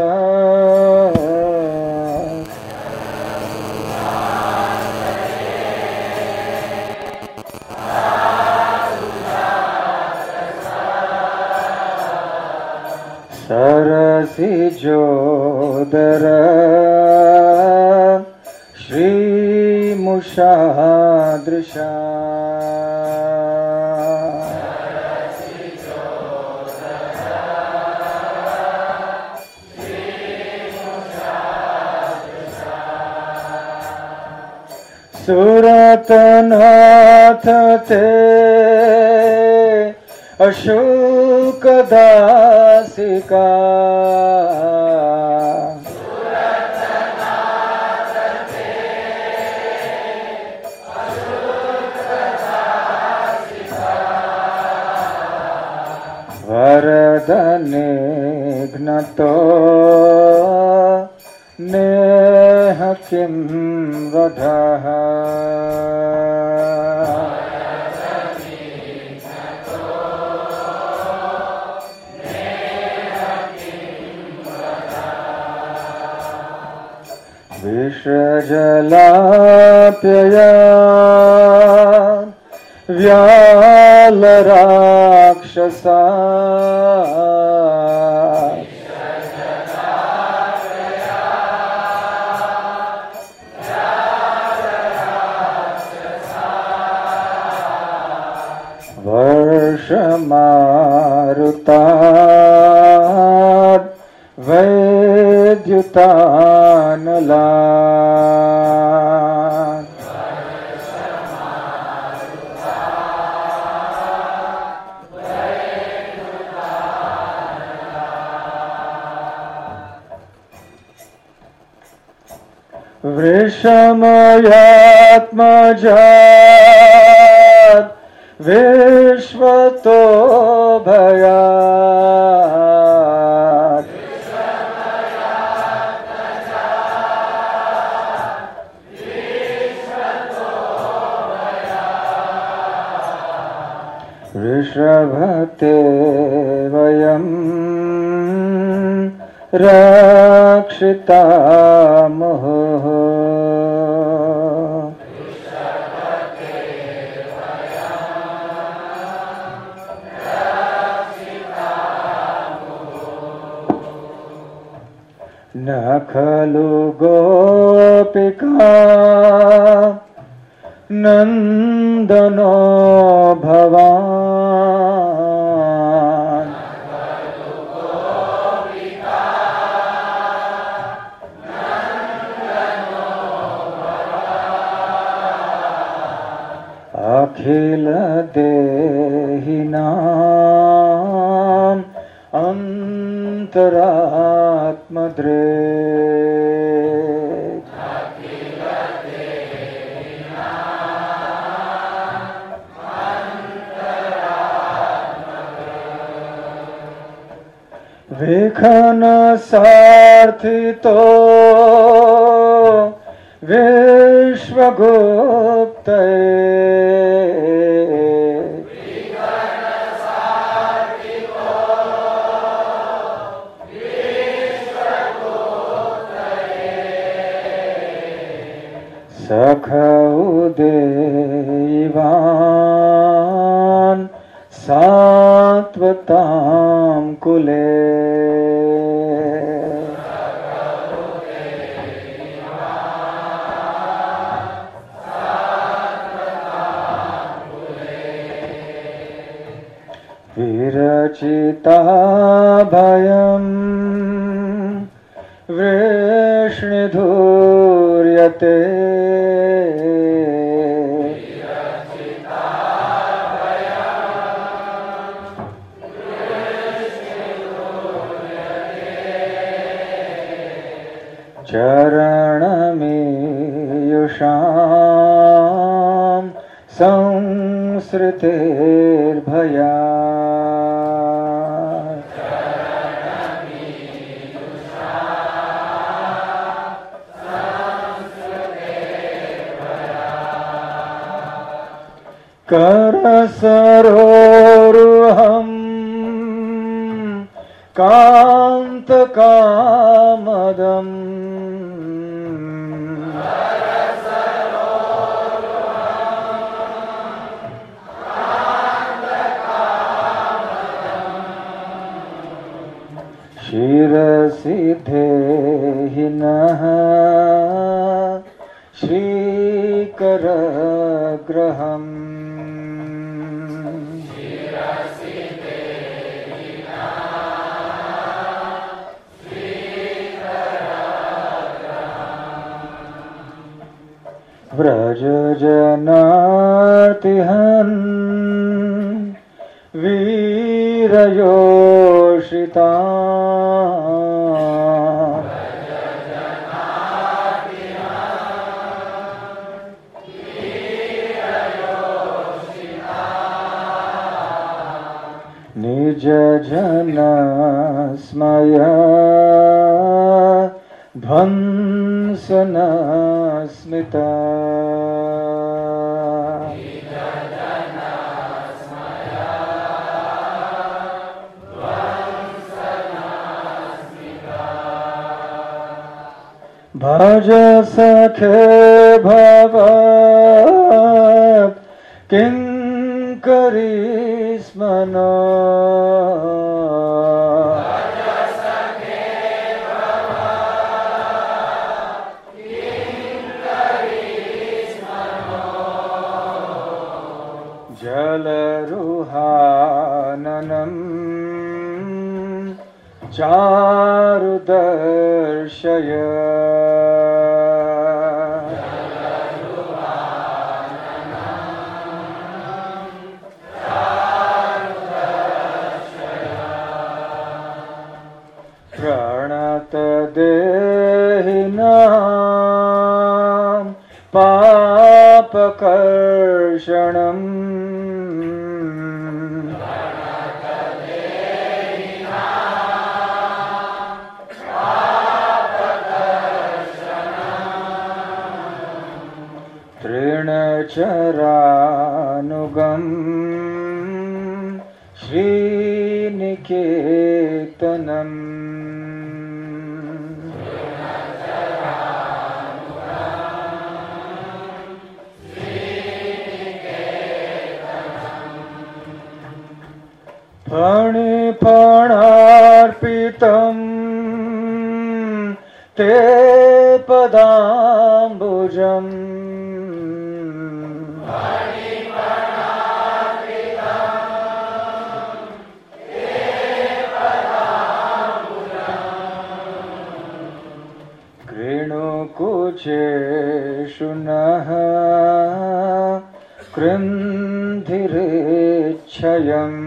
सरसिजोदर श्रीमुषादृशा सुरतनाथ ते अशोकदासिका वरदने घ्नतो नेह किं वधः विषजलाप्यया व्यालराक्षसा वर्षमारुतात् वैद्युतानलात् वृषमयात्मजात् विश्वतो भयात् ऋषभते वयं रक्षिता मुहुः न खलु गोपिका नन्दनो भवान् देहिनाम् अन्तरात्मदृक् विखन सार्थितो विश्वगुप्तये सखौदेवान् सात्वतां कुले विरचिता भयं वृष्णिधूर्यते चरणमीयुषां संसृतेर्भया करसरोरुहं कान्तकामदम् शिरसि देहिनः श्रीकरग्रहम् व्रजजनार्तिहन् वीरयोषिता निजजनस्मय ध्वंसनस्मिता भज सखे भवत् किङ्करीस्मनो जलरुहाननम् चारुदर्शय प्रणतदेहिनां पापकर्षणम् तृणचरानुगम् श्रीनिकेतनम् फणिफणार्पितं ते पदाम्बुजम् कृणुकुचेषु नः कृन्धि गतिरेच्छयम्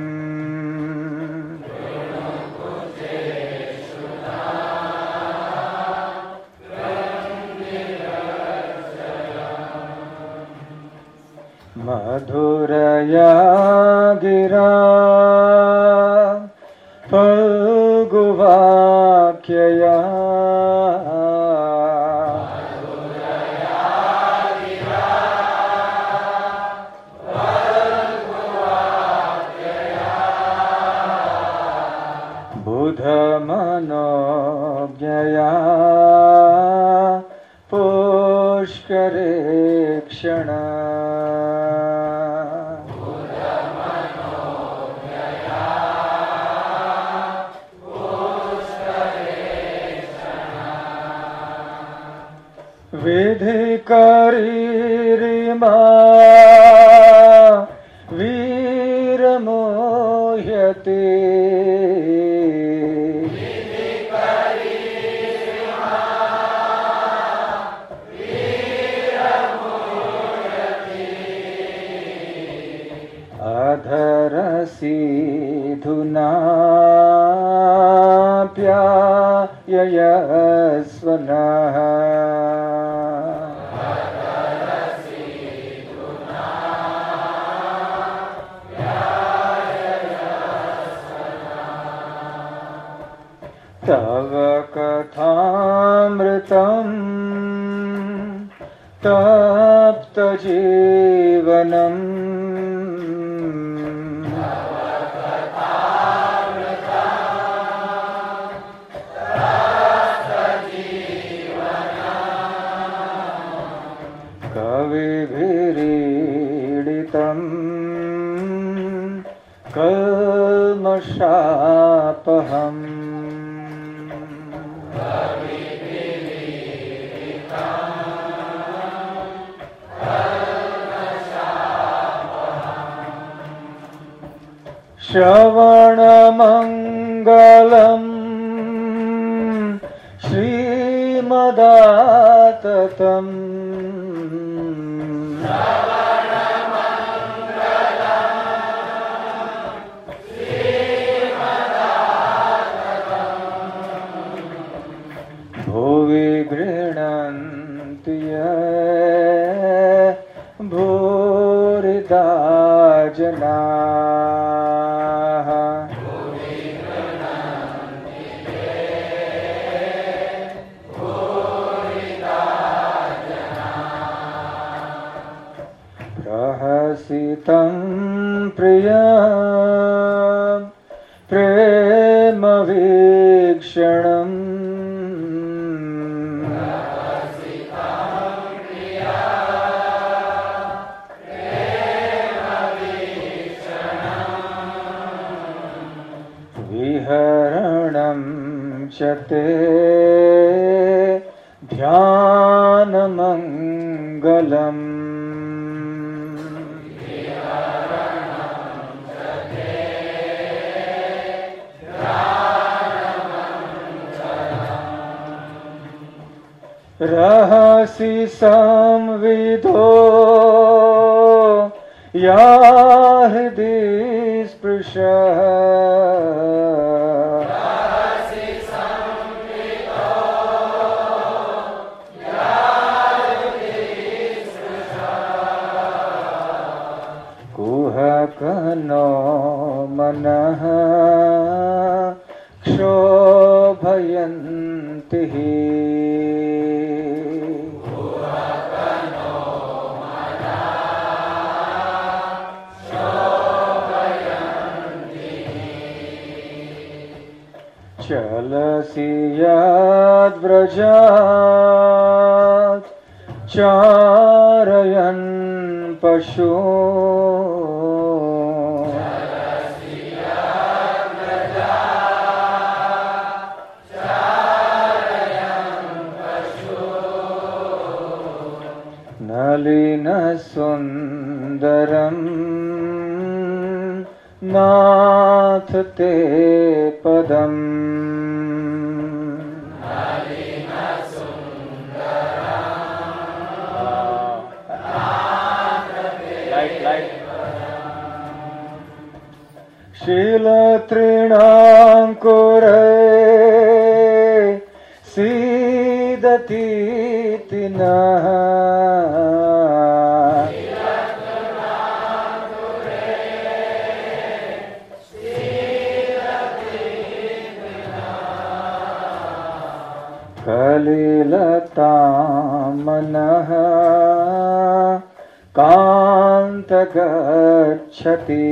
मधुरया गिरा फल्गुवाक्यया बुधमनोज्ञया पुष्करे क्षण विधिकरीरिमा वीरमोह्यते अधरसीधुना प्याययस्वनः तव कथामृतम् तप्तजीवनम् कविभिरीडितम् कल्मषापहम् श्रवणमङ्गलम् श्रीमदाततम् भुवि गृह्णन्ति भूरिदा जनाः प्रहसितं प्रियं प्रेमवीक्षणम् विहरणं च ते ध्यानमङ्गलम् रहसि संविदो या हृदि स्पृशः कुहकनो मनः क्षोभयन्ति चलसि यद्व्रजात् चारयन् पशु नलिनसुन्दरम् नाथ ते पदम् लाइट शीलतृणाङ्कुरे सीदतीति नः कलिलतामनः कान्तगच्छति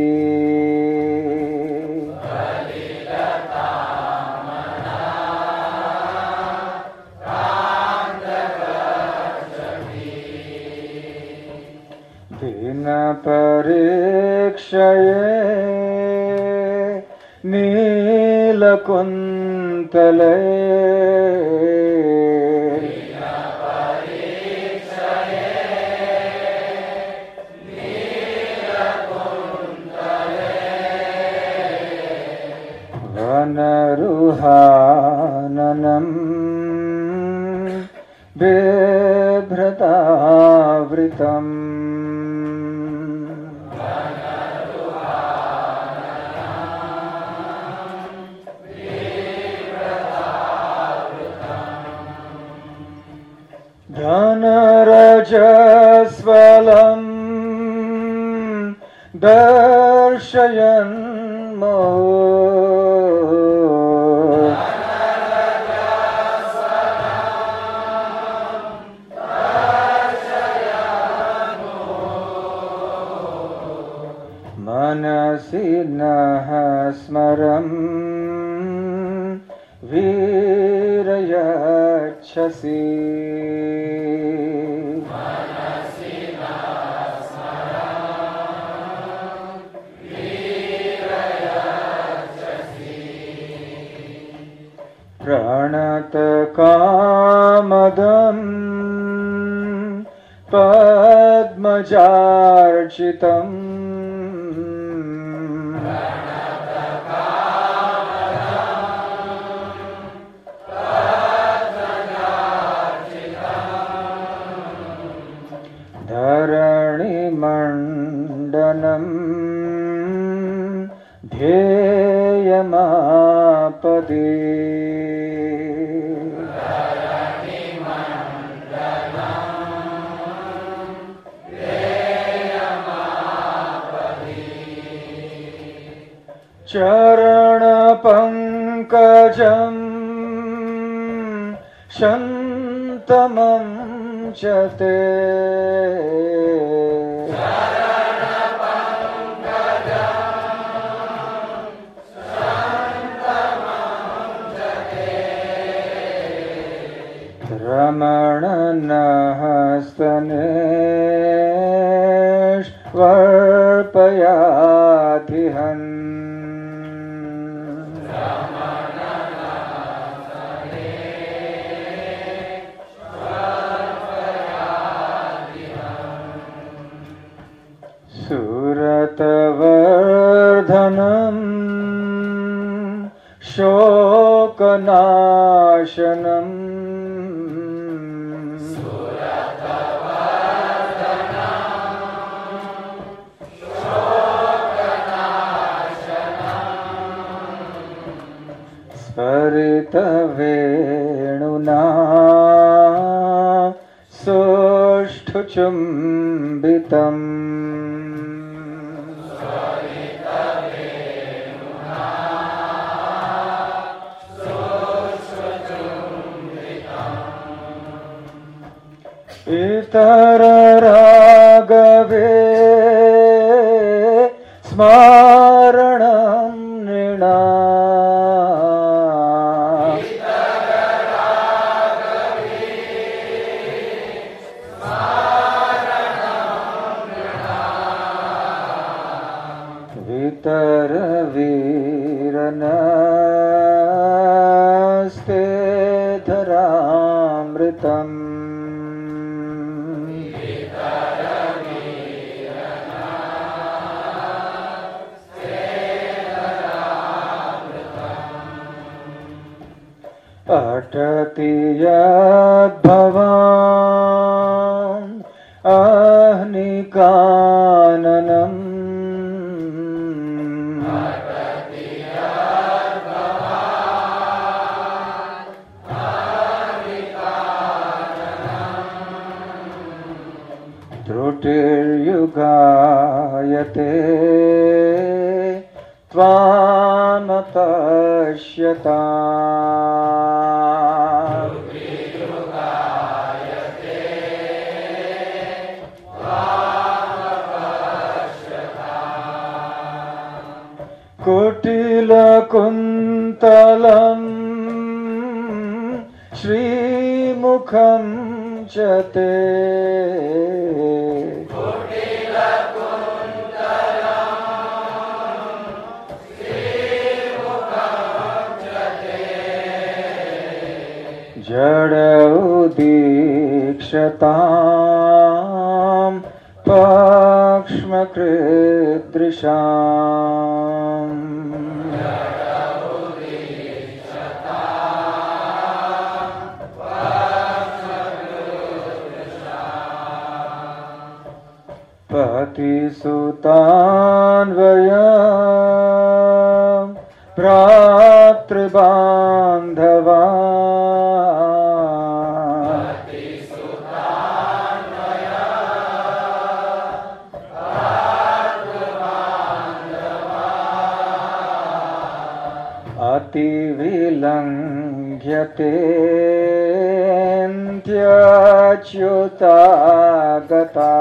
दीनपरीक्षये नीलकुन्तले वनरुहाननम् बिभ्रतावृतम् धनरजस्वलम् दर्शयन् मनसि नः स्मरन् वीरयच्छसि प्रणतकामदम् पद्मजार्चितम् धरणिमण्डनम् ध्येयमापदे चरणपङ्कजम् शन्तमं च ते रमणनहस्तनेष्वर्पयाधिहन् सुरतवर्धनम् शोकनाशनम् स्फरितवेणुना सुष्ठुचुम्बितम् इतररागवे स्मरणं नृणा वितरवीरनस्ते धरामृतम् अटति यद्भवान् अह्निकाननम् त्वामपश्यताम् कुटिलकुन्तलं श्रीमुखं च ते जडोदीक्षतां पक्ष्मकृदृशाम् पतिसुतान्वयं भ्रातृबान्धवा अतिविलङ्घ्यतेऽन्त्यच्युतागता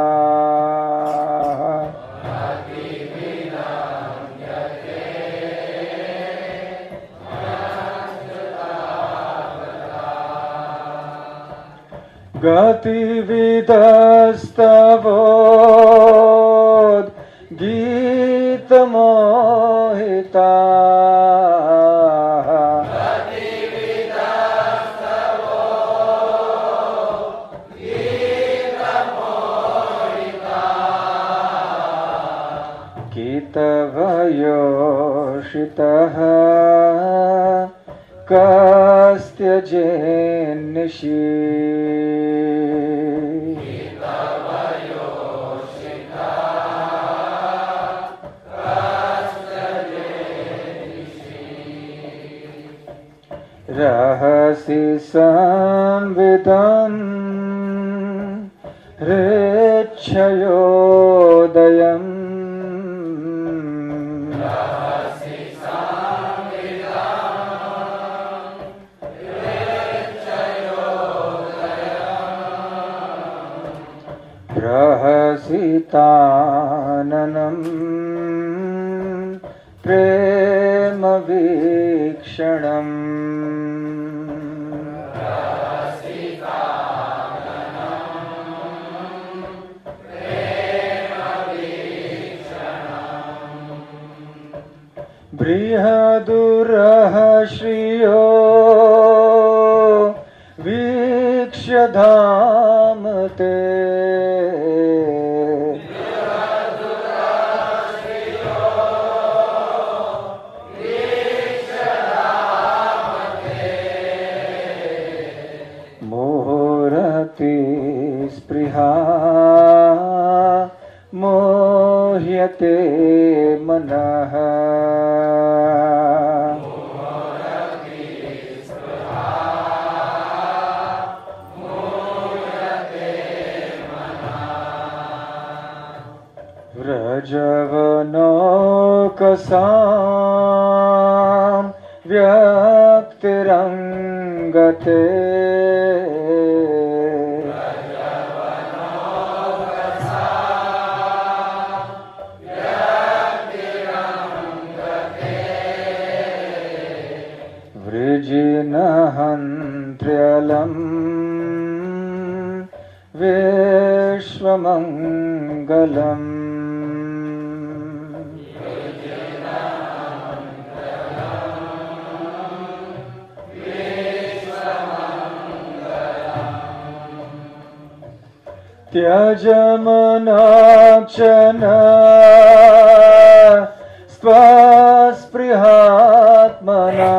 गतिविदस्तवोद्गीतमोहिता कितवयोषितः कस्त्यजेन्निशि रहसि संविदं हृच्छयोदयम् प्रहसिताननं प्रेमवीक्षणम् बृहदुरः श्रियो वीक्ष्य धाम ते मोहरति स्पृहा मोह्यते मनः व्रजवनौकसां व्यक्तिरङ्गते वृजिनहन्त्र्यलं विश्वमङ्गलम् त्यजमनाक्षन स्वस्पृहात्मना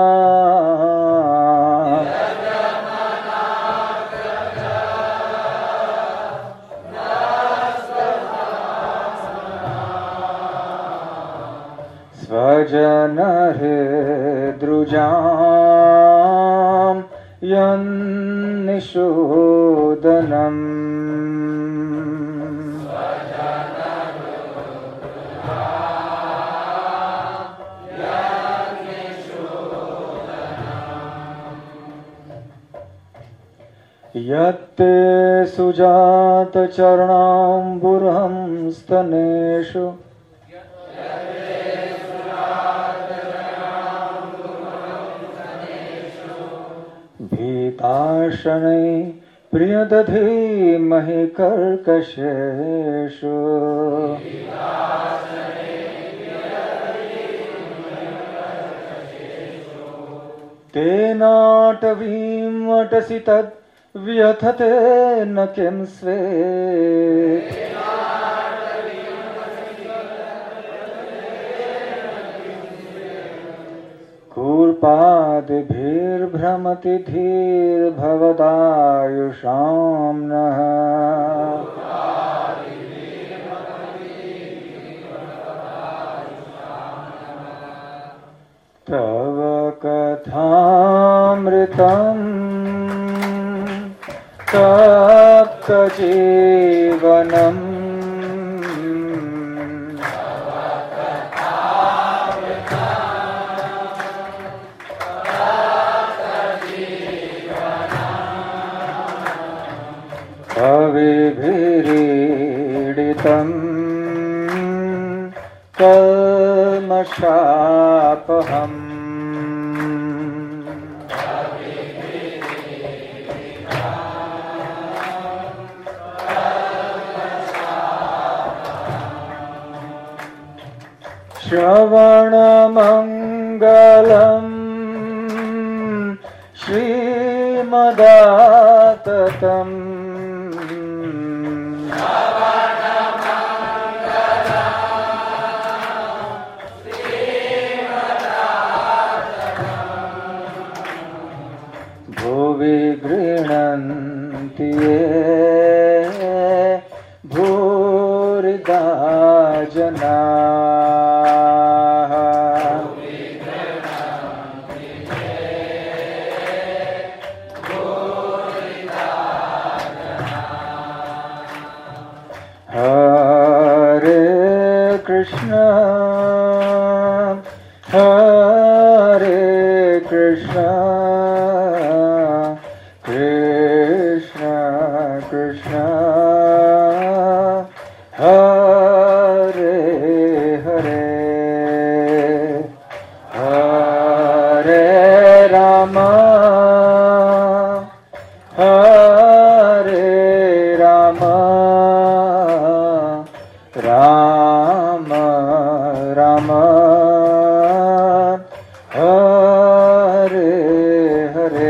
स्वजनहृद्रुजां यन्निषूदनम् यत्ते सुजात चरणाम्बुरहं स्तनेषु भीताशनै प्रियदधीमहि कर्कशेषु तेनाटवीं अटसि तद् व्यथते न किं स्वेत् कूर्पादिभिर्भ्रमति धीर्भवदायुषां नः तव कथामृतम् तप्तजीवनम् कविभिरीडितम् कल्मषापहम् श्रवणमङ्गलम् श्रीमदाततम् भुवि गृह्णन्ति ये भूरिदा जनाः हरे कृष्ण हरे कृष्ण कृष्ण कृष्ण हरे हरे हरे राम हरे Ram Ram Ram Hare Hare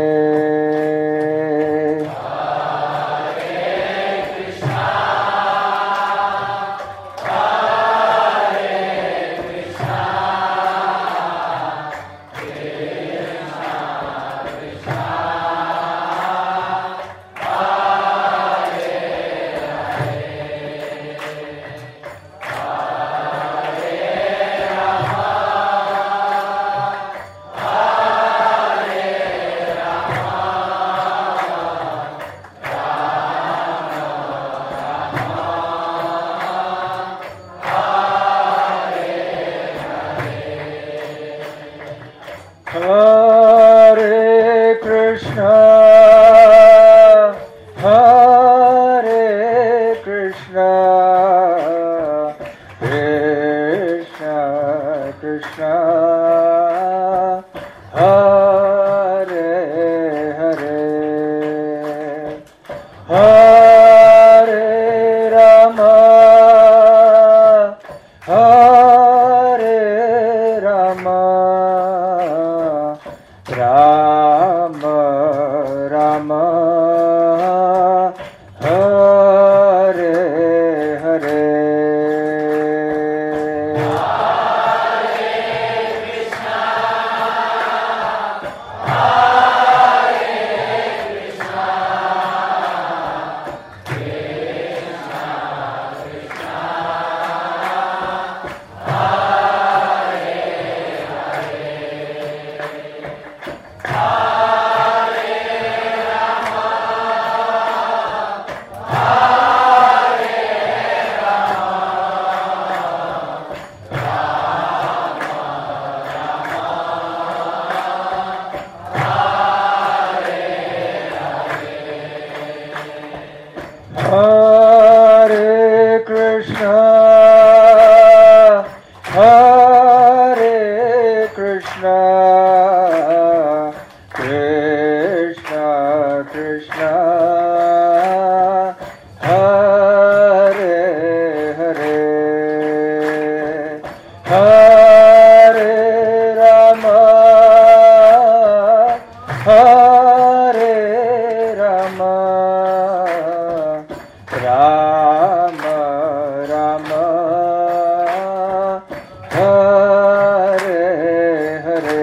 Hare Krishna, Hare Krishna, Krishna Krishna, Hare Hare, Hare Rama, Hare Rama, Rama Rama, Hare Hare, Hare Krishna Krishna Krishna Hare Hare Hare Rama Hare Rama Rama Rama Hare Hare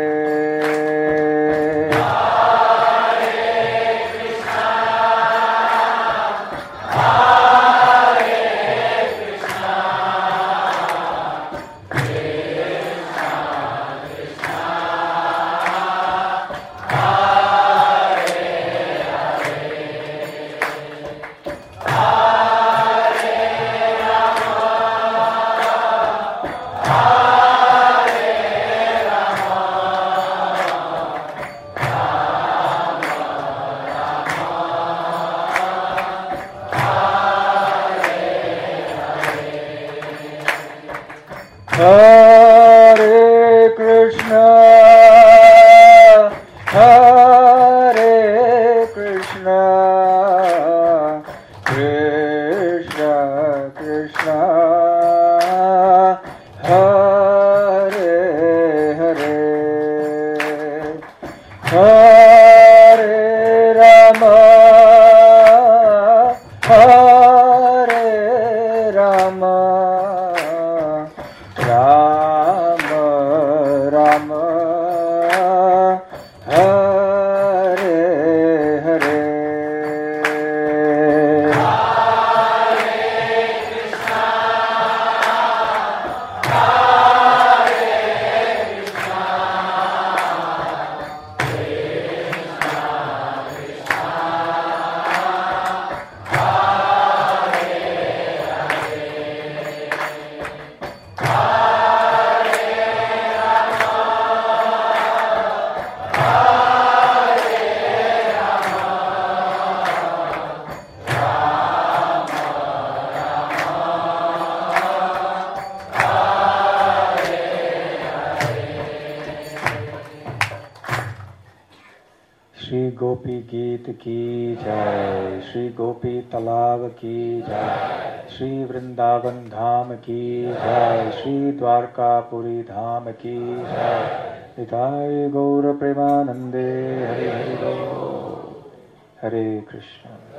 Hare Krishna Hare Krishna Krishna Krishna Hare Hare Hare Rama Hare Rama Rama Rama Hare Hare Shri गोपी गीत की जय, श्री गोपी तालाब की जय, श्री वृंदावन धाम की जय, श्री द्वारकापुरी धाम की जय। निताय गौर प्रेमानंदे हरे हरे बोल। हरे कृष्ण।